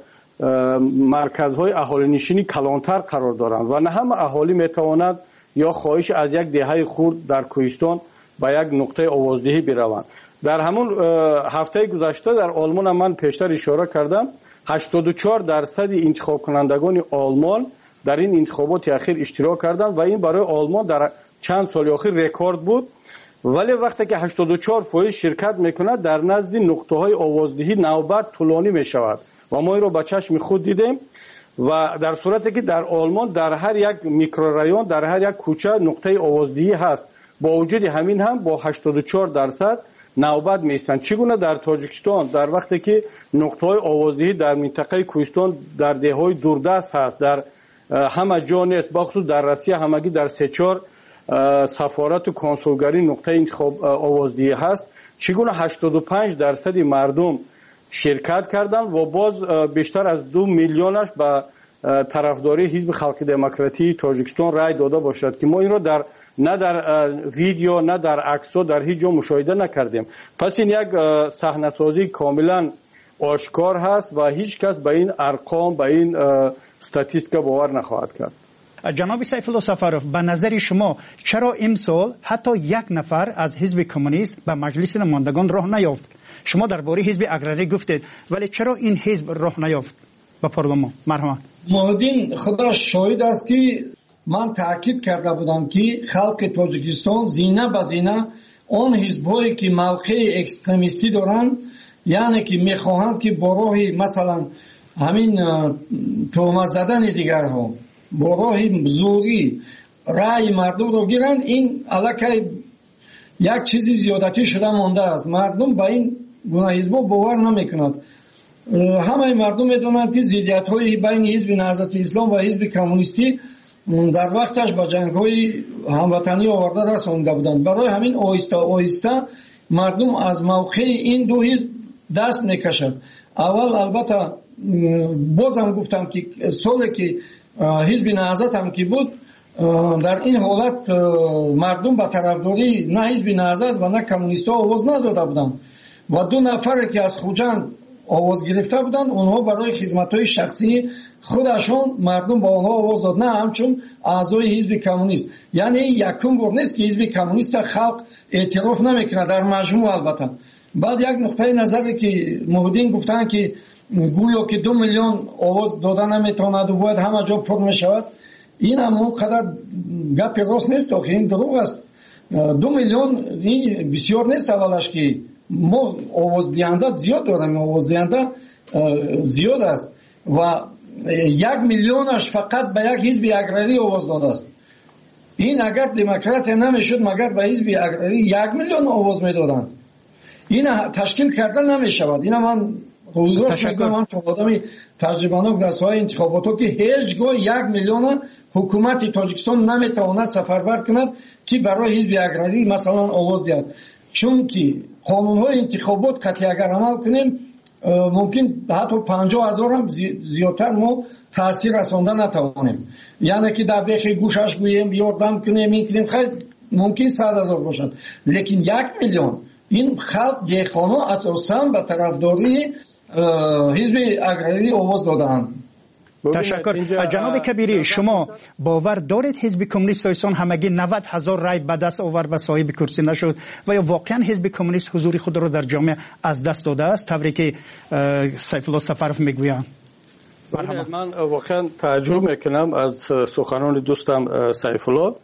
مرکزهای اهالی نشینی کلانتر قرار دارند و نه همه اهالی می تواند یا خواهش از یک دهه خرد در کوهستان به یک نقطه آوازدهی بروند. در همون هفته گذشته در آلمان من پیشتر اشاره کردم 84% انتخاب کنندگان آلمان در این انتخابات اخیر اشتراک کردند و این برای آلمان در چند سال اخیر رکورد بود. ولی وقتی که 84% شرکت میکنه در نزد نقطه های آوازدهی نوبت طولانی میشود و ما این رو با چشم خود دیدیم و در صورتی که در آلمان در هر یک میکرورایون، در هر یک کوچه نقطه آوازدهی هست، با وجود همین هم با 84% نوبت میستند. چگونه در تاجیکستان در وقتی که نقطه های آوازدهی در منطقه کوهستان در دههای دوردست هست، در همه جا نیست، بخصوص در روسیه همگی در 3-4 سفارت و کنسولگری نقطه انتخاب آوازدهی هست، چگونه 85% مردم شرکت کردند و باز بیشتر از 2 میلیونش به طرفداری حزب خلق دموکراتی تاجیکستان رای داده باشد که ما این را نه در ویدیو نه در عکس در هیچ جا مشاهده نکردیم. پس این یک صحنه‌سازی کاملا آشکار هست و هیچ کس به این ارقام، به این استاتیستیکا باور نخواهد کرد. جناب سیفالله سفرов، به نظر شما چرا امسال حتی 1 نفر از حزب کمونیست به مجلس نمایندگان راه نیافت؟ شما درباره حزب اگرری گفتید، ولی چرا این حزب راه نیافت به پارلمان؟ مرحبا. محمدین خدا شاهد است که من تاکید کرده بودم که خلق تاجیکستان زینه به زینه آن حزب‌هایی که موقع اکستریمیستی دارند، یعنی که میخواهند که با راه مثلا همین تهمت زدن دیگرها، با راه زوری رأی مردم رو گیرند، این علاقه یک چیزی زیادتی شده مانده است. مردم با این گونه حزب‌ها باور نمیکنند. همه مردم میدونند که ضدیت‌های بین حزب نهضت اسلام و حزب کمونیستی در وقتش با جنگ‌های هموطنی آورده رسانده بودند. برای همین آهسته آهسته مردم از موقع این دو حزب دست میکشند. اول البته بازم گفتم که سالی که حزب نهضت هم که بود در این حالت مردم به طرفداری نه حزب نهضت و نه کمونیست ها آواز نداده بودند و 2 نفر که از خوجند آواز گرفته بودند اونها برای خدمت های شخصی خودشون مردم با اونها آواز داد نه همچون اعضای حزب کمونیست. یعنی یکم بار نیست که حزب کمونیست خلق اعتراف نمیکنه در مجموع. البته بعد یک نقطه نظری که محدین گفتن که گویا که 2 میلیون آواز دادن نمیتواند و باید همه جا پر میشود، این هم اونقدر گپ راست نیست، آخه این دروغ است. 2 میلیون این بسیار نیست. اولش که ما آواز دهنده زیاد داریم، آواز دهنده زیاد است و 1 میلیونش فقط به یک حزب اگراری آواز داده است. این اگر دموکرات نمیشد مگر به حزب اگراری 1 میلیون آواز میدادند. این تشکیل کردن نمیشود. این من روز میگم چون آدمی تجربه‌ناک در ساحه انتخابات که هیچگاه 1 میلیون حکومت تاجیکستان نمیتواند سفربر کند که برای حزب اگراری مثلا آواز دهد، چون که قانون‌های انتخابات قطعی اگر عمل کنیم ممکن حتی 50,000 هم زیادتر ما تاثیر رساندن نتوانیم. یعنی که در بیخ گوشش گوییم یاردم کنیم این کنیم خیلی ممکن 100,000 باشد، لیکن 1 میلیون این خلق دیخانه اساساً به طرفداری حزب اگراری آواز دادند. تشکر. جناب کبیری، شما باور دارید حزب کمونیست تاجیکستان همگی 90,000 رای به دست آورد و صاحب کرسی نشد و یا واقعا حزب کمونیست حضور خود را در جامعه از دست داده است طوری که سیف الله سفرف میگویند؟ من واقعا تعجب میکنم از سخنان دوستم سیف الله.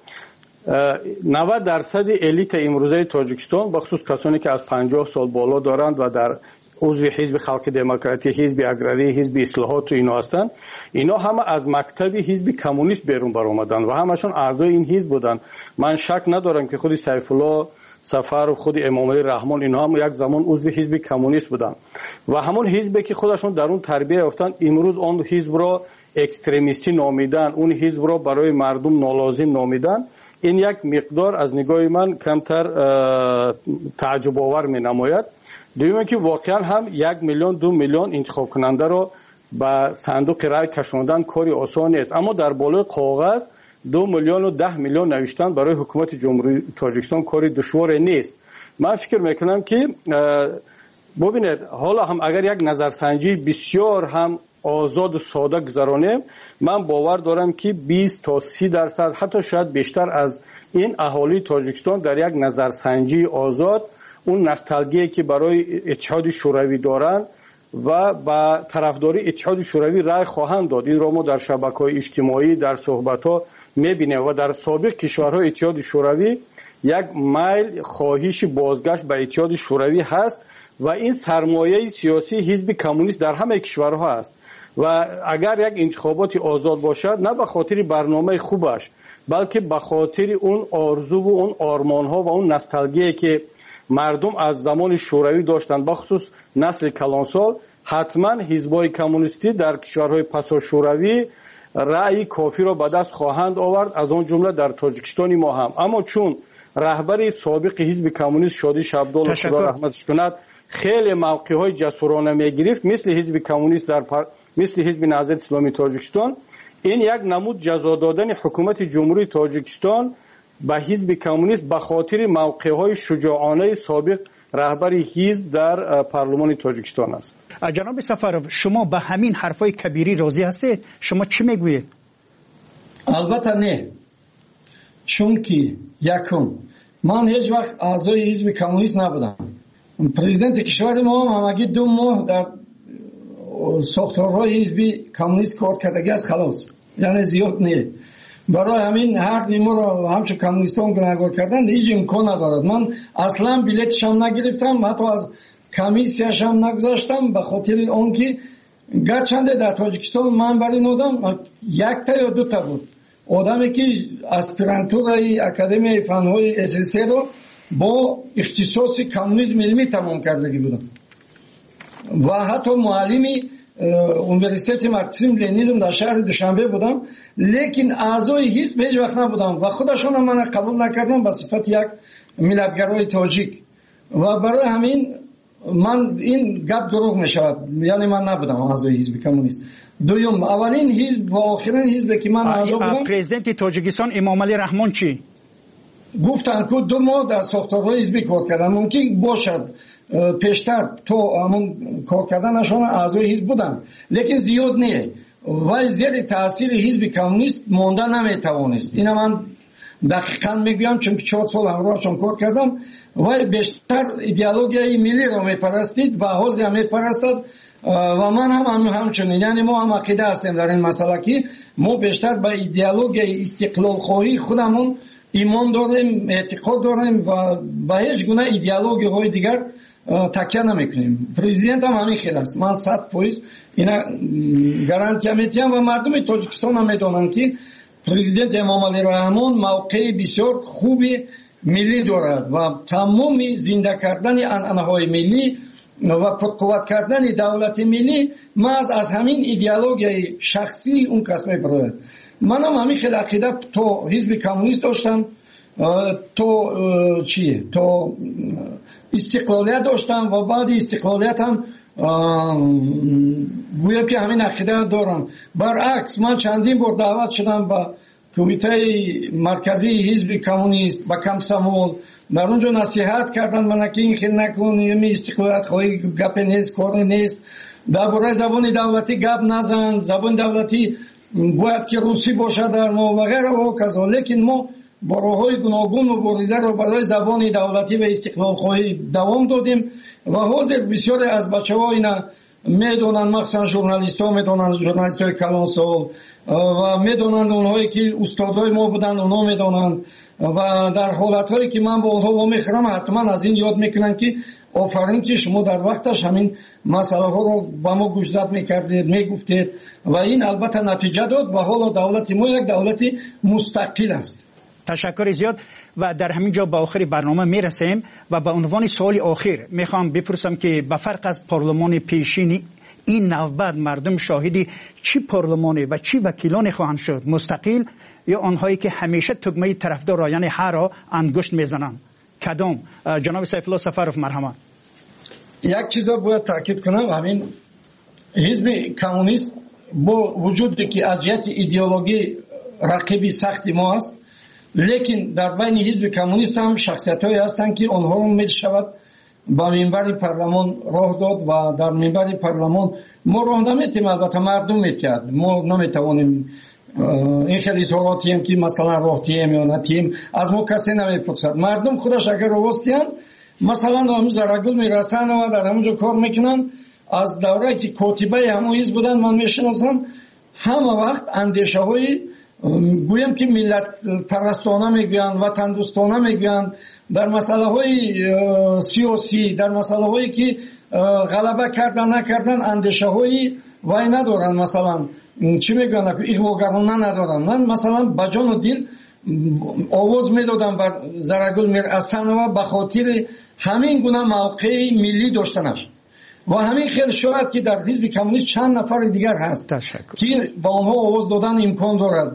90% الیت امروزه تاجیکستان بخصوص کسانی که از 50 سال بالا دارند و در عضو حزب خلق دموکراتی، حزب اگراری، حزب اصلاحات و اینا هستند، اینا همه از مکتب حزب کمونیست بیرون برآمدند و همشون اعضای این حزب بودند. من شک ندارم که خود سیف الله سفر و خود امام علی رحمان اینا هم یک زمان عضو حزب کمونیست بودند و همون حزبی که خودشون در اون تربیت یافتند امروز اون حزب را اکستریمیستی نامیدن، اون حزب را برای مردم نالازم نامیدن. این یک مقدار از نگاه من کمتر تعجب آور می نماید. دوم که واقعا هم 1 میلیون 2 میلیون انتخاب کننده را به صندوق رای کشاندن کاری آسان است، اما در بالای کاغذ 2 میلیون و 10 میلیون نوشتن برای حکومت جمهوری تاجیکستان کاری دشوار نیست. من فکر میکنم که ببینید حالا هم اگر یک نظرسنجی بسیار هم آزاد و ساده گذرانیم، من باور دارم که 20 تا 30% حتی شاید بیشتر از این اهالی تاجیکستان در یک نظرسنجی آزاد اون نوستالژی که برای اتحاد شوروی دارند و با طرفداری اتحاد شوروی رای خواهند داد. این را ما در شبکه‌های اجتماعی در صحبت‌ها می‌بینیم و در سابق کشورهای اتحاد شوروی یک میل خواهش بازگشت به اتحاد شوروی هست و این سرمایه سیاسی حزب کمونیست در همه کشورها است و اگر یک انتخابات آزاد باشد نه به خاطر برنامه خوبش بلکه به خاطر اون آرزو و اون آرمان‌ها و اون نوستالژی که مردم از زمان شوروی داشتند بخصوص نسل کلانسال، حتما حزب‌های کمونیستی در کشورهای پسا شوروی رأی کافی را به دست خواهند آورد، از آن جمله در تاجیکستان ما هم. اما چون رهبر سابق حزب کمونیست شادی شبدال خدا رحمتش کند خیلی موقع‌های جسورانه می‌گرفت مثل حزب کمونیست مثل حزب نهضت اسلامی تاجیکستان، این یک نمود جزا دادن حکومت جمهوری تاجیکستان به حزب کمونیست به خاطر موقع‌های شجاعانه سابق رهبر حزب در پارلمان تاجیکستان است. جناب سفرов شما به همین حرفای کبیری راضی هستید؟ شما چی میگویید؟ البته نه، چون که یکم من هیچ وقت اعضای حزب کمونیست نبودم. پرزیدنت کشور ما هم همگی 2 ماه در ساختارهای حزب کمونیست کار کردگی است، خلاص، یعنی زیاد نه. برای همین هر نیمو را همچون کمونیستان گناهکار کردن هیچ امکان ندارد. من اصلا بلیتش هم نگرفتم، حتی از کمیسیش هم نگذاشتم به خاطر آنکه گرچنده در تاجیکستان من برای نودم 1 تا یا 2 تا بود آدمی که اسپیرانتورای اکادمی فنهای SSC رو با اختصاص کمونیسم علمی تمام کردگی بودم و حتی معلمی اونیورسیته مارکسیسم لنینیسم در شهر دوشنبه بودم، لیکن اعضای حزب هیچ وقت نبودم و خودشون هم من قبول نکردم به صفت یک ملتگرای تاجیک و برای همین من این گپ دروغ میشود، یعنی من نبودم اعضای حزب کمونیست. دوم اولین حزب و آخرین حزب که من اعضا بودم. پرزیدنت تاجیکستان امام علی رحمان چی گفتن که 2 ماه در ساختارهای حزبی کار کردن. ممکن باشد پیشتر تو همون کار کردنشان اعضای حزب بودن، لیکن زیاد نه و زیر تاثیر حزب کمونیست مانده نمیتوانست. اینا من دقیقاً میگم چون 4 سال همراهشون کار کردم و بیشتر ایدئولوژی ملی را میپرستید و حزب هم میپرستد و من هم همچنین. یعنی ما هم عقیده هستیم در این مسئله که ما بیشتر به ایدئولوژی استقلال خواهی خودمون ایمان داریم، اعتقاد داریم و به هیچ گونه ایدئولوژی های دیگر تکیه نمیکنیم. پرزیدنت هم همین خیلی است. من 100% اینا گارانتی میدم و مردم تاجیکستان هم میدونن که پرزیدنت امام علی رحمان موقع بسیار خوبی ملی دارد و تمام زنده کردن عنعنه‌های ملی و پرقوت کردن دولت ملی محض از همین ایدئولوژی شخصی اون کس میبرد. من هم همین خیلی عقیده تو حزب کمونیست داشتم، تو چیه؟ تو استقلالیت داشتم و بعد استقلالیت هم گویا که همین عقیده دارم. برعکس من چندین بار دعوت شدم به کمیته مرکزی حزب کمونیست با کمسمول، در اونجا نصیحت کردن من که این خیلی نکن، این استقلالیت خواهی گپ نیست، کار نیست، درباره زبان دولتی گپ نزن، زبان دولتی باید که روسی باشد در ما و غیره و کذا. لیکن ما با راه‌های گوناگون مبارزه را برای زبان دولتی و استقلال خواهی دوام دادیم و حاضر بسیاری از بچه‌ها اینا میدونن، مخصوصا ژورنالیست‌ها میدونن، ژورنالیست‌های کلانسال و میدونن اونهایی که استادای ما بودن اونا میدونن و در حالت‌هایی که من با اونها میخرم حتما از این یاد میکنن که آفرین که شما در وقتش همین مسئله ها رو با ما گوشزد میکردید، میگفتید و این البته نتیجه داد و حالا دولت ما یک دولت مستقل است. تشکر زیاد و در همین جا به آخر برنامه میرسیم و به عنوان سوال آخر میخوام بپرسم که به فرق از پارلمان پیشین این نوبت مردم شاهدی چی پارلمانی و چی وکیلان خواهند شد؟ مستقل یا آنهایی که همیشه تگمه طرفدار یعنی هر را انگشت میزنند؟ کدام؟ جناب سیف الله سفرов مرحمت. یک چیز باید تاکید کنم، همین حزب کمونیست با وجودی که از جهت ایدئولوژی رقیبی سختی ما است، لیکن در بین حزب کمونیست هم شخصیت‌هایی هستند که آنها رو میشود با منبر پارلمان راه داد و در منبر پارلمان ما راه نمیتیم، البته مردم میتید، ما نمیتوانیم این خیلی اظهاراتی هم که مثلا راه تیم یا نتیم از ما کسی نمیپرسد. مردم خودش اگر راستیان مثلا همون زرگل میرسن و در همونجا کار میکنن. از دوره که کاتبه همون حزب بودن من میشناسم، همه وقت اندیشه های گویم که ملت پرستانه میگوین، وطن دوستانه میگوین، در مسئله های سیاسی، در مسئله هایی که غلبه کردن نکردن اندیشه های وای ندارن، مثلا چی میگوین اغواگرانه ندارن. من مثلا با جان و دل آواز میدادم بر زرگل میرسن و به خاطر همین گونه موقع ملی داشتنش و همین خیلی شاید که در حزب کمونیست چند نفر دیگر هست که با آنها آواز دادن امکان دارد.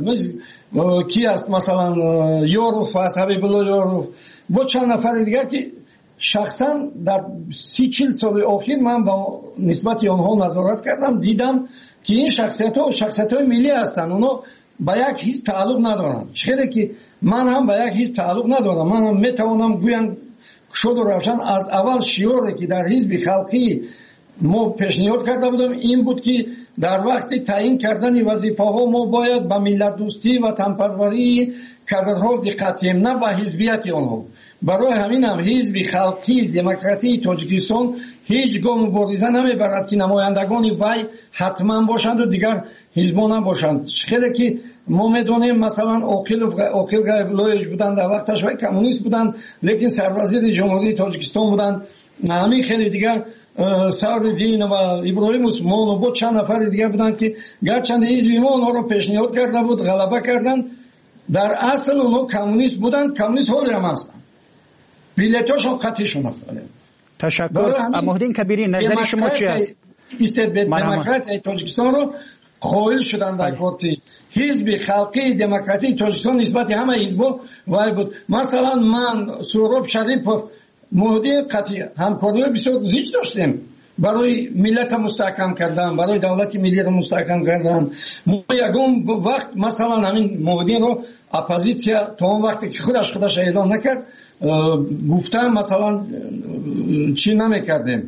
کی است؟ مثلا یوروف است، حبیب الله یوروف، با چند نفر دیگر که شخصا در 30-40 سال اخیر من با نسبت آنها نظارت کردم، دیدم که این شخصیت‌های ملی هستند، اونا به یک حزب تعلق ندارن. چرا که من هم به یک حزب تعلق ندارم. من هم میتوانم گویم شد و روشن از اول شعاری که در حزب خلقی ما پیشنهاد کرده بودم این بود که در وقت تعیین کردن وظیفه ها ما باید به ملت دوستی و تنپروری کادرها دقت کنیم، نه به حزبیت آنها. برای همین هم حزب خلقی دموکراتی تاجیکستان هیچ گاه مبارزه نمیبرد که نمایندگان وی حتما باشند و دیگر حزبان نباشند. خیلی که ما میدونیم مثلا عاقل غیب‌الله بودن در وقتش و کمونیست بودن، لیکن سروزیر جمهوری تاجیکستان بودن. همین خیلی دیگر سعدالدین و ابراهیم عثمان و با چند نفر دیگر بودن که گرچند حزب ما اونها رو پیشنهاد کرده بود، غلبه کردن. در اصل اونها کمونیست بودن، کمونیست حالی هم هستن، بیلیتاشون قطعیشون هستن. تشکر. محمدین کبیری نظر شما چی است؟ دموکرات تاجیکستان رو قائل شدن در کارتی حزب خلقی دموکراتی تاجیکستان نسبت همه حزبا وای بود. مثلا من سهراب شریفov معاهده قطعی همکاری بسیار زیاد داشتیم برای ملت مستحکم کردن، برای دولت ملی را مستحکم کردن. ما یگان وقت مثلا همین معاهده رو اپوزیسیا تا اون وقتی که خودش اعلام نکرد گفتن مثلا چی نمیکردیم،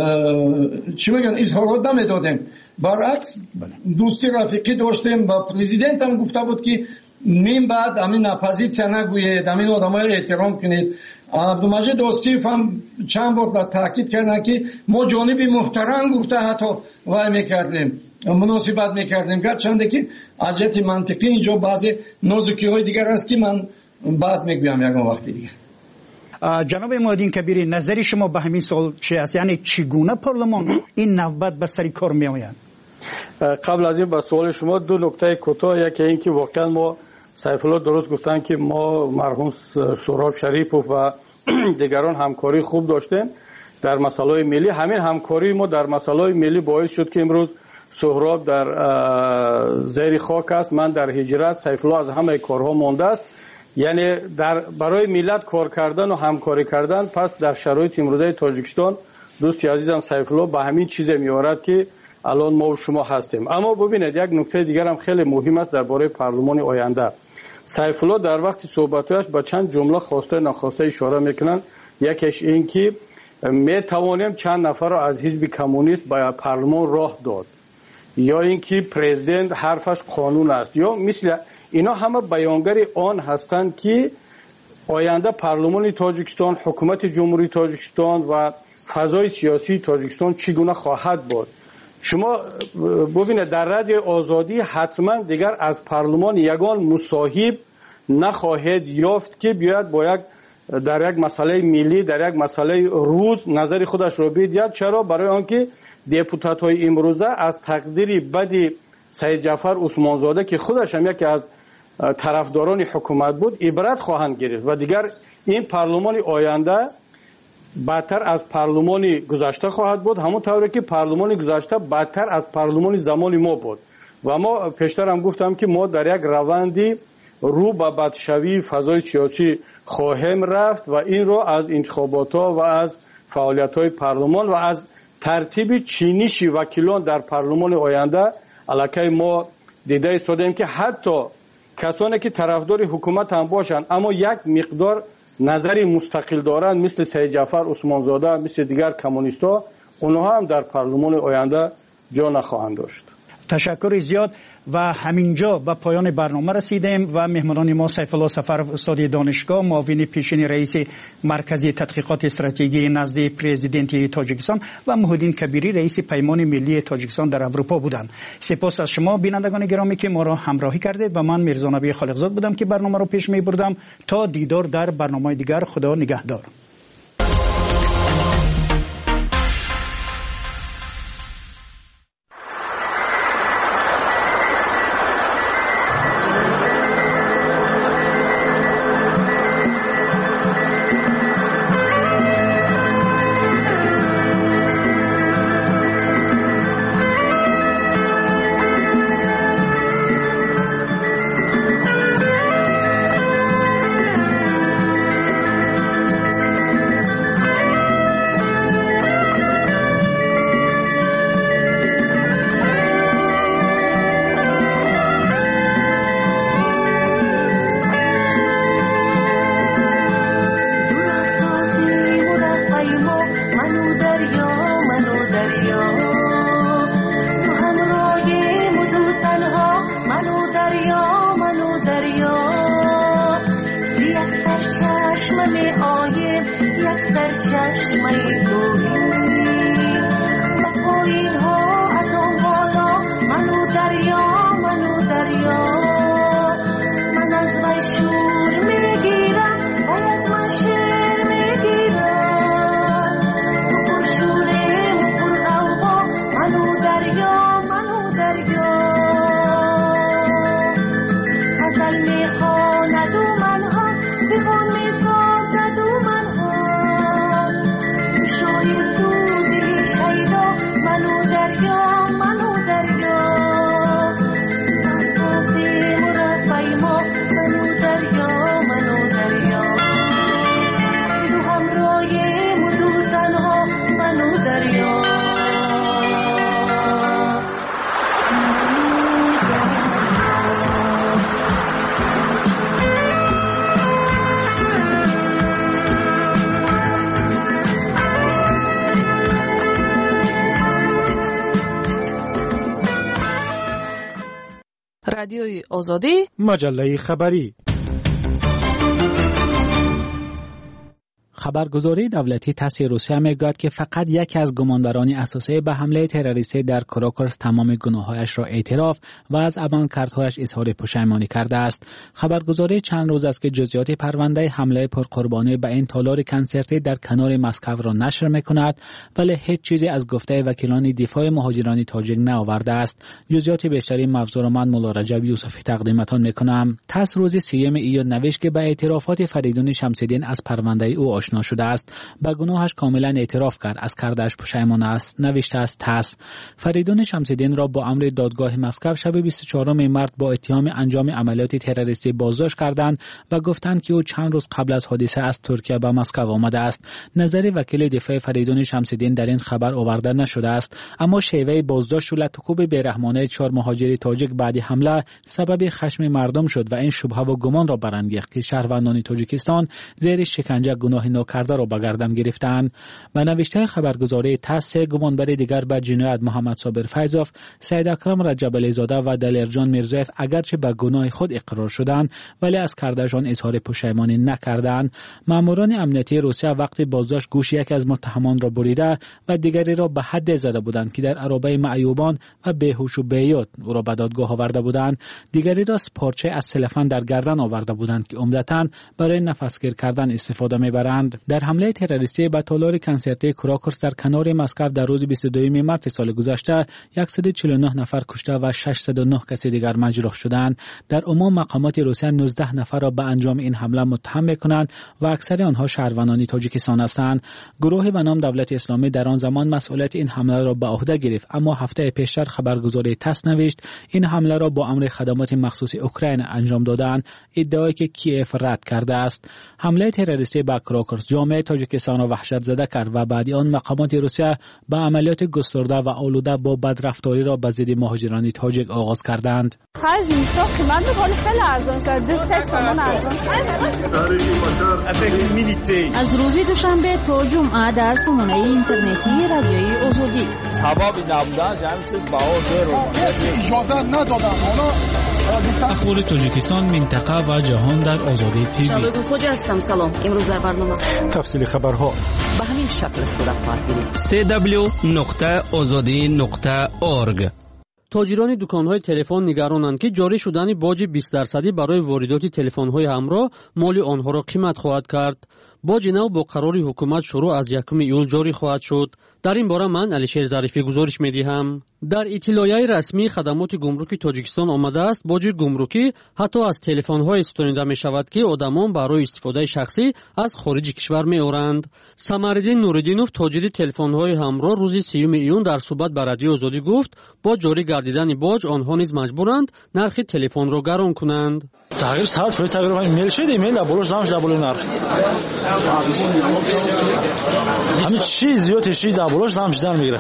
چی میگن، اظهارات نمیدادیم. برعکس دوستی رفیقی داشتیم. با پرزیدنت هم گفته بود که نیم بعد همین اپوزیسیا نگوید، همین آدم‌ها رو احترام کنید. عبدالمجید دوستیف هم چند بار تاکید کردن که ما جانب محترم گفته حتی وای میکردیم، مناسبت میکردیم، گرچنده که از جهت منطقی اینجا بعضی نازکی‌های دیگر است که من بعد میگویم یکم وقتی دیگه. جناب معادین کبیری، نظر شما به همین سوال چی است؟ یعنی چگونه پارلمان این نوبت به سر کار می آید؟ قبل از این به سوال شما دو نکته کوتاه. یکی این که واقعا ما سیف الله درست گفتن که ما مرحوم سهراب شریفوف و دیگران همکاری خوب داشتیم در مسائل ملی. همین همکاری ما در مسائل ملی باعث شد که امروز سهراب در زیر خاک است، من در هجرت، سیف الله از همه کارها مانده است. یعنی برای ملت کار کردن و همکاری کردن. پس در شرایط امروزه تاجیکستان دوستی عزیزم سیف الله به همین چیز میارد که الان ما و شما هستیم. اما ببینید یک نکته دیگر هم خیلی مهم است درباره پارلمان آینده. سیف الله در وقت صحبتش با چند جمله خواسته ناخواسته اشاره میکنن. یکیش این که می توانیم چند نفر را از حزب کمونیست به پارلمان راه داد، یا اینکه پرزیدنت حرفش قانون است، یا مثل اینا همه بیانگر آن هستند که آینده پارلمان تاجیکستان، حکومت جمهوری تاجیکستان و فضای سیاسی تاجیکستان چگونه خواهد بود. شما ببینید در رادیو آزادی حتما دیگر از پارلمان یگان مصاحب نخواهد یافت که بیاید با در یک مسئله ملی، در یک مسئله روز نظر خودش رو بیاد. چرا؟ برای آنکه دپوتات های امروزه از تقدیر بد سید جعفر عثمانزاده که خودش هم یکی از طرفداران حکومت بود عبرت خواهند گرفت و دیگر این پارلمان آینده بدتر از پارلمان گذشته خواهد بود، همون طوری که پارلمان گذشته بدتر از پارلمان زمان ما بود. و ما پیشتر هم گفتم که ما در یک روندی رو به بدشوی فضای سیاسی خواهیم رفت و این رو از انتخابات ها و از فعالیت های پارلمان و از ترتیب چینش وکیلان در پارلمان آینده علاقه ما دیده ایستادیم که حتی کسانی که طرفدار حکومت هم باشند اما یک مقدار نظری مستقل دارند مثل سید جعفر عثمانزاده، مثل دیگر کمونیست‌ها، اونها هم در پارلمان آینده جا نخواهند داشت. تشکر زیاد. و همینجا به پایان برنامه رسیدیم و مهمانان ما سیف الله سفرов استاد دانشگاه، معاون پیشین رئیس مرکز تحقیقات استراتژی نزد پرزیدنت تاجیکستان و معادین کبیری رئیس پیمان ملی تاجیکستان در اروپا بودند. سپاس از شما بینندگان گرامی که ما را همراهی کردید و من میرزا نبی خالقزاد بودم که برنامه را پیش می‌بردم. تا دیدار در برنامه دیگر، خدا نگهدار. منو دریا رادیوی آزادی، مجله خبری. خبرگزاری دولتی تاس روسیه میگوید که فقط یکی از گمانبران اساسی به حمله تروریستی در کراکوس تمام گناهایش را اعتراف و از عملکردهایش اظهار پشیمانی کرده است. خبرگزاری چند روز است که جزئیات پرونده حمله پرقربانی به این تالار کنسرتی در کنار مسکو را نشر میکند، ولی هیچ چیزی از گفته وکیلان دفاع مهاجران تاجیک نآورده است. جزئیات بیشتری موضوع را من مولا رجب یوسفی تقدیمتان میکنم. تاس روز 3 ایون نوشت که به اعترافات فریدون شمس‌الدین از پرونده او آشنا شده است. به گناهش کاملا اعتراف کرد، از کردهش پشیمان است. نوشته است تاس: فریدون شمس‌الدین را با امر دادگاه مسکو شب 24 مارس با اتهام انجام عملیات تروریستی بازداشت کردند و گفتند که او چند روز قبل از حادثه از ترکیه به مسکو آمده است. نظر وکیل دفاع فریدون شمس‌الدین در این خبر آورده نشده است، اما شیوه بازداشت و لطکوب بیرحمانه 4 مهاجر تاجیک بعد حمله سبب خشم مردم شد و این شبهه و گمان را برانگیخت که شهروندان تاجیکستان زیر شکنجه گناه ناکرده را به گردن گرفتند. به نوشته خبرگزاری تاس، گمانبر دیگر به جنایت محمد صابر فیضوف، سید اکرم رجب علی زاده و دلیرجان میرزایف اگرچه به گناه خود اقرار شدند ولی از کردهشان اظهار پشیمانی نکردند. ماموران امنیتی روسیه وقت بازداشت گوش یکی از متهمان را بریده و دیگری را به حد زده بودند که در عرابه معیوبان و بیهوش و بیهوش او را به دادگاه آورده بودند. دیگری را پارچه از سلفن در گردن آورده بودند که عمدتاً برای نفسگیر کردن استفاده میبرند. در حمله تروریستی به تالار کنسرتی کراکوس در کنار مسکو در روز 22 مارس سال گذشته 149 نفر کشته و 609 کس دیگر مجروح شدند. در عموم مقامات روسیه 19 نفر را به انجام این حمله متهم می‌کنند و اکثر آنها شهروندان تاجیکستان هستند. گروهی به نام دولت اسلامی در آن زمان مسئولیت این حمله را به عهده گرفت، اما هفته پیشتر خبرگزاری تاس نوشت این حمله را با امر خدمات مخصوص اوکراین انجام دادند، ادعایی که کیف رد کرده است. حمله تروریستی به کراکوس جامعه تاجیکستان را وحشت زده کرد و بعد آن مقامات روسیه به عملیات گسترده و آلوده با بدرفتاری را به ضد مهاجران تاجیک آغاز کردند. از روز دوشنبه تا جمعه در سامانه اینترنتی رادیوی آزادی. اخبار تاجیکستان، منطقه و جهان در آزادی تیوی. شبگو خوجا هستم. سلام. امروز در برنامه تفصیل خبرها به همین شکل صورت خواهد گرفت. www.azadi.org. تاجران دکان‌های تلفن نگرانند که جاری شدن باج 20% برای واردات تلفن‌های همراه مال آنها را قیمت خواهد کرد. باج نو با قرار حکومت شروع از 1 ایول جاری خواهد شد. در این باره من علیشیر ظریفی گزارش می‌دهم. در اطلاعیه رسمی خدمات گمرکی تاجیکستان آمده است باج گمرکی حتی از تلفن‌های ستانیده می‌شود که آدمان برای استفاده شخصی از خارج کشور می‌آورند. سمرالدین نوردینوف تاجر تلفن‌های همراه روز 3 ایون در صحبت با رادیو آزادی گفت با جاری گردیدن باج آنها نیز مجبورند نرخ تلفن را گران کنند. تغییر ساعت فوری تغییر ایمیل شد، ایمیل دبلش نامش دبل نرخ همین چیز زیاد چیز دبلش نامش در میگیره.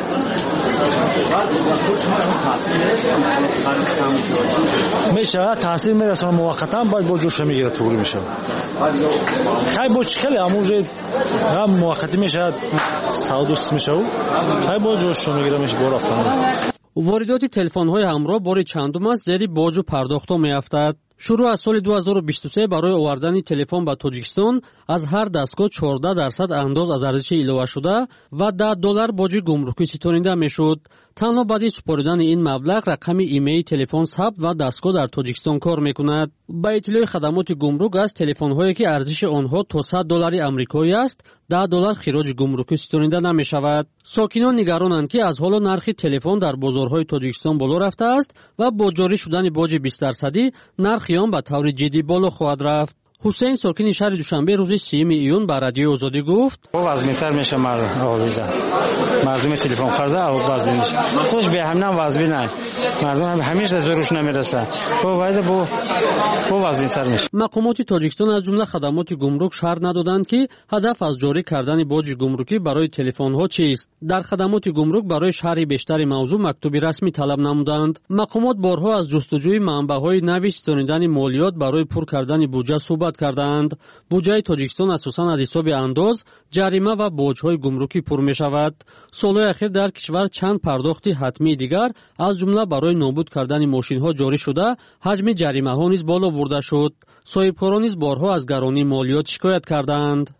میشه تاثیر میرسونه موقتا باید با جوش میگیره طوری میشه. خیلی با چکلی امروز هم موقتی میشه سعودوست میشه و خیلی با جوش میگیره میشه برفتن. واردات تلفن‌های همراه بار چندم است زیر باج و پرداخت‌ها میافتد. شروع از سال 2023 برای آوردن تلفن به تاجیکستان از هر دستگاه 14% انداز از ارزش ایلاوه شده و $10 باج گمرکی ستانیده میشد. تنها بعد سپردن این مبلغ رقم ایمیل تلفن ثبت و دستگاه در تاجیکستان کار میکند. با اطلاع خدمات گمرک از تلفن‌هایی که ارزش آنها تا $100 آمریکایی است، $10 خراج گمرکی ستانیده نمیشود. ساکنان نگرانند که از حالا نرخ تلفن در بازارهای تاجیکستان بالا رفته است و با جاری شدن باج 20% نرخ آن به طور جدی بالا خواهد رفت. حسین ساکن شهر دوشنبه روز 3 ایون به رادیو آزادی گفت وزن‌تر میشه مردم تلفن خریده او وزن میشه خوش به همین وزن نه مردم همیشه زورش نمیرسه باید با وزن‌تر میشه. مقامات تاجیکستان از جمله خدمات گمرک شرح ندادند که هدف از جاری کردن باج گمرکی برای تلفن ها چیست. در خدمات گمرک برای شرح بیشتر موضوع مکتوبی رسمی طلب نمودند. مقامات بارها از جستجوی منبع‌های نوی ستانیدن مالیات برای پر کردن بودجه صحبت قضاوت کردند. بودجه تاجیکستان اساساً از حساب انداز، جریمه و بوج‌های گمرکی پر می‌شود. سال‌های اخیر در کشور چند پرداختی حتمی دیگر از جمله برای نابود کردن ماشین‌ها جاری شده، حجم جریمه‌ها نیز بالا برده شد. صاحبکاران نیز بارها از گرانی مالیات شکایت کردند.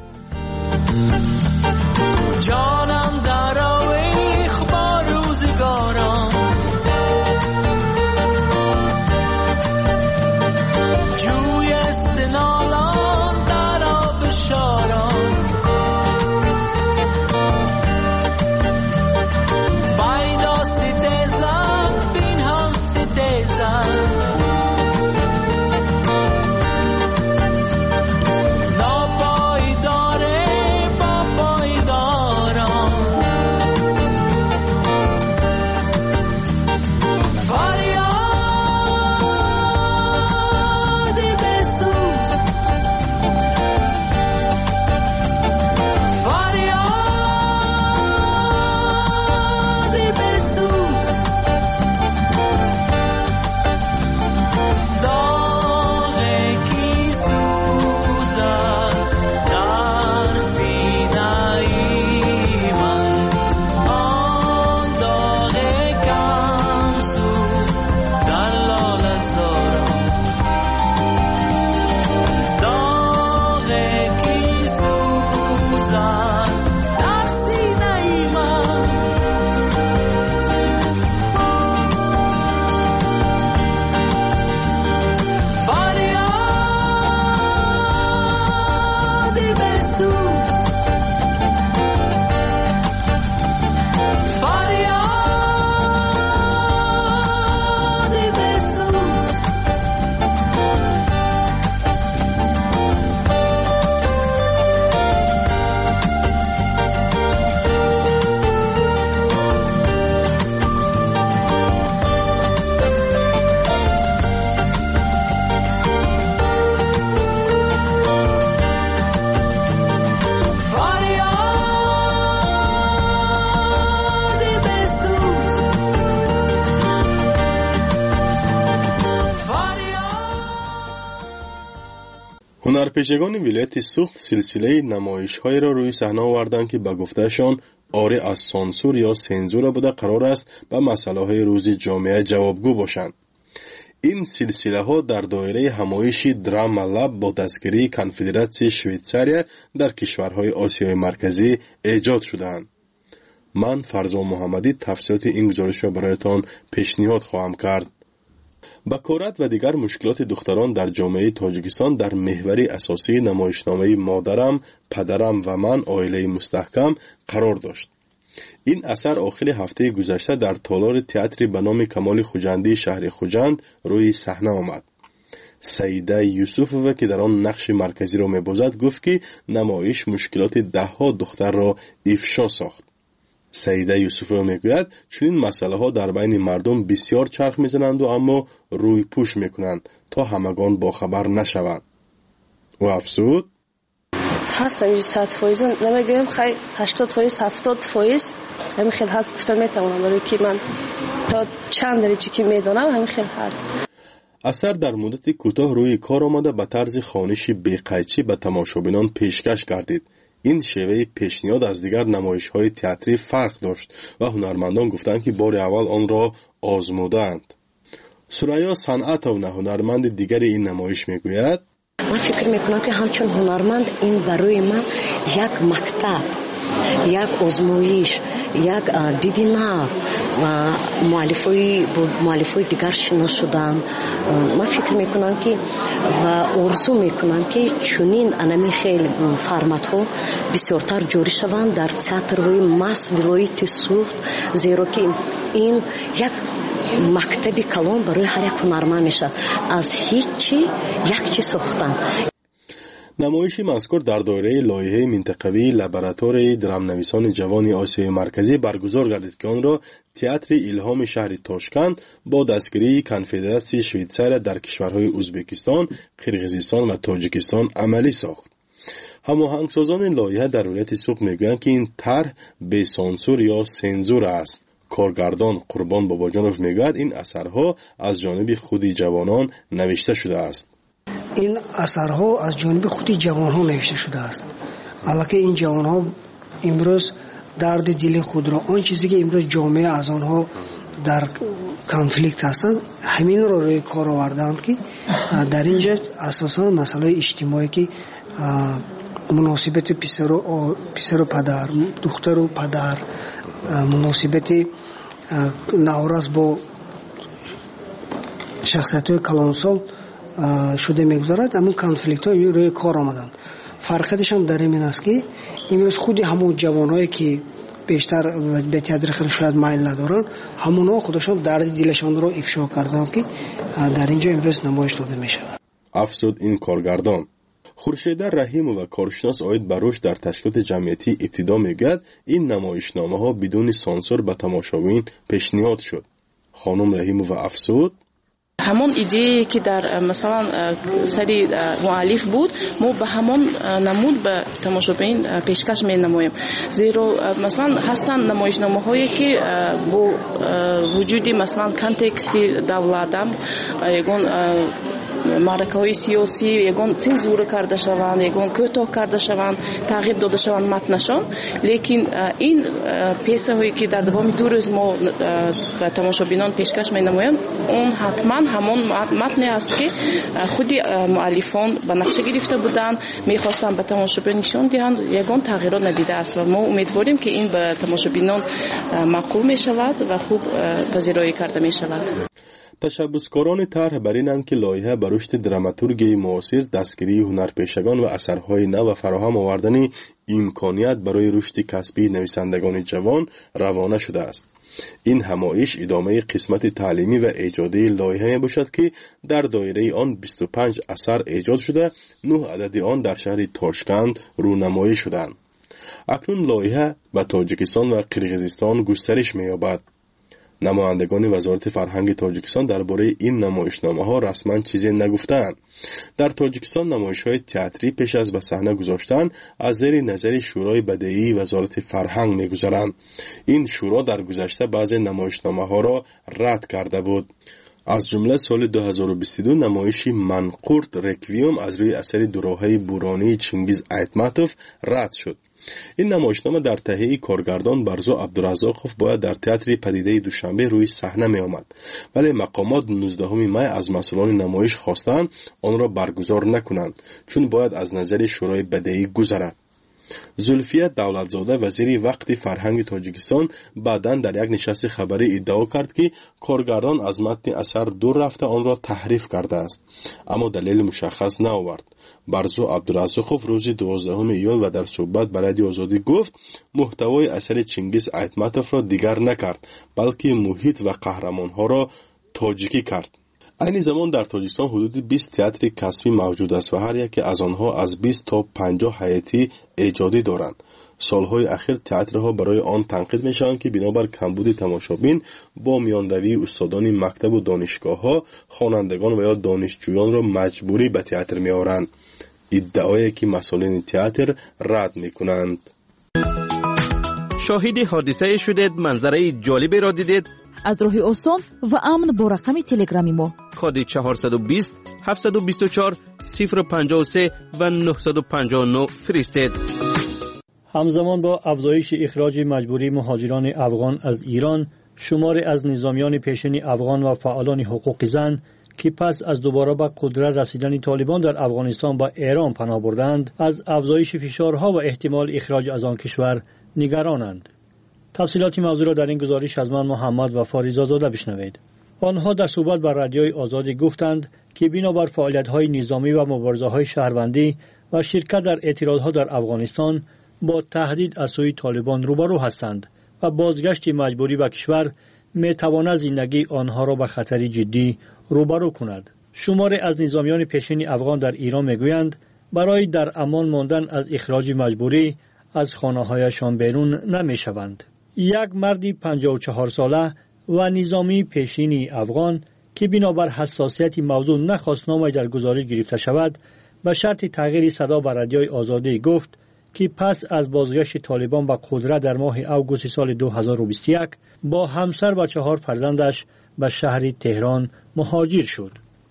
جانم در آویخ با روزگاران، جوی استنالان در آب شاران، بایدا ستیزن بینهان ستیزن، هنرپیشگان ولایت سوخت سلسله نمایش‌های را روی صحنه آوردند که به گفتهشان عاری از سانسور یا سنزور بوده قرار است به مسائل روز جامعه جوابگو باشند. این سلسله ها در دایره همایش دراما لب با دستگیری کنفدراسیون شویتساریا در کشورهای آسیای مرکزی ایجاد شدند. من فرزان محمدی تفصیلات این گزارش را برایتان پیشنهاد خواهم کرد. بکارت و دیگر مشکلات دختران در جامعه تاجیکستان در محور اساسی نمایشنامه مادرم، پدرم و من عائله مستحکم قرار داشت. این اثر آخر هفته گذشته در تالار تئاتری به نام کمال خوجندی شهر خوجند روی صحنه آمد. سیده یوسفووا که در آن نقش مرکزی را می‌بازد گفت که نمایش مشکلات ده‌ها دختر را افشا ساخت. سیده یوسفووا میگوید چنین مسئله ها در بین مردم بسیار چرخ میزنند و اما روی پوش میکنند تا همگان با خبر نشوند. و افزود هستم 100% نمیگویم خیلی 80% 70% همین خیلی هست گفتم میتونم برای که من تا چند درجه که میدونم همین خیلی هست. اثر در مدت کوتاه روی کار آمده به طرز خوانش بی‌قیچی به تماشابینان پیشکش گردید. این شیوه پیشنهاد از دیگر نمایش‌های تئاتری فرق داشت و هنرمندان گفتند که بار اول آن را آزمودند. سریا صنعتونا هنرمند دیگر این نمایش میگوید من فکر میکنم که همچون هنرمند این برای من یک مکتب، یک آزمایش، یک دیدی نو و مؤلفای دیگر شناس شدم. من فکر میکنم که و آرزو میکنم که چنین انمی خیلی فرمت ها بسیارتر جاری شوند در تئاترهای مس ولایت سوخت، زیرا که این یک مکتب کلان برای هر یک هنرمند میشه، از هیچی یک چی ساختن. نمایش مذکور در دایره لایحه منطقوی لابراتوار درامنویسان جوان آسیای مرکزی برگزار گردید که آن را تئاتر الهام شهر تاشکند با دستگیری کنفدراسیون شویتساریا در کشورهای ازبکستان، قرقیزستان و تاجیکستان عملی ساخت. هماهنگسازان لایحه در ولایت سوخت میگویند که این طرح بی سانسور یا سنزور است. کارگردان قربان باباجانوف میگوید این اثرها از جانب خودی جوانان نوشته شده است. این اثرها از جانب خود جوانها نوشته شده است. البته این جوانها امروز درد دل خود را، آن چیزی که امروز جامعه از آنها در کانفلیکت هستند، همین را روی کار آوردند که در اینجا اساسا مسئله اجتماعی که مناسبت پسر و پدر، دختر و پدر، مناسبت نوراز با شخصیت‌های کلانسال شده میگذارد. همون کانفلیکت ها روی کار آمدند. فرقیتش هم در این است که امروز خود همون جوانایی که بیشتر به تئاتر خیلی شاید میل ندارن، همونها خودشون درد دلشون رو افشا کردند که در اینجا امروز نمایش داده میشه. افزود این کارگردان. خورشید رحیم و کارشناس آید بروش در تشکیلات جمعیتی ابتدا میگوید این نمایشنامه ها بدون سانسور به تماشاگران پیشنهاد شد. خانم رحیم و افزود همون ایده که در مثلا سری مؤلف بود، ما به همون نمود به تماشاگران پیشکش می‌نماییم. زیرا مثلا هستن نمایشنامه‌هایی که با وجود مثلا کانتکست دولتم یگون معرکه‌های سیاسی یگون цензура کرده شوند، یگون کوتاه کرده شوند، تغییر داده شوند متنشان. لیکن این پیسه‌هایی که در دوام 2 روز ما به تماشاگران پیشکش می‌نماییم، اون حتما همون متنی است که خودی مؤلفان به نقشه گرفته بودند، می‌خواستند به تماشاگران نشان دهند. یگان تغییرات ندیده است و ما امیدواریم که این به تماشاگران معقول می‌شود و خوب پذیرایی کرده می‌شود. تشبثکاران طرح بر اینند که لایحه بر رشد دراماتورگی معاصر، دستگیری هنرپیشگان و اثرهای نو و فراهم آوردن امکانیت برای رشد کسبی نویسندگان جوان روانه شده است. این همایش ادامه قسمت تعلیمی و ایجادی لایحه باشد که در دایره آن 25 اثر ایجاد شده، 9 عدد آن در شهر تاشکند رونمایی شدند. اکنون لایحه به تاجیکستان و قرقیزستان گسترش می‌یابد. نمایندگان وزارت فرهنگ تاجیکستان درباره این نمایشنامه ها رسما چیزی نگفتند. در تاجیکستان نمایش های تئاتری پیش از به صحنه گذاشتن از زیر نظر شورای بدیعی وزارت فرهنگ میگذارند. این شورا در گذشته بعضی نمایشنامه ها را رد کرده بود. از جمله سال 2022 نمایش منقورت رکویم از روی اثر دوراهی بورانی چنگیز ایتماتوف رد شد. این نمایشنامه در تهیه کارگردان برزو عبدالرزاقوف باید در تئاتر پدیده دوشنبه روی صحنه می آمد، ولی مقامات 19 می از مسئولان نمایش خواستند آن را برگزار نکنند چون باید از نظر شورای بدیعی گذرد. زلفیه دولتزاده وزیر وقت فرهنگ تاجیکستان بعداً در یک نشست خبری ادعا کرد که کارگردان از متن اثر دور رفته آن را تحریف کرده است، اما دلیل مشخص نآورد. برزو عبدالرزاقوف روز 12 ایول و در صحبت با رادیو آزادی گفت محتوای اثر چنگیز ایتماتوف را دیگر نکرد، بلکه محیط و قهرمانها را تاجیکی کرد. این زمان در تاجیکستان حدود 20 تئاتر کسبی موجود است و هر یک از آنها از 20 تا 50 هیئتی ایجادی دارند. سالهای اخیر تئاترها برای آن تنقید میشوند که بنابر کمبود تماشابین با میانروی استادان مکتب و دانشگاه‌ها خوانندگان و یا دانشجویان را مجبوری به تئاتر میآورند، ادعایی که مسئولین تئاتر رد میکنند. شاهد حادثه شدید، منظره جالبی را دیدید؟ از راه آسان و امن با رقم تلگرامی ما کد 420 724 053 و 959 فرستید. همزمان با افزایش اخراج مجبوری مهاجران افغان از ایران، شماری از نظامیان پیشین افغان و فعالان حقوق زن که پس از دوباره به قدرت رسیدن طالبان در افغانستان به ایران پناه بردند، از افزایش فشارها و احتمال اخراج از آن کشور نگرانند. تفصیلات موضوع را در این گزارش از من محمد و فاریزاده بشنوید. آنها در صحبت با رادیوی آزادی گفتند که بنابر فعالیت‌های نظامی و مبارزه‌های شهروندی و شرکت در اعتراضها در افغانستان با تهدید از سوی طالبان روبرو هستند و بازگشت مجبوری به کشور می‌تواند زندگی آنها را به خطر جدی روبرو کند. شماری از نظامیان پیشین افغان در ایران می‌گویند برای در امان ماندن از اخراج مجبوری از خانه‌هایشان بیرون نمی‌شوند. یک مرد 54 ساله و نظامی پیشین افغان که بنابر حساسیت موضوع نخواست نام در گزارش گرفته شود، به شرط تغییر صدا به رادیوی آزادی گفت که پس از بازگشت طالبان به قدرت در ماه اوگوست سال 2021 با همسر و 4 فرزندش به شهر تهران مهاجر شد.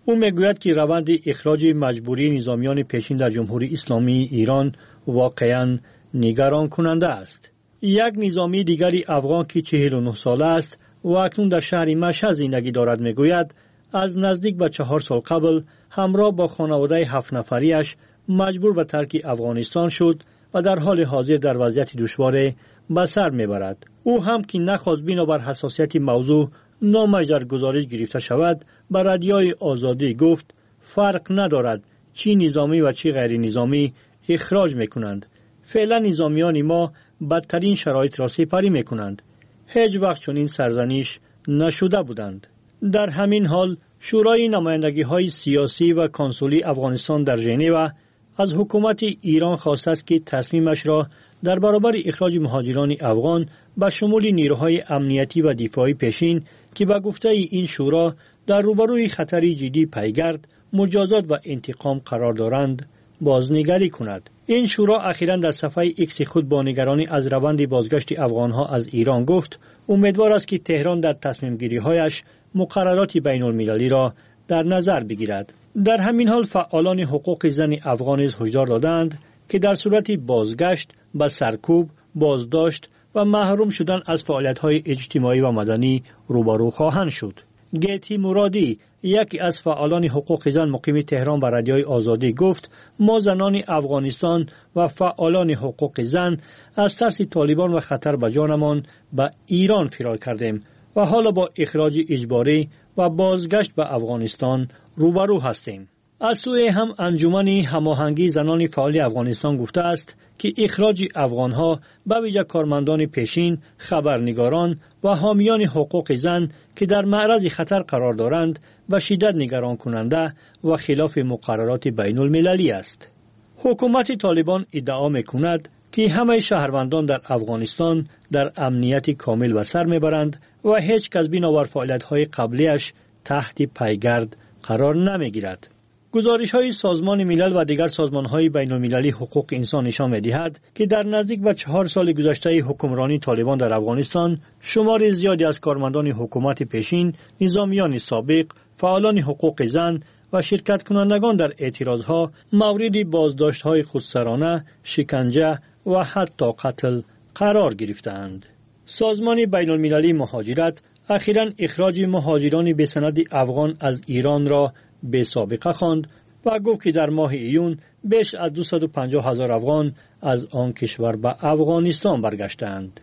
او میگوید که روند اخراج مجبوری نظامیان پیشین در جمهوری اسلامی ایران واقعاً نگران کننده است. یک نظامی دیگری افغان که 49 ساله است و اکنون در شهر مشهد زندگی دارد میگوید از نزدیک به 4 سال قبل همراه با خانواده 7 نفریش مجبور به ترک افغانستان شد و در حال حاضر در وضعیت دشوار به سر میبرد. او هم که نخواست بنابر حساسیت موضوع نامش در گزارش گرفته شود به رادیوی آزادی گفت فرق ندارد چی نظامی و چی غیر نظامی اخراج میکنند. فعلا نظامیان ما بدترین شرایط را سپری میکنند. هیچ وقت چنین سرزنش نشده بودند. در همین حال شورای نمایندگی های سیاسی و کنسولی افغانستان در ژنو از حکومت ایران خواسته است که تصمیمش را در برابر اخراج مهاجران افغان به شمول نیروهای امنیتی و دفاعی پیشین که به گفته این شورا در روبروی خطری جدی پیگرد، مجازات و انتقام قرار دارند بازنگری کند. این شورا اخیراً در صفحه ایکس خود با نگرانی از روند بازگشت افغانها از ایران گفت امیدوار است که تهران در تصمیم گیری هایش مقررات بین المللی را در نظر بگیرد. در همین حال فعالان حقوق زن افغان هشدار دادند که در صورت بازگشت به سرکوب، بازداشت و محروم شدن از فعالیت‌های اجتماعی و مدنی روبرو خواهند شد. گیتی مرادی، یکی از فعالان حقوق زن مقیم تهران به رادیوی آزادی گفت ما زنان افغانستان و فعالان حقوق زن از ترس طالبان و خطر به جانمان به ایران فرار کردیم و حالا با اخراج اجباری و بازگشت به افغانستان روبرو هستیم. از سوی هم انجمن هماهنگی زنان فعال افغانستان گفته است که اخراج افغانها به ویژه کارمندان پیشین، خبرنگاران و حامیان حقوق زن که در معرض خطر قرار دارند به شدت نگران کننده و خلاف مقررات بین المللی است. حکومت طالبان ادعا می‌کند که همه شهروندان در افغانستان در امنیت کامل به سر میبرند و هیچ کس بنابر فعالیت‌های قبلیش تحت پیگرد قرار نمیگیرد. گزارش‌های سازمان ملل و دیگر سازمان‌های بین‌المللی حقوق انسان نشان می‌دهد که در نزدیک به 4 سال گذشته حکمرانی طالبان در افغانستان شمار زیادی از کارمندان حکومت پیشین، نظامیان سابق، فعالان حقوق زن و شرکت کنندگان در اعتراضها مورد بازداشت‌های خودسرانه، شکنجه و حتی قتل قرار گرفتند. سازمان بین‌المللی مهاجرت اخیراً اخراج مهاجران بسند افغان از ایران را به سابقه خواند و گفت که در ماه ایون بیش از 250,000 افغان از آن کشور به افغانستان برگشتند.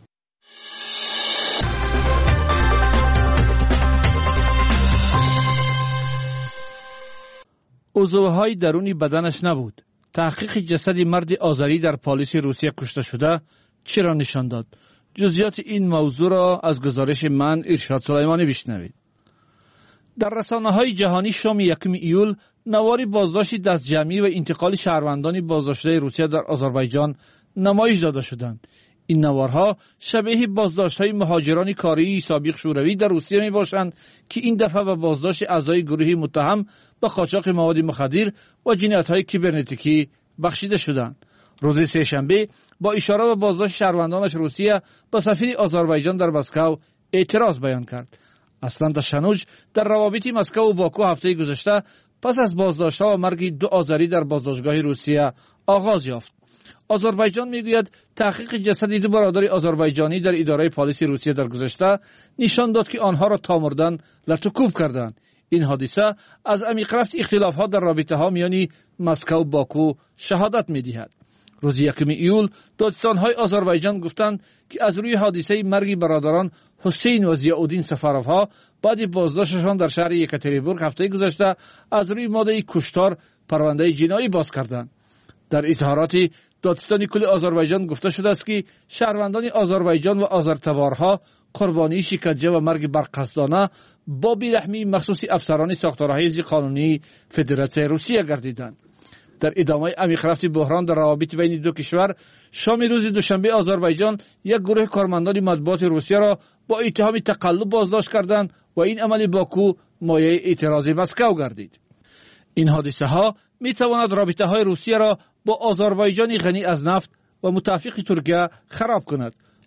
عضوهای درونی بدنش نبود. تحقیق جسد مرد آذری در پالیس روسیه کشته شده چرا نشان داد؟ جزئیات این موضوع را از گزارش من ارشاد سلیمانی بشنوید. در رسانه‌های جهانی شام 1 ایول نواری بازداشت دست جمعی و انتقال شهروندان بازداشته روسیه در آذربایجان نمایش داده شدند. این نوارها شبیه بازداشت‌های مهاجران کاری سابق شوروی در روسیه می‌باشند که این دفعه به بازداشت اعضای گروهی متهم به قاچاق مواد مخدر و جنایت‌های کیبرنتیکی بخشیده شدند. روز سه‌شنبه با اشاره به بازداشت شهروندانش روسیه به سفیر آذربایجان در مسکو اعتراض بیان کرد. اصلا تشنج در روابط مسکو و باکو هفته گذشته پس از بازداشت‌ها و مرگ 2 آذری در بازداشتگاه روسیه آغاز یافت. آذربایجان میگوید تحقیق جسد 2 برادر آذربایجانی در اداره پلیس روسیه در گذشته نشان داد که آنها را تا مردن لطوکوب کردند. این حادثه از عمیق رفت اختلافات در رابطه‌ها میان مسکو و باکو شهادت می‌دهد. روز 1 ایول دادستان‌های آذربایجان گفتند که از روی حادثه مرگ برادران حسین و ضیاءالدین سفروها بعد بازداشتشان در شهر یکاترینبورگ هفته گذشته از روی ماده کشتار پرونده جنایی باز کردند. در اظهارات دادستان کل آذربایجان گفته شده است که شهروندان آذربایجان و آذرتبارها قربانی شکنجه و مرگ برقصدانه با بیرحمی مخصوص افسران ساختارهای حزب قانونی فدراسیون روسیه گردیدند. در ادامه عمیق رفت بحران در روابط بین 2 کشور، شام روز دوشنبه آذربایجان یک گروه کارمندان مطبوعات روسیه را با اتهام تقلب بازداشت کردند و این عمل باکو مایه اعتراض مسکو گردید. این حادثه ها می تواند رابطه های روسیه را با آذربایجان غنی از نفت و متفق ترکیه خراب کند.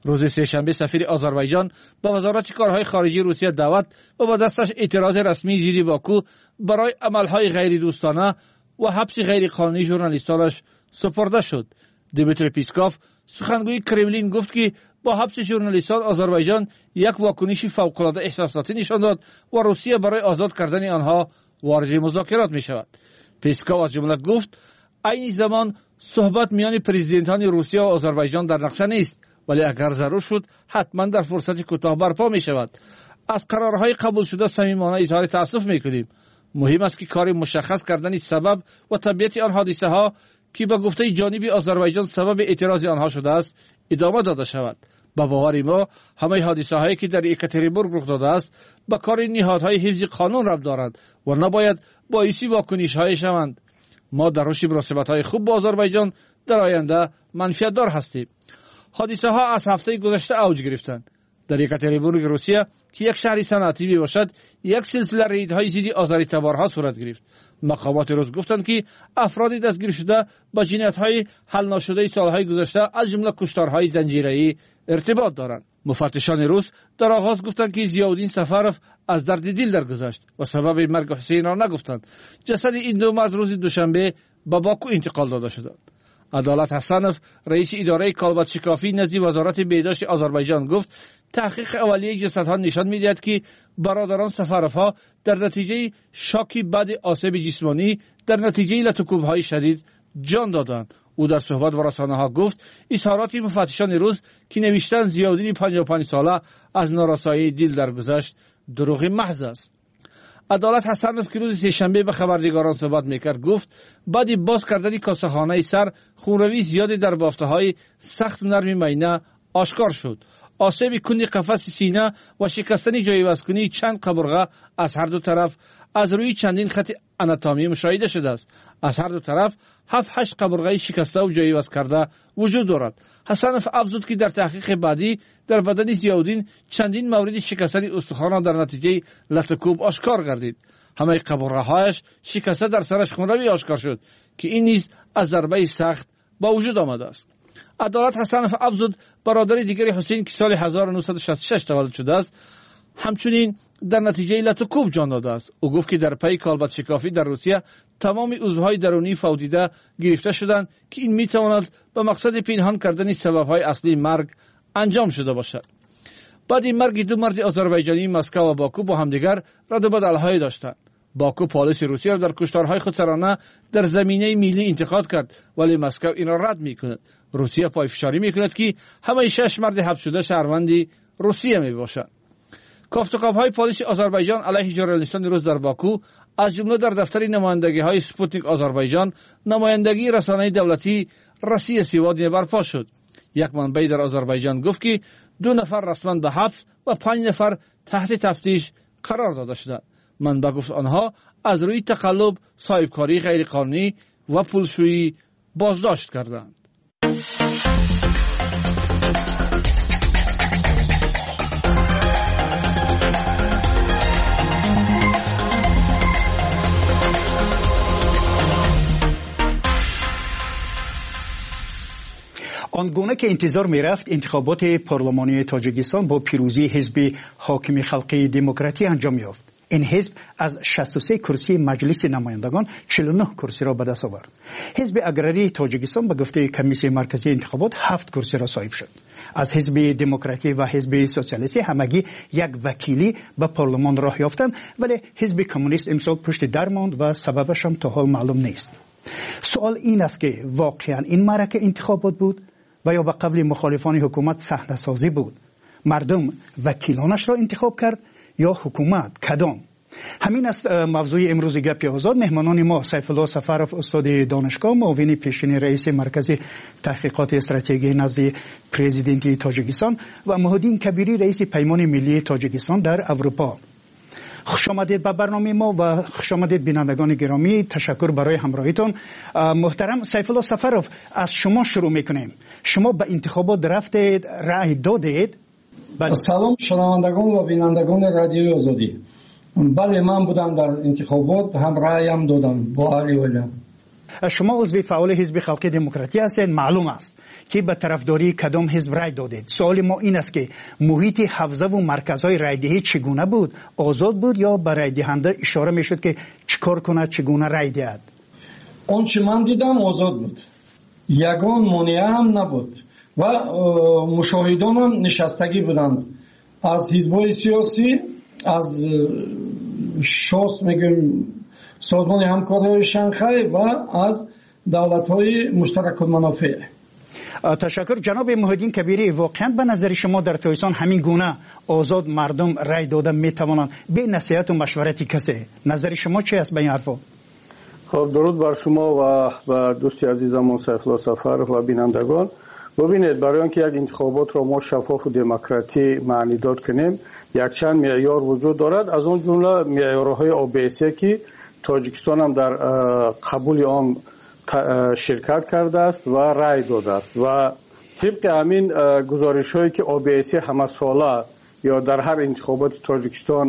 روز سه‌شنبه سفیر آذربایجان با وزارت کارهای خارجی روسیه دعوت و با دستش اعتراض رسمی زیر باکو برای عملهای غیر دوستانه و حبس غیر قانونی ژورنالیستانش سپرده شد. دیمیتری پیسکوف سخنگوی کرملین گفت که با حبس ژورنالیستان آذربایجان یک واکنش فوق‌العاده احساساتی نشان داد و روسیه برای آزاد کردن آنها وارد مذاکرات می شود. پیسکوف از جمله گفت این زمان صحبت میان پرزیدنتان روسیه و آذربایجان در نقشه نیست، ولی اگر ضرور شد حتما در فرصت کوتاه برپا می شود. از قرارهای قبول شده صمیمانه اظهار تأسف می کنیم. مهم است که کار مشخص کردن سبب و طبیعت آن حادثه ها که به گفته جانب آذربایجان سبب اعتراض آنها شده است ادامه داده شود. با باور ما همه حادثه هایی که در یکاترینبورگ رخ داده است به کار نهادهای حفظ قانون ربط دارند و نباید باعث واکنش های شوند. ما در رشد مناسبت های خوب با آذربایجان در آینده منفعت دار هستیم. حادثه ها از هفته گذشته اوج گرفتند. در یکاترینبورگ روسیه که یک شهر صنعتی می باشد یک سلسله ریدهای ضد آذری تبارها صورت گرفت. مقامات روس گفتند که افراد دستگیر شده با جنایت‌های حل نشده سالهای گذشته از جمله کشتارهای زنجیره‌ای ارتباط دارند. مفتشان روس در آغاز گفتند که ضیاءالدین سفروف از درد دل درگذشت و سبب مرگ حسین را نگفتند. جسد این دو مرد روز دوشنبه به باکو انتقال داده شد. عدالت حسنوف رئیس اداره کالبد شکافی نزد وزارت بهداشت آذربایجان گفت تحقیق اولیه جسدها نشان می‌دهد که برادران سفروف‌ها در نتیجه شوکی بعد آسیب جسمانی در نتیجه لطوکوب‌های شدید جان دادند. او در صحبت با رسانه‌ها گفت اظهارات مفتشان روز که نوشتند ضیاءالدین 55 ساله از نارسایی دل درگذشت دروغ محض است. عدالت حسنوف که روز سه‌شنبه به خبرنگاران صحبت میکرد گفت بعد باز کردن کاسه‌خانه سر خونروی زیادی در بافته‌های سخت نرم معینه آشکار شد. آسیب کندی قفس سینه و شکستن جای وزنی چند قبرغه از هر دو طرف از روی چندین خط آناتومی مشاهده شده است. از هر دو طرف 7-8 قبرغه شکسته و جای وزن کرده وجود دارد. حسنوف افزود که در تحقیق بعدی در بدن ضیاءالدین چندین مورد شکستن استخوان در نتیجه لطوکوب آشکار گردید. همه قبرغه‌هایش شکسته در سرش خونروی آشکار شد که این نیز از ضربه سخت با وجود آمده است. عدالت حسنوف افزود برادر دیگر حسین که سال 1966 تولد شده است همچنین در نتیجه لطوکوب جان داده است. او گفت که در پی کالبد شکافی در روسیه تمام عضوهای درونی فوتیده گرفته شدند که این میتواند به مقصد پنهان کردن سببهای اصلی مرگ انجام شده باشد. بعد این مرگ دو مرد آذربایجانی مسکو و باکو با همدیگر رد و بدل‌های داشتند. باکو پالیس روسیه را در کشتارهای خودسرانه در زمینه ملی انتقاد کرد ولی مسکو این را رد میکند. روسیه پایفشاری میکند که همه 6 مرد حبس شده شهروند روسیه میباشند. کافتوکاوهای پلیس آذربایجان علیه ژورنالیستان روز در باکو از جمله در دفتر نمایندگی‌های سپوتنیک آذربایجان نمایندگی رسانه‌ای دولتی رسی سیوادی برپا شد. یک منبع در آذربایجان گفت که 2 نفر رسما به حبس و 5 نفر تحت تفتیش قرار داده شدند. منبع گفت آنها از روی تقلب، صاحبکاری غیرقانونی و پولشویی بازداشت کردند. آنگونه که انتظار می رفت انتخابات پارلمانی تاجیکستان با پیروزی حزب حاکم خلقی دموکراتی انجام یافت. این حزب از 63 کرسی مجلس نمایندگان 49 کرسی را به دست آورد. حزب اگراری تاجیکستان به گفته کمیسیون مرکزی انتخابات 7 کرسی را صاحب شد. از حزب دموکراتی و حزب سوسیالیستی همگی یک وکیلی به پارلمان راه یافتند ولی حزب کمونیست امسال پشت در ماند و سببش هم تا حال معلوم نیست. سوال این است که واقعا این معرکه انتخابات بود و یا به قبل مخالفان حکومت صحنه سازی بود؟ مردم وکیلانش را انتخاب کرد یا حکومت؟ کدام؟ همین است موضوع امروز گپ آزاد. مهمانان ما سیفالله سفروف استاد دانشگاه، معاون پیشین رئیس مرکز تحقیقات استراتژی نزد پرزیدنت تاجیکستان و محمدین کبیری رئیس پیمان ملی تاجیکستان در اروپا. خوش آمدید به برنامه ما و خوش آمدید بینندگان گرامی. تشکر برای همراهیتون. محترم سیفالله سفروف، از شما شروع میکنیم. شما به انتخابات رفتید، رأی دادید؟ سلام شنوندگان و بینندگان رادیوی آزادی. بله، من بودم در انتخابات، هم رأیم دادم با علی ولیم. شما عضو فعال حزب خلقی دموکراتی هستید. معلوم است که به طرفداری کدام حزب رای دادید. سوال ما این است که محیط حوزه و مرکزهای رایدهی چگونه بود؟ آزاد بود یا به رای دهنده اشاره میشد که چیکار کنه، چگونه رای دهد؟ اون چه من دیدم آزاد بود، یگان مانع هم نبود و مشاهدان هم نشستگی بودند از حزب‌های سیاسی، از شاس میگیم سازمان همکاری شانگهای و از دولت‌های مشترک المنافع. تشکر جناب محیدین کبیری. واقعا به نظر شما در تایستان همین گونه آزاد مردم رای داده میتوانند به نصیحت و مشورت کسی؟ نظر شما چی است به این حرفا؟ خب درود بر شما و دوستی عزیزمون سیفالله سفر و بینندگان. ببینید، برای اینکه یک انتخابات را ما شفاف و دموکراتی معنی داد کنیم یک چند معیار وجود دارد، از اون جمله معیارهای OBSE که تاجیکستان هم در قبول آن شرکت کرده است و رای داده است و طبق همین گزارش هایی که OBSE همه ساله یا در هر انتخابات تاجیکستان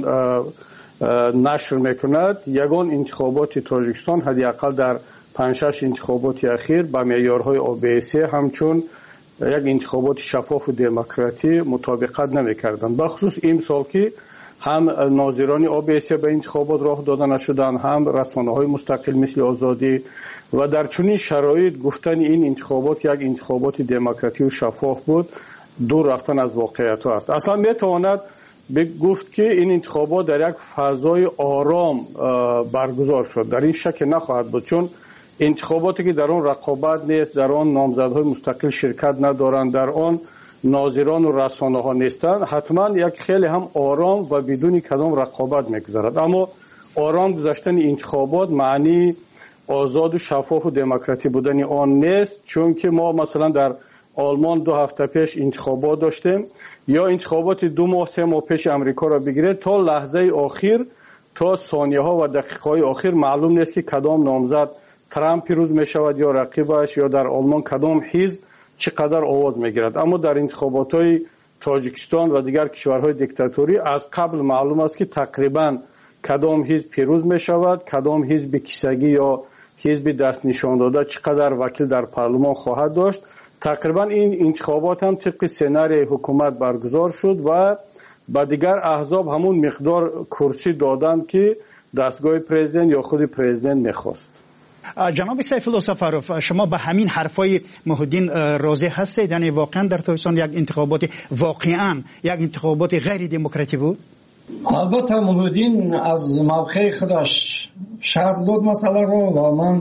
نشر میکند، یگان انتخابات تاجیکستان حداقل در 5-6 انتخابات اخیر به معیارهای OBSE همچون یک انتخابات شفاف و دموکراتی مطابقت نمیکردند. بخصوص این سال که هم ناظران OBSE به انتخابات راه داده نشدند، هم رسانه‌های مستقل مثل آزادی، و در چنین شرایط گفتن این انتخابات یک انتخابات دموکراتی و شفاف بود دور رفتن از واقعیت است. اصلا میتواند گفت که این انتخابات در یک فضای آرام برگزار شد. در این شک نخواهد بود، چون انتخاباتی که در آن رقابت نیست، در آن نامزدهای مستقل شرکت ندارند، در آن ناظران و رسانه ها نیستند، حتما یک خیلی هم آرام و بدون کدام رقابت میگذرد. اما آرام گذشتن انتخابات معنی آزاد و شفاف و دموکراتی بودن آن نیست، چون که ما مثلا در آلمان 2 هفته پیش انتخابات داشتیم، یا انتخابات 2 ماه 3 ماه پیش امریکا را بگیرید، تا لحظه آخر، تا ثانیه ها و دقیقه های آخر معلوم نیست که کدام نامزد ترامپ پیروز می شود یا رقیبش، یا در آلمان کدام حزب چقدر آواز می گیرد. اما در انتخابات های تاجیکستان و دیگر کشورهای دیکتاتوری از قبل معلوم است که تقریبا کدام حزب پیروز می شود، کدام حزب کیسگی یا حزب دست نشان داده چقدر وکیل در پارلمان خواهد داشت. تقریبا این انتخابات هم طبق سناریوی حکومت برگزار شد و با دیگر احزاب همون مقدار کرسی دادند که دستگاه پرزیدنت یا خود پرزیدنت میخواست. جناب سیفالله سفروف، شما به همین حرفای محیدین راضی هستید؟ یعنی واقعا در تایستان یک انتخابات واقعا یک انتخابات غیر دموکراتی بود؟ البته محیدین از موقع خودش شرح داد مسئله رو و من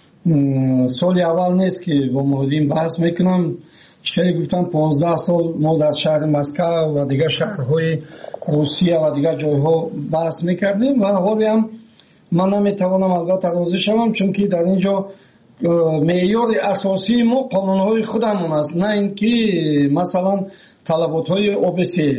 سال اول نیست که با محیدین بحث میکنم. خیلی گفتم 15 سال ما در شهر مسکو و دیگر شهرهای روسیه و دیگر جایها بحث میکردیم و حالی هم من نمیتوانم البته راضی شوم، چون که در اینجا معیار اساسی ما قانونهای خودمون است، نه اینکه مثلا طلباتهای OBSE.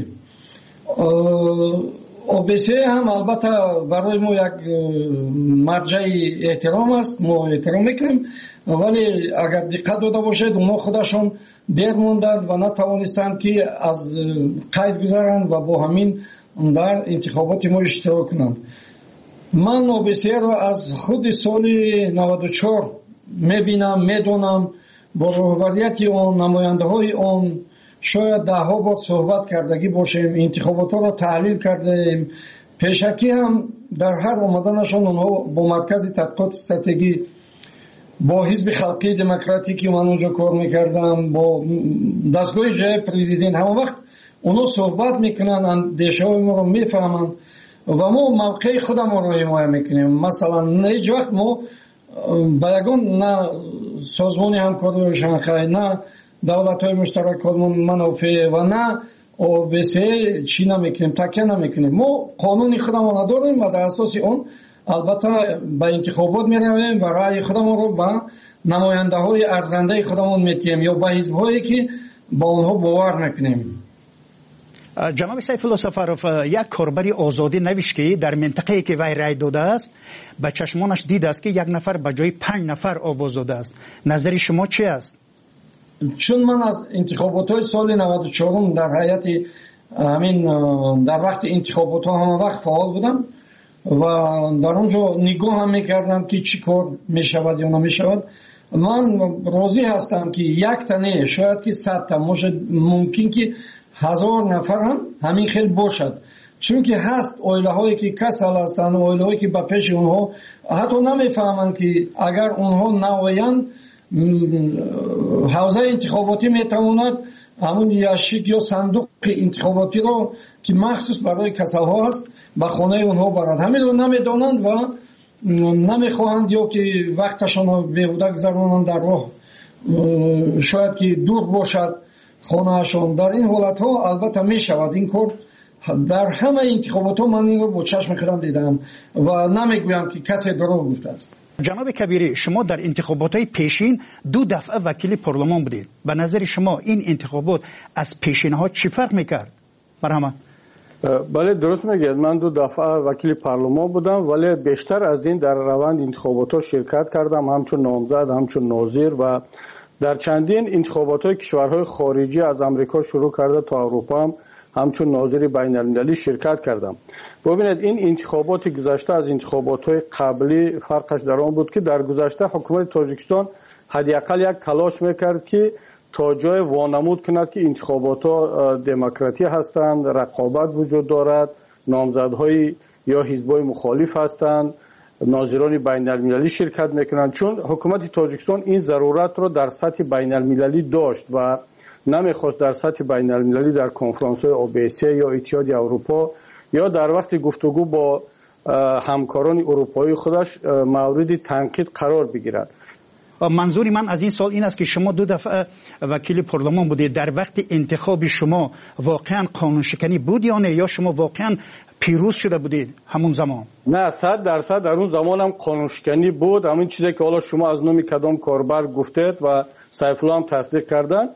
OBSE هم البته برای ما یک مرجع احترام است، ما احترام میکنیم، ولی اگر دقت داده باشید اونا خودشون دیر موندند و نتوانستند که از قید گذارند و با همین در انتخابات ما اشتراک کنند. من OBSE رو از خود سال 94 میبینم، میدونم، با رهبریت آن، نماینده های آن شاید 10 بار صحبت کردگی باشیم، انتخابات ها رو تحلیل کردیم. پیشکی هم در هر آمدنشان اونها با مرکز تحقیقات استراتژی، با حزب خلقی دموکراتیکی من اونجا کار میکردم، با دستگاه جای پرزیدنت، همه وقت اونها صحبت میکنن، اندیشه های ما رو میفهمن و ما موقع خودم رو حمایت میکنیم. مثلا هیچ وقت ما با یگان نه سازمان همکاری شانگهای، نه دولت‌های مشترک المنافع و نه OBSE چی نمیکنیم، تکیه نمیکنیم. ما قانون خودمون رو داریم و در اساس اون البته به انتخابات میرویم و رأی خودمون رو به نماینده های ارزنده خودمون میتیم یا به حزب هایی که با اونها باور میکنیم. جناب سیفالله سفروف، یک کاربری آزادی نوشت که در منطقه‌ای که وی رای داده است به چشمانش دید است که 1 نفر به جای 5 نفر آواز داده است. نظر شما چی است؟ چون من از انتخابات های سال 94 در هیئت همین در وقت انتخابات ها همه وقت فعال بودم و در اونجا نگاه هم میکردم که چی کار میشود یا نمیشود من راضی هستم که یک تنه شاید که 100 تا ممکن که 1000 نفر هم همین خیلی باشد، چون که هست اویله هایی که کسل هستند، اویله هایی که به پیش اونها حتی نمیفهمند که اگر اونها نوایند حوزه انتخاباتی میتواند همون یاشیک یا صندوق انتخاباتی رو که مخصوص برای کسل ها هست به خانه اونها برند. همین رو نمیدانند و نمیخواهند یا که وقتشان رو بیهوده گذرانند در راه، شاید که دور باشد خانهشان. در این حالت ها البته میشود این کار. در همه انتخابات ها من این رو با چشم خودم دیدم و نمیگویم که کسی دروغ گفته است. جناب کبیری، شما در انتخابات های پیشین 2 دفعه وکیل پارلمان بودید. به نظر شما این انتخابات از پیشین ها چی فرق میکرد؟ مرحبا. بله درست میگید، من 2 دفعه وکیل پارلمان بودم، ولی بیشتر از این در روند انتخابات ها شرکت کردم، همچون نامزد، همچون ناظر و در چندین انتخابات های کشورهای خارجی از امریکا شروع کرده تا اروپا هم همچون ناظر بین المللی شرکت کردم. ببینید این انتخابات گذشته از انتخابات های قبلی فرقش در آن بود که در گذشته حکومت تاجیکستان حداقل یک تلاش میکرد که تا جای وانمود کند که انتخابات ها دموکراتی هستند، رقابت وجود دارد، نامزدهای یا حزبای مخالف هستند، ناظران بین المللی شرکت میکنند، چون حکومت تاجیکستان این ضرورت رو در سطح بین المللی داشت و نمیخواست در سطح بین المللی در کنفرانس های OBSE یا اتحاد اروپا یا در وقت گفتگو با همکاران اروپایی خودش مورد تنقید قرار بگیرد. منظور من از این سال این است که شما 2 دفعه وکیل پارلمان بودید. در وقت انتخاب شما واقعا قانون شکنی بود یا نه، یا شما واقعا پیروز شده بودید همون زمان؟ نه 100% در اون زمان هم قانون شکنی بود. همین چیزی که حالا شما از نام کدام کاربر گفتید و سیف الله هم تصدیق کردن،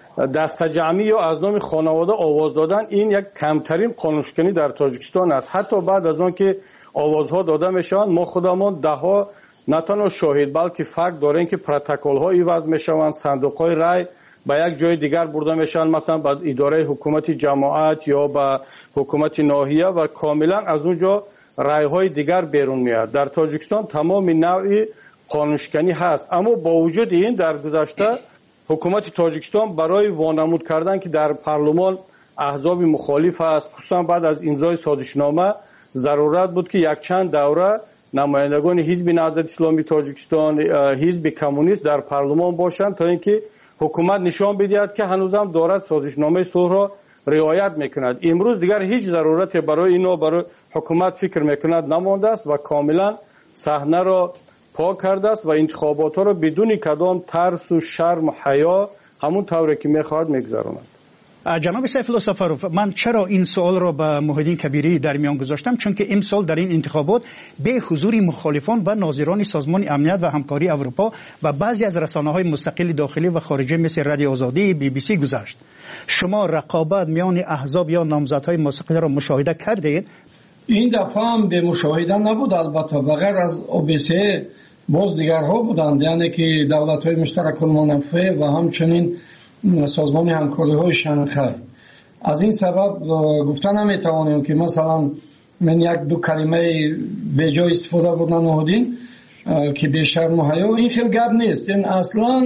دست جمعی یا از نام خانواده آواز دادن، این یک کمترین قانون شکنی در تاجیکستان است. حتی بعد از آن که آوازها داده میشوند ما خودمان دهها نه تنها شاهد بلکه فکت داریم که پروتکل ها عوض میشوند، صندوق های رای به یک جای دیگر برده میشن، مثلا به اداره حکومت جماعت یا به حکومت ناحیه و کاملا از اونجا رای های دیگر بیرون میاد. در تاجیکستان تمام نوع قانون شکنی هست، اما با وجود این در گذشته حکومت تاجیکستان برای وانمود کردن که در پارلمان احزاب مخالف است، خصوصا بعد از امضای سازشنامه ضرورت بود که یک چند دوره نمایندگان حزب نهضت اسلامی تاجیکستان، حزب کمونیست در پارلمان باشند تا اینکه حکومت نشان بدهد که هنوزم دارد سازشنامه صلح را رعایت میکند. امروز دیگر هیچ ضرورتی برای اینو برای حکومت فکر میکند نمانده است و کاملا صحنه را پاک کرده است و انتخابات ها را بدون کدام ترس و شرم و حیا همون طوری که میخواهد میگذراند. جناب سیف الله سفروف، من چرا این سوال را به محیدین کبیری در میان گذاشتم؟ چون که امسال در این انتخابات به حضور مخالفان و ناظران سازمان امنیت و همکاری اروپا و بعضی از رسانه‌های مستقل داخلی و خارجی مثل رادیو آزادی، BBC گذشت. شما رقابت میان احزاب یا نامزدهای مستقل را مشاهده کردید؟ این دفعه هم به مشاهده نبود، البته بغیر از OBSE باز دیگرها بودند، یعنی که دولت‌های مشترک المنافع و همچنین سازمان همکاری های شانگهای. از این سبب گفتن نمیتوانیم که مثلا من 1-2 کلمه به جای استفاده بودن نهادین که بیشتر محیا، این خیلی گپ نیست. این اصلا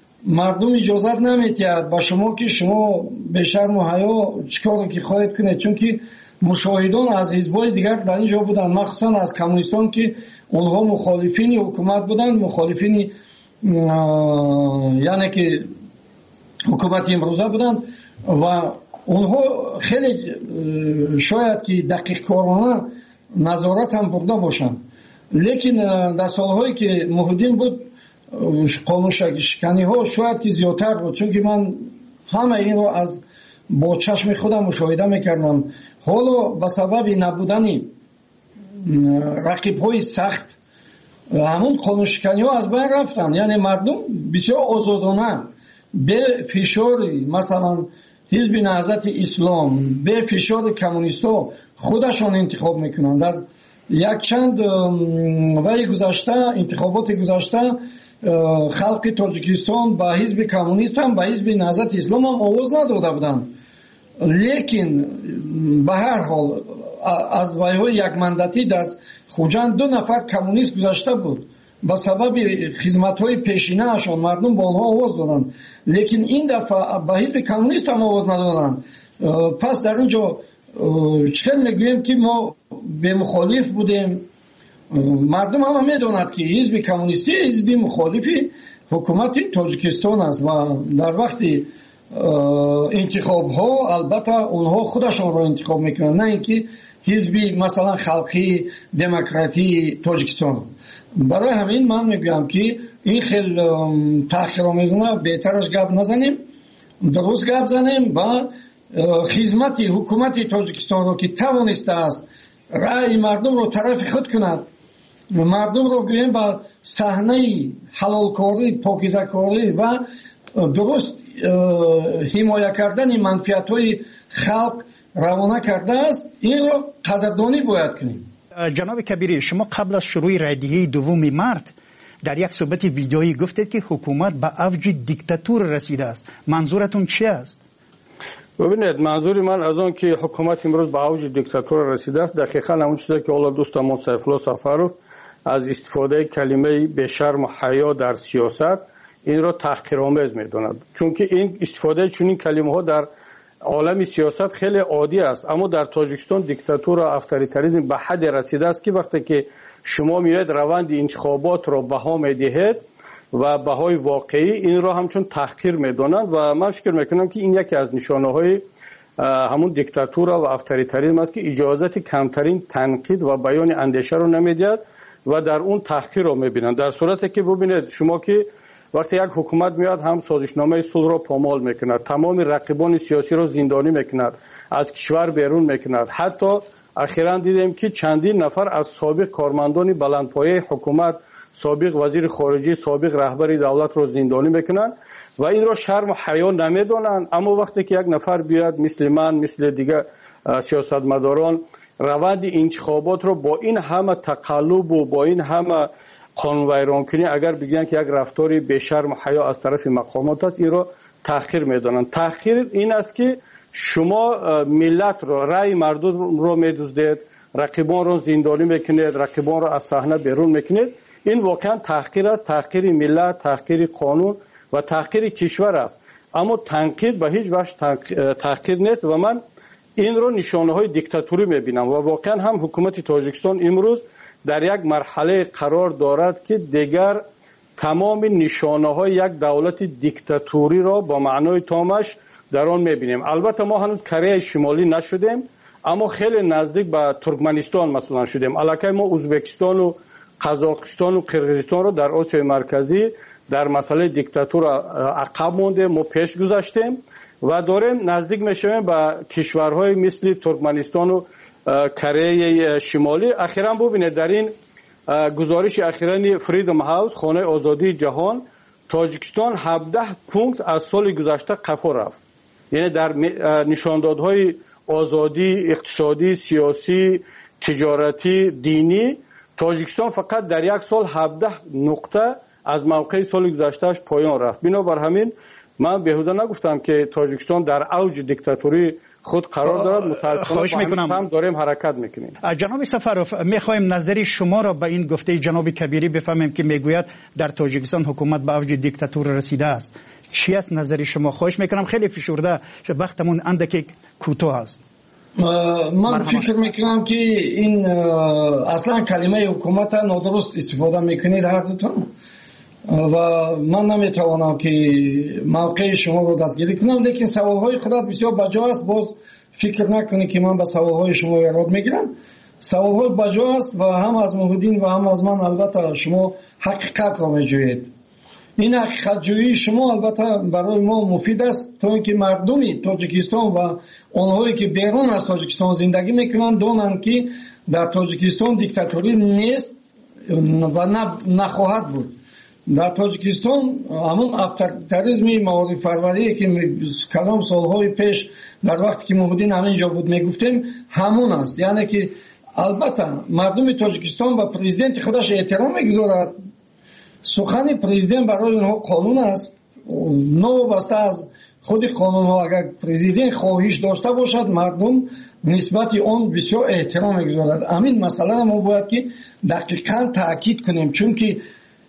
مردم اجازت نمیتید با شما که شما بیشتر محیا چیکار که خواهید کنید، چون که مشاهدان از حزب‌های دیگر در اینجا بودن، مخصوصا از کمونیستان که اونها مخالفین حکومت بودن، مخالفین یعنی که حکومت امروزه بودن و اونها خیلی شاید که دقیق کارانه نظارت هم برده باشند، لیکن در سالهایی که محیدین بود قانون شکنی ها شاید که زیادتر بود، چون که من همه این رو از با چشم خودم مشاهده میکردم. حالا به سبب نبودن رقیب های سخت همون قانون شکنی ها از بین رفتن، یعنی مردم بسیار آزادانه به فشار مثلا حزب نهضت اسلام، به فشار کمونیستا خودشان انتخاب میکنن. در یک چند وقت گذشته، انتخابات گذشته، خلق تاجیکستان با حزب کمونیست هم با حزب نهضت اسلام هم آواز نداده بودند، لیکن به هر حال از ویهای یک مندتی دست خوجند 2 نفر کمونیست گذاشته بود با سبب خدمت‌های پیشینه‌شان مردم با آنها آواز دادند، لیکن این دفعه با حزب کمونیست هم آواز ندادند. پس در اینجا چطور میگوییم که ما به مخالف بودیم؟ مردم هم میدونند که حزب کمونیستی حزب مخالفی حکومت تاجیکستان است و در وقت انتخاب ها البته اونها خودشون را انتخاب میکنند، نه اینکه حزب مثلا خلقی دموکراتی تاجیکستان. برای همین من میگم که این خیلی تأخیرآمیزانه بهترش گپ نزنیم، درست گپ زنیم و خدمت حکومت تاجیکستان رو که توانسته است رأی مردم رو طرف خود کند، مردم رو گوییم با صحنه حلالکاری، پاکیزه‌کاری و درست حمایت کردن منفعت‌های خلق روانه کرده است، این رو قدردانی باید کنیم. جناب کبیری، شما قبل از شروع رایدهی دوم مارت در یک صحبت ویدیویی گفتید که حکومت به اوج دیکتاتور رسیده است. منظورتون چی است؟ ببینید، منظور من از آن که حکومت امروز به اوج دیکتاتور رسیده است دقیقاً همون چیزی که اول دوستمون سیفالله سفرов از استفاده کلمه به شرم و حیا در سیاست این را تحقیرآمیز می‌داند، چون که این استفاده چنین کلمه‌ها در عالم سیاست خیلی عادی است. اما در تاجیکستان دیکتاتور و اتوریتاریسم به حد رسیده است که وقتی که شما میاید روند انتخابات را بها میدهید و بهای واقعی این را همچون تحقیر میدانند و من فکر میکنم که این یکی از نشانه‌های همون دیکتاتور و اتوریتاریسم است که اجازت کمترین تنقید و بیان اندیشه رو نمیدهد و در اون تحقیر رو میبینند. در صورتی که ببینید شما که وقتی یک حکومت میاد هم سازشنامه صلح را پامال میکند، تمام رقیبان سیاسی را زندانی میکند، از کشور بیرون میکند. حتی اخیراً دیدیم که چندین نفر از سابق کارمندان بلندپایه حکومت، سابق وزیر خارجه، سابق رهبر دولت را زندانی میکنند و این را شرم و حیا نمیدانند. اما وقتی که یک نفر بیاد مثل من، مثل دیگه سیاستمداران روند انتخابات را با این همه تقلب و با این همه قانون ویران کنی اگر بگن که یک رفتاری به شرم و حیا از طرف مقامات است، این را تحقیر میدانند. تحقیر این است که شما ملت را، رأی مردم را میدزدید، رقیبان را زندانی میکنید، رقیبان را از صحنه بیرون میکنید. این واقعا تحقیر است، تحقیر ملت، تحقیر قانون و تحقیر کشور است. اما تنقید به هیچ وجه تحقیر نیست و من این را نشانه های دیکتاتوری میبینم و واقعا هم حکومت تاجیکستان امروز در یک مرحله قرار دارد که دیگر تمام نشانه های یک دولت دیکتاتوری را با معنای تامش در آن میبینیم. البته ما هنوز کره شمالی نشدیم، اما خیلی نزدیک به ترکمنستان مثلا شدیم. الکی ما ازبکستان و قزاقستان و قرقیزستان را در آسیای مرکزی در مسئله دیکتاتور عقب مونده، ما پیش گذاشتیم و داریم نزدیک میشویم به کشورهای مثل ترکمنستان و کره شمالی. اخیراً ببینید در این گزارش اخیرانی فریدم هاوس، خانه آزادی جهان، تاجیکستان 17 پونکت از سال گذشته قفا رفت. یعنی در نشاندادهای آزادی اقتصادی، سیاسی، تجارتی، دینی تاجیکستان فقط در یک سال 17 نقطه از موقع سال گذشتهش پایان رفت. بنابر همین من بهوده نگفتم که تاجیکستان در اوج دیکتاتوری خود قرار دارد. متاسفانه هم داریم حرکت میکنیم. جناب سفرов میخوایم نظری شما را به این گفته جناب کبیری بفهمیم که میگوید در تاجیکستان حکومت به اوج دیکتاتور رسیده است. چی است نظری شما؟ خواهش میکنم، خیلی فشرده وقتمون اندکی کوتاه است. من فکر میکنم که این اصلا کلمه حکومت نادرست استفاده میکنید هر دوتون و من نمیتوانم که موقع شما رو دستگیری کنم، لیکن سوالهای خودت بسیار بجا است. باز فکر نکنی که من به سوالهای شما ایراد میگیرم. سوالهای بجا است و هم از محمدین و هم از من البته شما حقیقت را میجویید. این حقیقت جویی شما البته برای ما مفید است تا اینکه مردمی تاجیکستان و آنهایی که بیرون از تاجیکستان زندگی میکنند دانند که در تاجیکستان دیکتاتوری نیست و نخواهد بود. در تاجیکستان همون اتوریتاریسم موارد پروری که کلام سالهای پیش در وقتی که محمدین همینجا بود میگفتیم همون است. یعنی که البته مردم تاجیکستان و پرزیدنت خودش احترام میگذارد. سخن پرزیدنت برای اونها قانون است. نوابسته از خود قانون ها اگر پرزیدنت خواهش داشته باشد مردم نسبت آن بسیار احترام میگذارد. همین مسئله ما باید که دقیقاً تاکید کنیم، چون که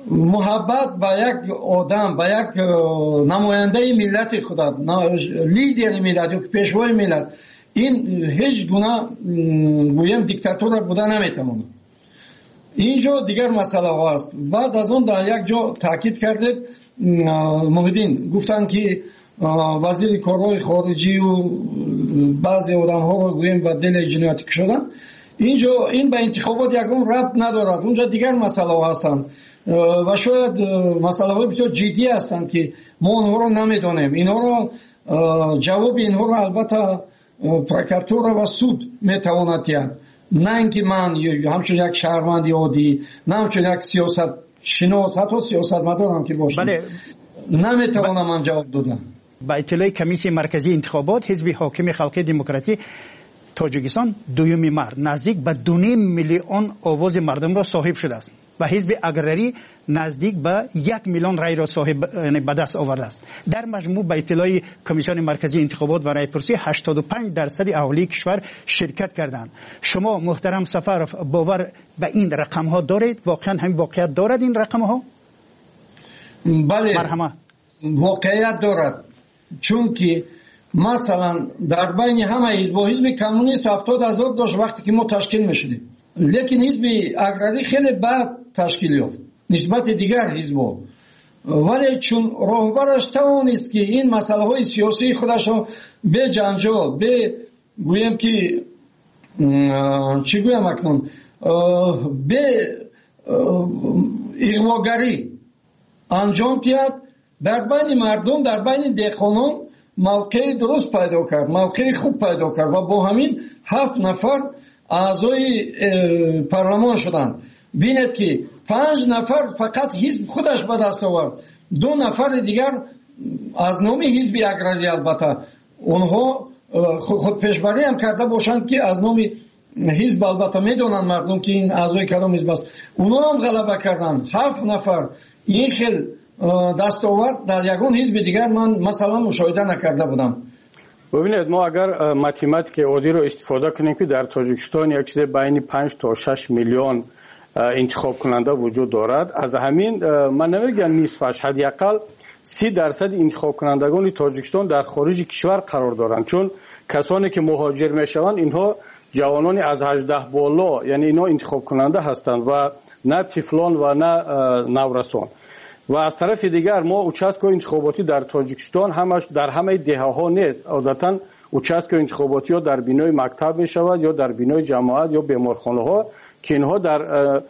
محبت به یک آدم، به یک نماینده ملت خود، لیدر ملت یا پیشوای ملت، این هیچ گونه گویم دیکتاتور بوده نمیتونه. اینجا دیگر مسئله هست. بعد از اون در یک جا تاکید کردید محیدین، گفتن که وزیر کارهای خارجی و بعضی آدم ها رو گویم به دل جنایتی کشیدن. اینجا این به انتخابات یکون ربط ندارد، اونجا دیگر مسئله هستند و شاید مسئله های بسیار جدی هستند که ما اونها رو نمیدونیم. اینها رو جواب اینها رو البته پروکراتور و سود میتواند دهد، نه اینکه من همچون یک شهروند عادی، نه همچون یک سیاست شناس، حتی سیاست مدارم که باشم، نمیتوانم من جواب دادم. با اطلاع کمیسیون مرکزی انتخابات، حزب حاکم خلقی دموکراتی تاجیکستان دوم مرد نزدیک به 2.5 میلیون آواز مردم را صاحب شده است و حزب اگرری نزدیک به 1 میلیون رای را صاحب به دست آورده است. در مجموع به اطلاع کمیسیون مرکزی انتخابات و رایپرسی 85% اهالی کشور شرکت کردند. شما محترم سفرов باور به این رقم ها دارید؟ واقعا هم واقعیت دارد این رقم ها؟ بله، واقعیت دارد، چون که مثلا در بین همه حزب کمونیست 70,000 داشت وقتی که ما تشکیل میشدیم، لیکن حزب اگرری خیلی بعد تشکیل یافت نسبت دیگر حزب‌ها، ولی چون راهبرش توانست که این مسئله های سیاسی خودش رو به جنجال، به گویم که چی گویم اکنون، به اغواگری انجام دهد، در بین مردم، در بین دهقانان موقع درست پیدا کرد، موقع خوب پیدا کرد و با همین 7 نفر اعضای پارلمان شدند. بینید که 5 نفر فقط حزب خودش به دست آورد، 2 نفر دیگر از نام حزب اگرری، البته اونها خود پیشبری هم کرده باشند که از نام حزب، البته میدونن مردم که این اعضای کدام حزب است، اونها هم غلبه کردن. 7 نفر این خیلی دستاورد در یگون حزب دیگر من مثلا مشاهده نکرده بودم. ببینید، ما اگر ماتماتیک عادی رو استفاده کنیم که در تاجیکستان یک چیز بین 5 تا 6 میلیون انتخاب کننده وجود دارد، از همین من نمیگم نصفش، حداقل 30% انتخاب کنندگان تاجیکستان در خارج کشور قرار دارند، چون کسانی که مهاجر میشوند اینها جوانانی از 18 بالا، یعنی اینا انتخاب کننده هستند و نه طفلان و نه نورسان. و از طرف دیگر ما اوچاسکو انتخاباتی در تاجیکستان همش در همه دهه‌ها نیست، عادتاً اوچاسکو انتخاباتی ها در بینای مکتب می شود یا در بینای جماعت یا بیمارخانه ها که اینها در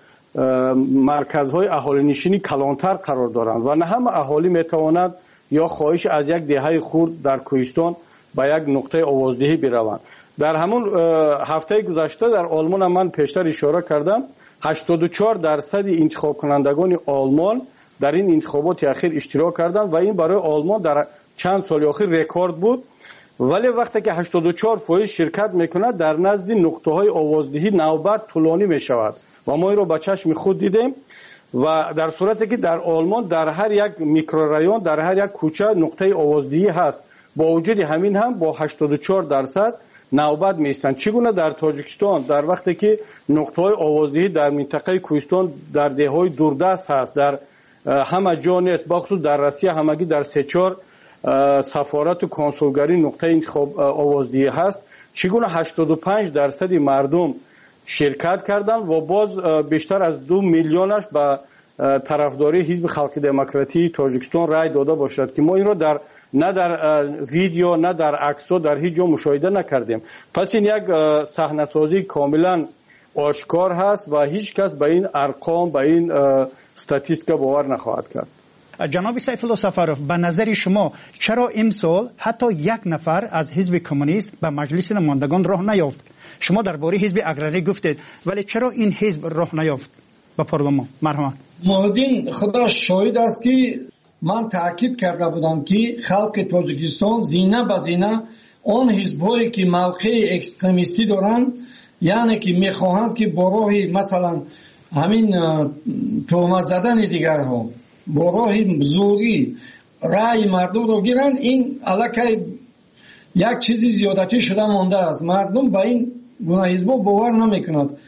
مرکزهای اهالی نشینی کلانتر قرار دارند و نه همه اهالی می تواند یا خواهش از یک دهه خرد در کوهستان به یک نقطه آوازدهی بروند. در همون هفته گذشته در آلمان من پیشتر اشاره کردم 84% انتخاب کنندگان آلمان در این انتخابات اخیر اشتراک کردند و این برای آلمان در چند سال اخیر رکورد بود. ولی وقتی که 84% شرکت میکند در نزد نقطه های آوازدهی نوبت طولانی میشود و ما این رو با چشم خود دیدیم و در صورتی که در آلمان در هر یک میکرورایون، در هر یک کوچه نقطه آوازدهی هست، با وجود همین هم با 84% نوبت میستند. چگونه در تاجیکستان در وقتی که نقطه های آوازدهی در منطقه کوهستان در دههای دوردست هست، در همه جا نیست، بخصوص در روسیه همگی در 3-4 سفارت و کنسولگری نقطه انتخاب آوازدهی هست، چگونه 85% مردم شرکت کردند و باز بیشتر از 2 میلیونش به طرفداری حزب خلق دموکراتی تاجیکستان رای داده باشد که ما این رو نه در ویدیو نه در عکس‌ها در هیچ جا مشاهده نکردیم. پس این یک صحنه‌سازی کاملا آشکار هست و هیچ کس به این ارقام، به این استاتیستیکا باور نخواهد کرد. جناب سیف الله سفرов، به نظر شما چرا امسال حتی 1 نفر از حزب کمونیست به مجلس نمایندگان راه نیافت؟ شما درباره حزب اگرری گفتید، ولی چرا این حزب راه نیافت به پارلمان؟ مرحبا. محمدین خدا شاهد است که من تاکید کرده بودم که خلق تاجیکستان زینه به زینه آن حزب‌هایی که موقع اکستریمیستی دارند، یعنی که میخواهند که با راه مثلا همین تهمت زدن دیگرها، با راه زوری رأی مردم رو گیرند، این الکی یک چیزی زیادتی شده مانده است. مردم با این گونه حزب‌ها باور نمیکنند.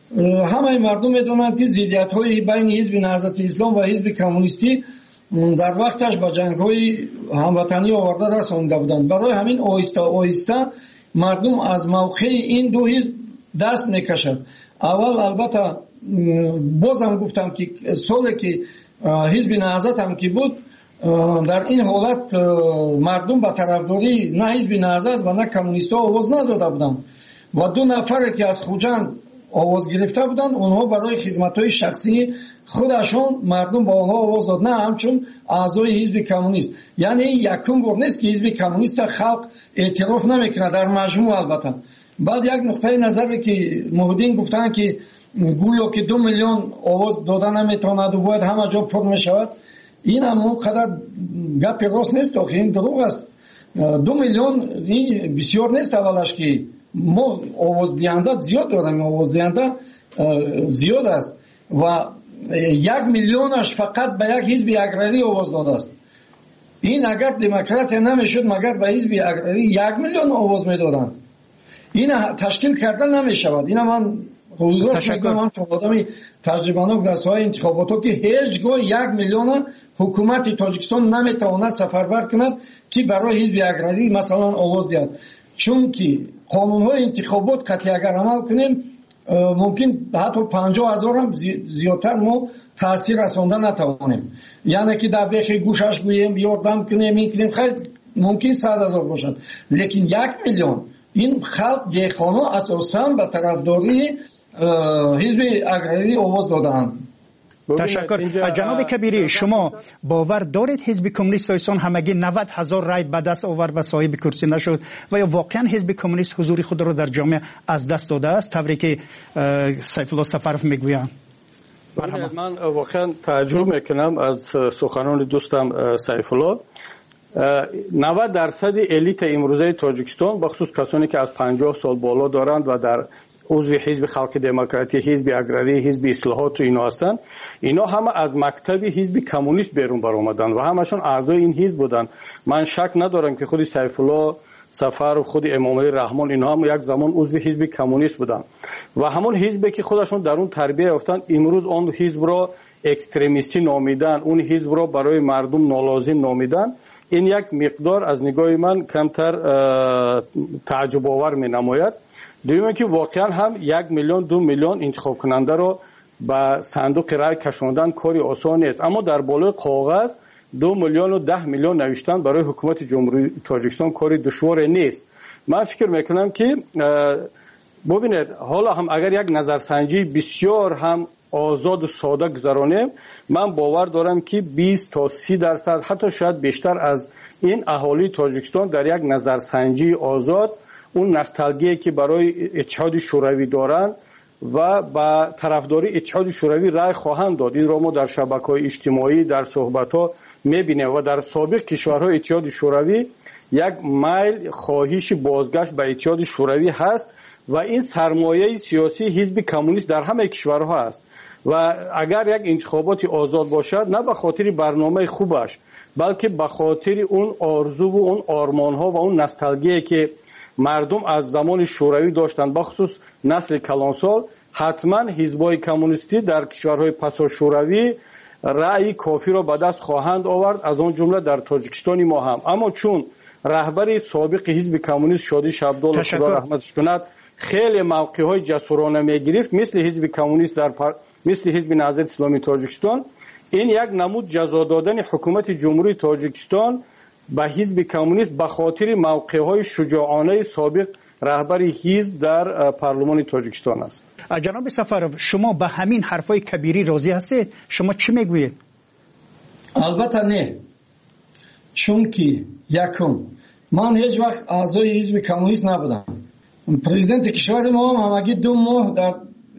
همه مردم میدونند که ضدیت‌های بین حزب نهضت اسلام و حزب کمونیستی در وقتش با جنگ‌های هموطنی آورده رسانده بودند. برای همین آهسته آهسته مردم از موقع این دو حزب دست میکشد. اول البته بازم گفتم که سالی که حزب نهضت هم که بود، در این حالت مردم به طرفداری نه حزب نهضت و نه کمونیست‌ها آواز نداده بودند و دو نفر که از خوجند آواز گرفته بودند، اونها برای خدمت‌های شخصی خودشون مردم با آنها آواز داد، نه همچون اعضای حزب کمونیست. یعنی یکم بار نیست که حزب کمونیست خلق اعتراف نمیکنه در مجموع. البته بعد یک نقطه نظری که محدین گفتن که گویا که 2 میلیون آواز دادن نمیتواند و باید همه جا پر میشود، این هم اونقدر گپ راست نیست، آخه این دروغ است. 2 میلیون بسیار نیست. اولش که ما آواز دهنده زیاد داریم، آواز دهنده زیاد است و 1 میلیونش فقط به یک حزب اگراری آواز داده است. این اگر دموکرات نمیشد مگر به حزب اگراری 1 میلیون آواز میدادند. این تشکیل کردن نمیشود. این من روزگاش میگم، هم چون آدمی تجربه‌ناک در ساحه انتخابات که هیچگاه 1 میلیون حکومت تاجیکستان نمیتواند سفربر کند که برای حزب اگراری مثلا آواز دهد. چون که قانون‌های انتخابات قطعی اگر عمل کنیم ممکن حتی 50,000 هم زیادتر ما تاثیر رسانده نتوانیم. یعنی که در بیخ گوشش گوییم یاردم کنیم این کنیم، خیلی ممکن 100,000 باشد، لیکن 1 میلیون این خلق دیخانه اساساً به طرفداری حزب اگراری آواز دادند. تشکر. جناب کبیری، شما باور دارید حزب کمونیست ایسان همگی 90,000 رای به دست آورد و صاحب کرسی نشد و یا واقعا حزب کمونیست حضور خود را در جامعه از دست داده است طوری که سیف الله سفرف میگویند؟ من واقعا تعجب میکنم از سخنان دوستم سیف الله. 90% الیت امروزه تاجیکستان بخصوص کسانی که از 50 سال بالا دارند و در عضو حزب خلق دموکراتی، حزب اگراری، حزب اصلاحات و اینا هستند، اینا همه از مکتب حزب کمونیست بیرون بر آمدند و همشون اعضای این حزب بودند. من شک ندارم که خود سیف الله سفر و خود امام علی رحمان اینا هم یک زمان عضو حزب کمونیست بودند و همون حزبی که خودشون در اون تربیت یافتند امروز اون حزب را اکستریمیستی نامیدن، اون حزب را برای مردم نالازم نامیدن. این یک مقدار از نگاه من کمتر تعجب آور می نماید. دویمه که واقعا هم 1 میلیون 2 میلیون انتخاب کننده رو به صندوق رای کشاندن کاری آسان نیست، اما در بالای کاغذ 2 میلیون و 10 میلیون نوشتن برای حکومت جمهوری تاجیکستان کاری دشوار نیست. من فکر میکنم که ببینید حالا هم اگر یک نظرسنجی بسیار هم آزاد و ساده گذرانیم، من باور دارم که 20 تا 30% حتی شاید بیشتر از این اهالی تاجیکستان در یک نظرسنجی آزاد اون نوستالژی که برای اتحاد شوروی دارند و با طرفداری اتحاد شوروی رای خواهند داد. این را ما در شبکه‌های اجتماعی در صحبت‌ها می‌بینیم و در سابق کشورهای اتحاد شوروی یک میل خواهش بازگشت به اتحاد شوروی هست و این سرمایه سیاسی حزب کمونیست در همه کشورها است و اگر یک انتخابات آزاد باشد نه به خاطر برنامه خوبش بلکه به خاطر اون آرزو و اون آرمان‌ها و اون نوستالژی که مردم از زمان شوروی داشتند، بخصوص نسل کلانسال، حتما حزب‌های کمونیستی در کشورهای پسا شوروی رأی کافی را به دست خواهند آورد، از آن جمله در تاجیکستان ما هم. اما چون رهبر سابق حزب کمونیست شادی شبدال خدا رحمتش کند خیلی موقع‌های جسورانه می‌گرفت مثل حزب کمونیست مثل حزب نهضت اسلامی تاجیکستان، این یک نمود جزا دادن حکومت جمهوری تاجیکستان به حزب کمونیست به خاطر موقع‌های شجاعانه سابق رهبر حزب در پارلمان تاجیکستان است. جناب سفرов شما به همین حرفای کبیری راضی هستید؟ شما چی میگویید؟ البته نه، چون که یکم من هیچ وقت اعضای حزب کمونیست نبودم. پرزیدنت کشور ما همگی 2 ماه در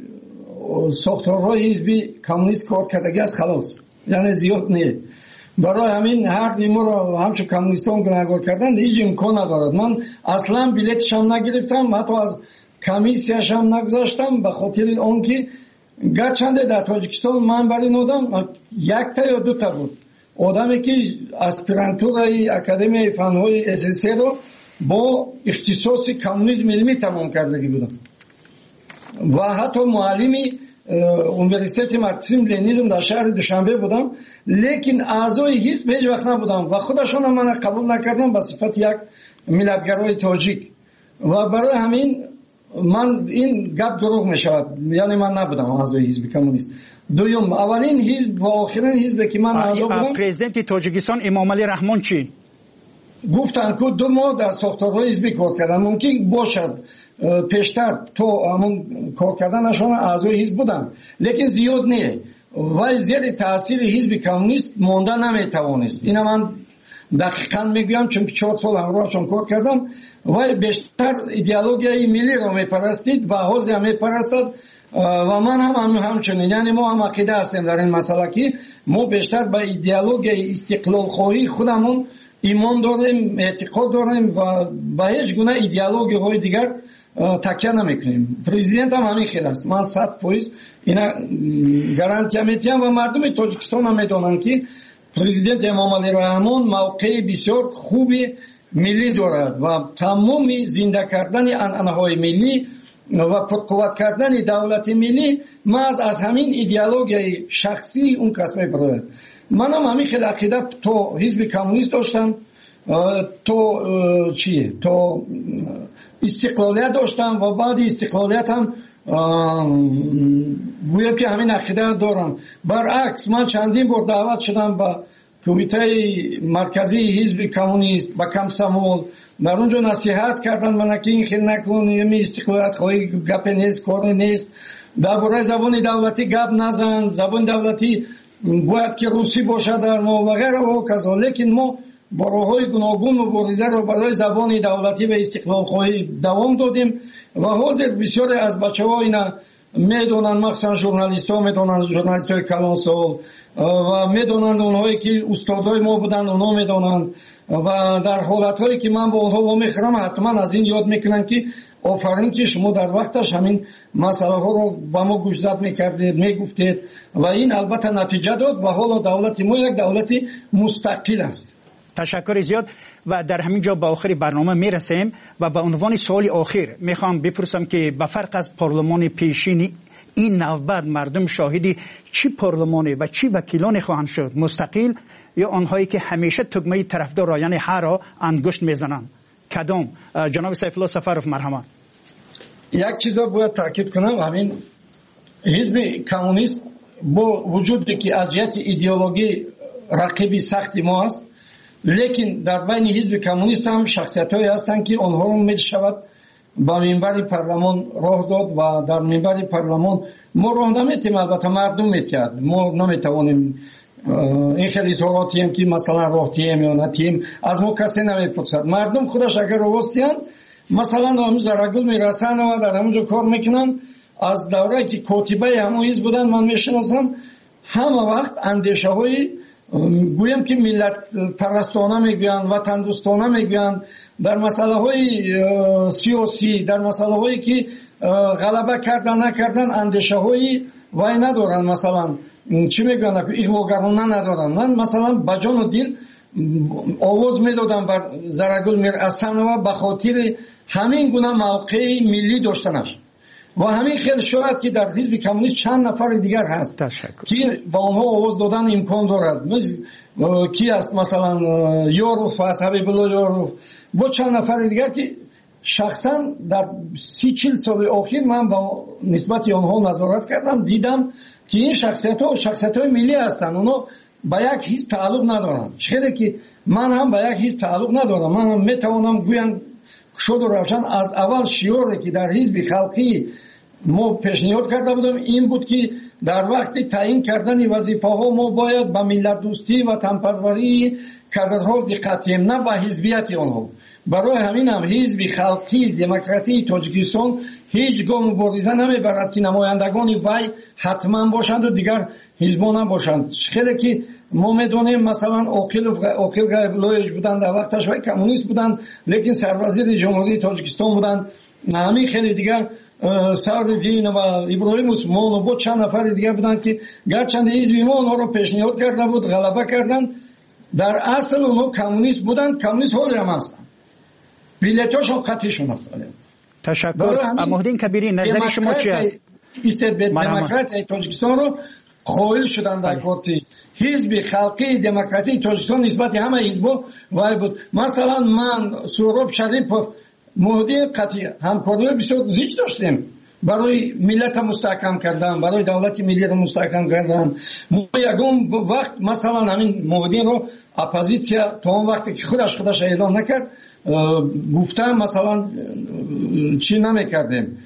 ساختارهای حزب کمونیست کار کردگی است، خلاص، یعنی زیاد نه. برای همین هر دیمو رو همچون کمونیستان گناهکار کردن هیچ امکان ندارد. من اصلا بلیتش هم نگرفتم، حتی از کمیسیش هم نگذاشتم به خاطر آنکه گرچنده در تاجیکستان من برای نودم 1 تا یا 2 تا بود آدمی که اسپیرانتورای اکادمی فنهای SSC رو با اختصاص کمونیسم علمی تمام کردگی بودم. و حتی معلمی университети марксизм ленинизм дар шаҳри душанбе будам, лекин аъзои ҳизб ҳеҷ вақт набудам ва худашонам мана қабул накардам ба сифати як миллатгарои тоҷик. ва барои ҳамин ман ин гап дурӯғ мешавад, яъне ман набудам аъзои ҳизби коммунист. дуюм, аввалин ҳизб ва охирин ҳизбе ки ман аъзо будам. президенти тоҷикистон эмомалӣ раҳмон чӣ гуфтанд ки 2 моҳ дар сохторҳои ҳизбӣ кор карданд. мумкин бошад пештар то ҳамон кор карданашон аъзои ҳизб буданд, лекин зиёд не. вай зери таъсири ҳизби коммунист монда наметавонист. ина ман дақиқан мегӯям, чунки 4 сол ҳамроҳашон кор кардам. вай бештар идеологияи миллиро мепарастид ва ҳозирам мепарастад ва ман ҳам ҳамчунин. яъне мо ҳам ақида ҳастем дар ин масъала ки мо бештар ба идеологияи истиқлолхоҳии худамон имон дорем, эътиқод дорем ва ба ҳеҷ гуна идеологияҳои дигар такя намекунем. президентам ҳамин хел аст. ман 100% ина гарантия метиҳам ва мардуми тоҷикистон ҳам медонанд ки президент эмомалӣ раҳмон мавқеи бисёр хуби миллӣ дорад ва тамоми зинда кардани анъанаҳои миллӣ ва пурқувват кардани давлати миллӣ маҳз аз ҳамин идеологияи шахсии он кас мебарояд. манам ҳамин хел ақида то ҳизби коммунист доштам, то истиқлолият доштам ва баъди истиқлолиятам гӯям ки ҳамин ақида дорам. баръакс, ман чандин бор даъват шудам ба кумитаи марказии ҳизби коммунист, ба комсомол. дар он ҷо насиҳат кардан мана ки ин хел накун, ими истиқлолиятхоҳӣ гапе нест, коре нест, дар бораи забони давлатӣ гап назан, забони давлатӣ бояд ки русӣ бошад дар мо ва ғайра ва ҳоказо. лекин мо бо роҳҳои гуногун муборизаро барои забони давлатӣ ва истиқлолхоҳӣ давом додем ва ҳозир бисёре аз бачаҳо ина медонанд, махсусан журналистҳо медонанд, журналистҳои калонсол ва медонанд, онҳое ки устодои мо буданд онҳо медонанд ва дар ҳолатҳое ки ман бо онҳо вомехӯрам ҳатман аз ин ёд мекунанд ки офарин ки шумо дар вақташ ҳамин масъалаҳоро ба мо гӯшзад мекардед, мегуфтед ва ин албатта натиҷа дод ва ҳоло давлати мо як давлати мустақил аст. تشکر زیاد و در همین جا به آخر برنامه میرسیم و به عنوان سوال آخر میخوام بپرسم که به فرق از پارلمان پیشین این نوبت مردم شاهدی چی پارلمانی و چی وکیلانی خواهند شد؟ مستقل یا آنهایی که همیشه تگمه طرفدار یعنی هر را انگشت میزنند؟ کدام؟ جناب سیف الله سفرов مرحمت. یک چیز باید تاکید کنم، همین حزب کمونیست با وجودی که از جهت ایدئولوژی رقیبی سختی ما است، لیکن در بین حزب کمونیست هم شخصیت‌هایی هستند که آنها رو می‌شود با منبر پارلمان راه داد و در منبر پارلمان ما راه نمی‌تیم، البته مردم می‌تید. ما نمی‌توانیم این خیلی اظهاراتی هم که مثلا راه تیم یا نتیم از ما کسی نمی‌پرسد. مردم خودش اگر راستیان مثلا همون زرگل میرسن و در همونجا کار میکنن. از دوره‌ای که کاتبه همون حزب بودن من میشناسم، همه وقت اندیشه‌های گویم که ملت پرستانه میگویند، وطن دوستانه میگویند، در مسئله های سیاسی، در مسئله هایی که غلبه کردن نکردن اندیشه هایی وای ندارن. مثلا چی میگویند که ایغواگرانه ندارن. من مثلا با جان و دل آواز میدادم بر زرگل میرحسن و به خاطر همین گونه موقع ملی داشتنش و همین خیلی شاید که در حزب کمونیست چند نفر دیگر هست که با آنها آواز دادن امکان دارد. کی است؟ مثلا یوروف است، حبیب الله یوروف، با چند نفر دیگر که شخصا در 30-40 سال اخیر من با نسبت آنها نظارت کردم، دیدم که این شخصیت‌های ملی هستند. اونا با یک حزب تعلق ندارند. چرا که من هم با یک حزب تعلق ندارم. من هم میتوانم گویم شد و روشن از اول شعاری که در حزب خلقی ما پیشنهاد کرده بودم این بود که در وقت تعیین کردن وظیفه‌ها ما باید به ملت دوستی و وطنپروری کادرها دقت کنیم، نه به حزبیت آنها. برای همین هم حزب خلقی دموکراتی تاجیکستان هیچ گاه مبارزه نمیبرد که نمایندگان وی حتما باشند و دیگر حزبان نباشند. خیلی که ما میدونیم مثلا عاقل غیب‌الله بودند، در وقتش وی کمونیست بودند لیکن سروزیر جمهوری تاجیکستان بودند. همین خیلی دیگر سعدالدین و ابراهیم عثمان و بود چند نفر دیگر بودند که گرچند حزب ما اونها رو پیشنهاد کرده بود، غلبه کردند. در اصل اونها کمونیست بودند، کمونیست حالی هم هستند، بیلیتاشون قطعیشون هست. تشکر. مهدین کبیری نظر شما چی است؟ دموکراتی تاجیکستان رو خواهل شدن در کورتی حزب خلقی دموکراتی تاجیکستان نسبت همه حزبا وای بود. مثلا من سهراب شریف مهدی قطعی همکاری بسیار زیاد داشتیم برای ملت مستحکم کردن، برای دولت ملی رو مستحکم کردن. ما یکم وقت مثلا همین مهدی رو اپوزیسیا تا اون وقتی که خودش اعلام نکرد گفتم مثلا چی نمیکردیم،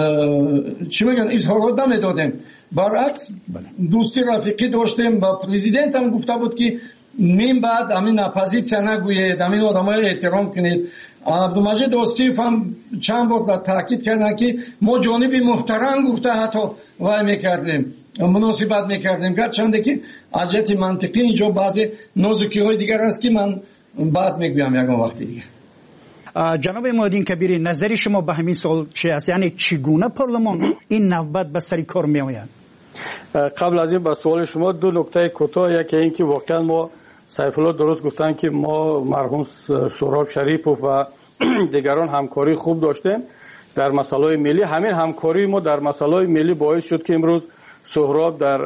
چی میگن اظهارات نمیدادیم. برعکس دوستی رفیقی داشتیم. با پرزیدنت هم گفته بود که نیم بعد همین اپوزیسیا نگویید، همین آدمای احترام کنید. عبدالمجید دوستیف هم چند بار تاکید کردن که ما جانب محترم گفته حتی وای میکردیم، مناسبت میکردیم، گرچنده که از جهت منطقی اینجا بعضی نازکی های دیگر است که من بعد میگویم یکم وقتی دیگه. جناب مهدین کبیری نظر شما به همین سوال چی است؟ یعنی چگونه پارلمان این نوبت به سر کار می آید؟ قبل از این به سوال شما دو نکته کوتاه. یکی این که واقعا ما سیف الله درست گفتن که ما مرحوم سهراب شریف و دیگران همکاری خوب داشتیم در مسائل ملی. همین همکاری ما در مسائل ملی باعث شد که امروز سهراب در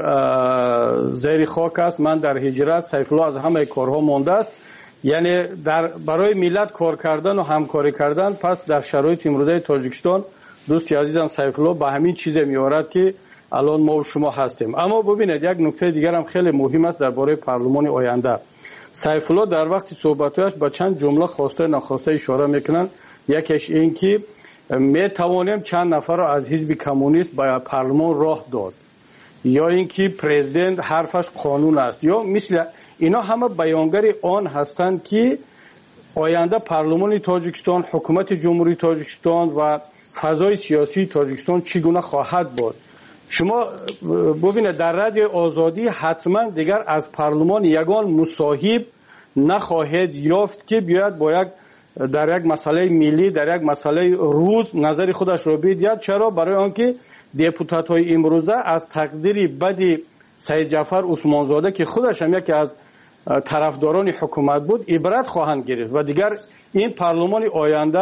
زیر خاک است، من در هجرت، سیف الله از همه کارها مانده است. یعنی برای ملت کار کردن و همکاری کردن. پس در شرایط امروزه تاجیکستان دوستی عزیزم سیف الله به همین چیز میارد که الان ما و شما هستیم. اما ببینید یک نکته دیگر هم خیلی مهم است درباره پارلمان آینده. سیف الله در وقت صحبتش با چند جمله خواسته ناخواسته اشاره میکنن. یکیش این که می توانیم چند نفر را از حزب کمونیست به پارلمان راه داد، یا اینکه پرزیدنت حرفش قانون است، یا مثل اینا همه بیانگری آن هستند که آینده پارلمان تاجیکستان، حکومت جمهوری تاجیکستان و فضای سیاسی تاجیکستان چگونه خواهد بود. شما ببینید در رادیو آزادی حتما دیگر از پارلمان یگان مصاحب نخواهد یافت که بیاید با در یک مسئله ملی، در یک مسئله روز نظر خودش رو بگوید. چرا؟ برای آنکه دپوتات های امروزه از تقدیر بد سید جعفر عثمانزاده که خودش هم یکی از طرفداران حکومت بود عبرت خواهند گرفت و دیگر این پارلمان آینده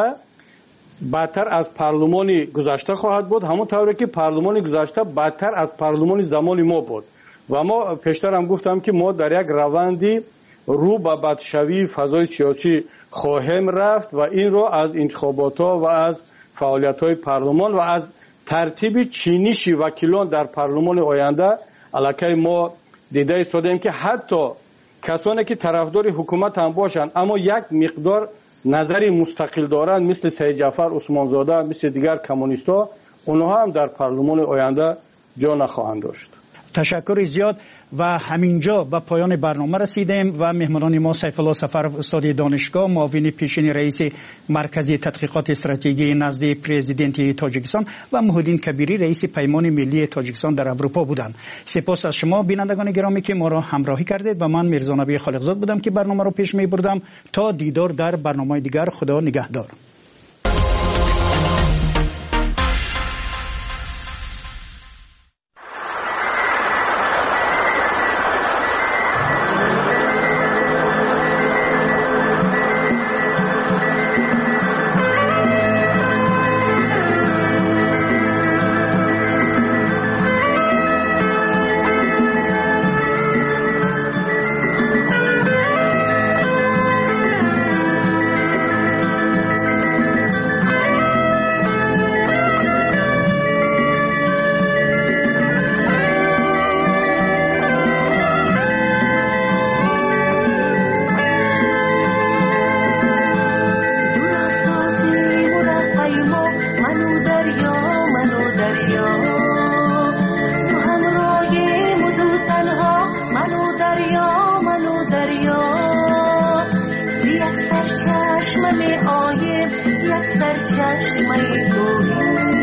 بدتر از پارلمان گذشته خواهد بود، همون طوری که پارلمان گذشته بدتر از پارلمان زمان ما بود. و ما پیشتر هم گفتم که ما در یک روندی رو به بدشوی فضای سیاسی خواهیم رفت و این رو از انتخابات ها و از فعالیت های پارلمان و از ترتیب چینش وکیلان در پارلمان آینده علاقه ما دیده ایستادیم که حتی کسانی که طرفدار حکومت هم باشند اما یک مقدار نظری مستقل دارند مثل سید جعفر عثمانزاده، مثل دیگر کمونیست‌ها، اونها هم در پارلمان آینده جا نخواهند داشت. تشکر زیاد. و همینجا به پایان برنامه رسیدیم و مهمانان ما سیف الله سفرов استاد دانشگاه، معاون پیشین رئیس مرکز تحقیقات استراتژی نزد پرزیدنت تاجیکستان و مهدین کبیری رئیس پیمان ملی تاجیکستان در اروپا بودند. سپاس از شما بینندگان گرامی که ما را همراهی کردید و من میرزا نبی خالقزاد بودم که برنامه را پیش می بردم. تا دیدار در برنامه دیگر، خدا نگهدار. یک سر چشمه آیم یک سر چشمه گوهی